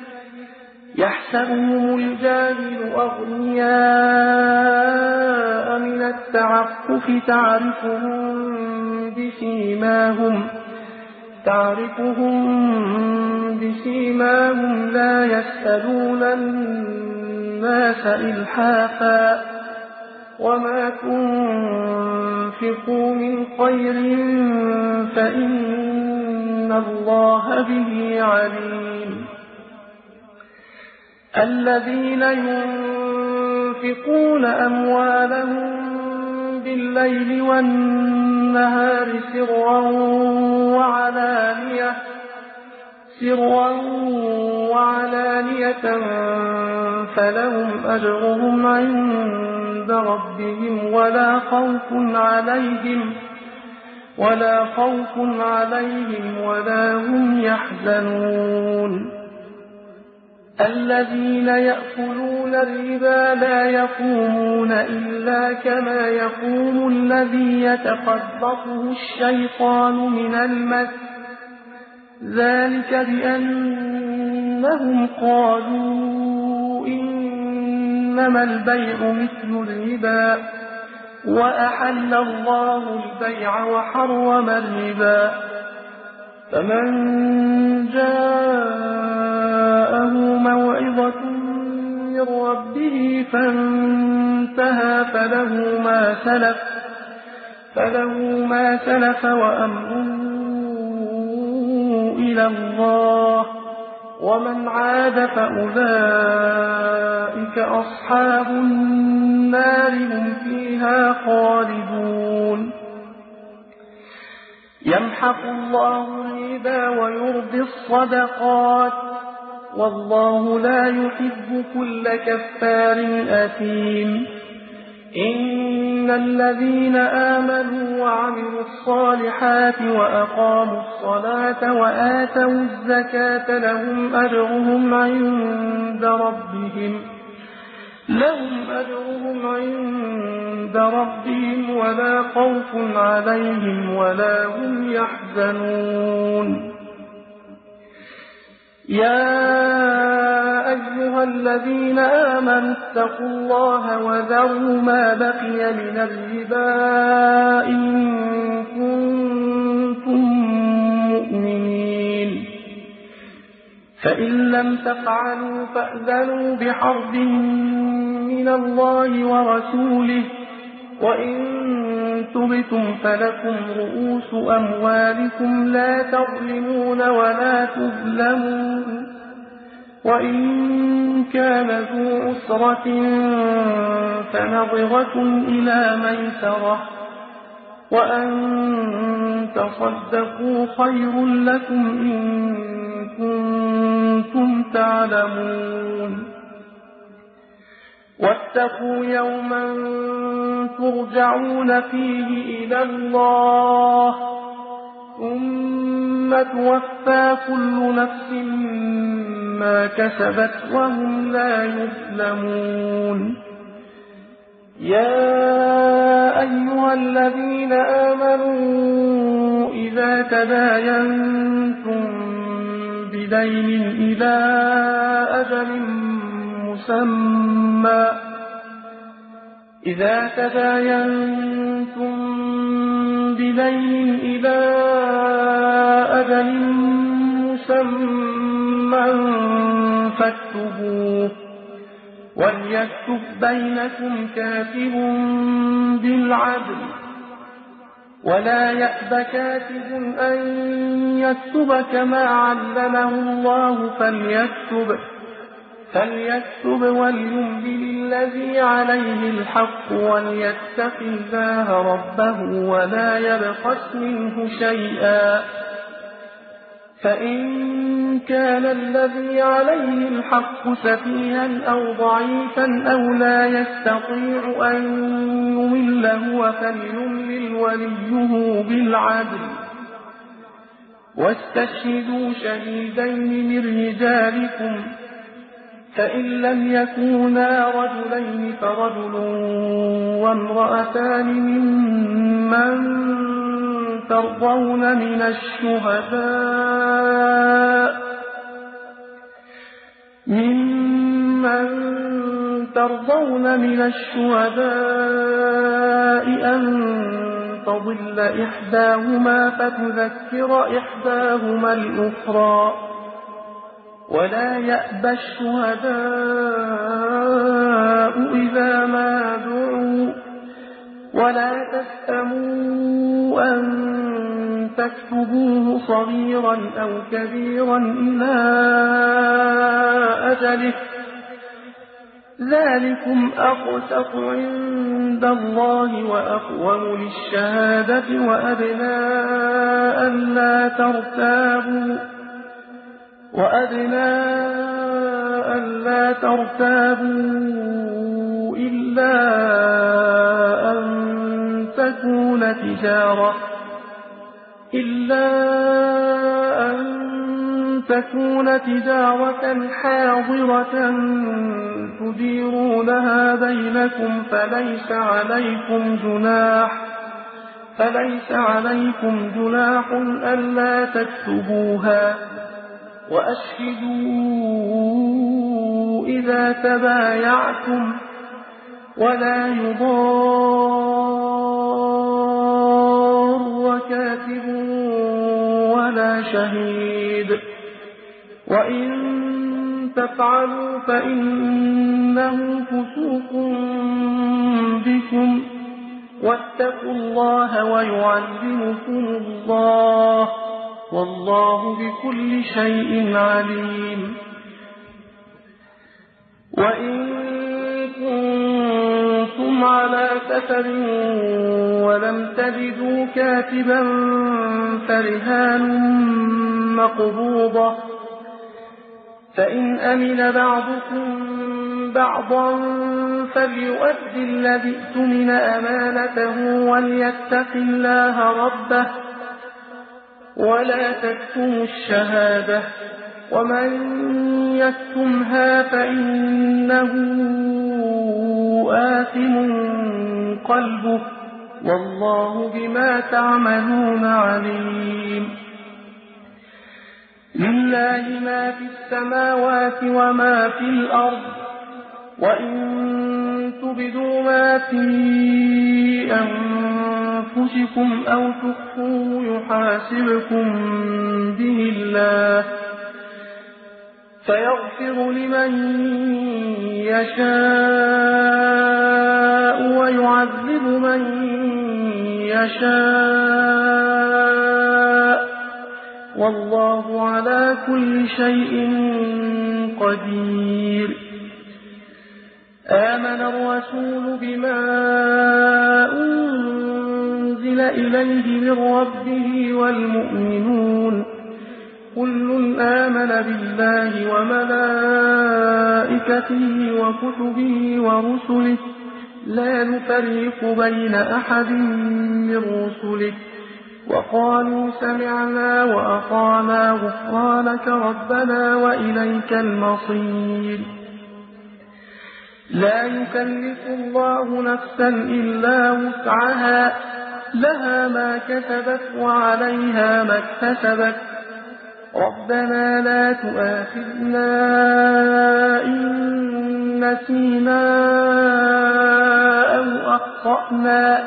يحسبهم الجاهل أغنياء من التعفف تعرفهم بسيماهم تعرفهم بسيماهم لا يسألون الناس إلحافا وما تنفقوا من خير فإن الله به عليم. الذين ينفقون أموالهم بالليل والنهار سرا وعلانية سرا وعلانية فلهم أجرهم عند ربهم ولا خوف عليهم ولا خوف عليهم ولا هم يحزنون. الذين يأكلون الربا لا يقومون إلا كما يقوم الذي يتخبطه الشيطان من المس ذلك بأنهم قالوا إنما البيع مثل الربا وأحل الله البيع وحرم الربا. فمن جاءه موعظة فانتهى فله ما سلف فله ما سلف وأمره إلى الله ومن عاد فأولئك أصحاب النار هم فيها خالدون يمحق الله الربا ويربي الصدقات والله لا يحب كل كفار أثيم إن الذين آمنوا وعملوا الصالحات وأقاموا الصلاة وآتوا الزكاة لهم أجرهم عند ربهم لهم أجرهم عند ربهم ولا خوف عليهم ولا هم يحزنون يا أيها الذين آمنوا اتقوا الله وذروا ما بقي من الربا إن كنتم مؤمنين فإن لم تفعلوا فأذنوا بحرب من الله ورسوله وإن تبتم فلكم رؤوس أموالكم لا تظلمون ولا تظلمون وإن كان ذو عسرة فنظرة إلى ميسرة وأن تصدقوا خير لكم إن كنتم تعلمون واتقوا يوما ترجعون فيه إلى الله ثم توفى كل نفس ما كسبت وهم لا يظلمون يا أيها الذين آمنوا إذا تداينتم بدين إلى أجل مسمى إذا تداينتم بدين إلى أجل مسمى فاكتبوه وليكتب بينكم كاتب بالعدل ولا يأب كاتب أن يكتب كما علمه الله فليكتب فليكتب وليملل الذي عليه الحق وليتق الله ربه ولا يبخس منه شيئا فإن كان الذي عليه الحق سفيها أو ضعيفا أو لا يستطيع أن يمل هو فليملل وليه بالعدل واستشهدوا شهيدين من رجالكم فإن لم يكونا رجلين فرجل وامرأتان ممن ترضون من الشهداء ممن ترضون من الشهداء أن تضل إحداهما فتذكر إحداهما الأخرى ولا يأبى الشهداء إذا ما دعوا ولا تسأموا أن تكتبوه صغيرا أو كبيرا إلى أجله ذلكم أقسط عند الله وأقوم للشهادة وأدنى ألا ترتابوا وأدنى ألا ترتابوا إلا أن تكون تجارة إلا أن تكون تجارة حاضرة تديرونها بينكم فليس عليكم جناح فليس عليكم جناح ألا تكتبوها وأشهدوا إذا تبايعتم ولا يضار كاتب ولا شهيد وإن تفعلوا فإنه فسوق بكم واتقوا الله ويعلمكم الله والله بكل شيء عليم. وإن كنتم على سفر ولم تجدوا كاتبا فرهان مقبوضة فإن أمن بعضكم بعضا فليؤد الذي اؤتمن أمانته وليتق الله ربه ولا تكتموا الشهادة ومن يكتمها فإنه آثم قلبه والله بما تعملون عليم. لله ما في السماوات وما في الأرض وإن تبدوا ما في أنفسكم أو تخفوه يحاسبكم به الله فيغفر لمن يشاء ويعذب من يشاء والله على كل شيء قدير. آمن الرسول بما أنزل إليه من ربه والمؤمنون كل آمن بالله وملائكته وكتبه ورسله لا نفرق بين أحد من رسله وقالوا سمعنا وأطعنا غفرانك ربنا وإليك المصير. لا يكلف الله نفسا إلا وسعها لها ما كسبت وعليها ما اكتسبت ربنا لا تؤاخذنا إن نسينا أو أخطأنا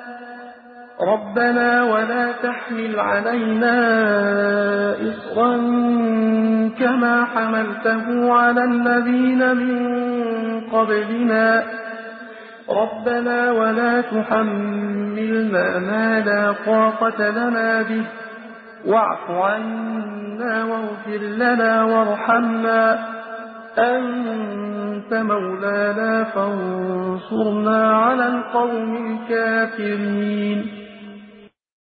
ربنا ولا تحمل علينا إصرا كما حملته على الذين من قبلنا ربنا ولا تحملنا ما لا طاقة لنا به واعف عنا واغفر لنا وارحمنا أنت مولانا فانصرنا على القوم الكافرين.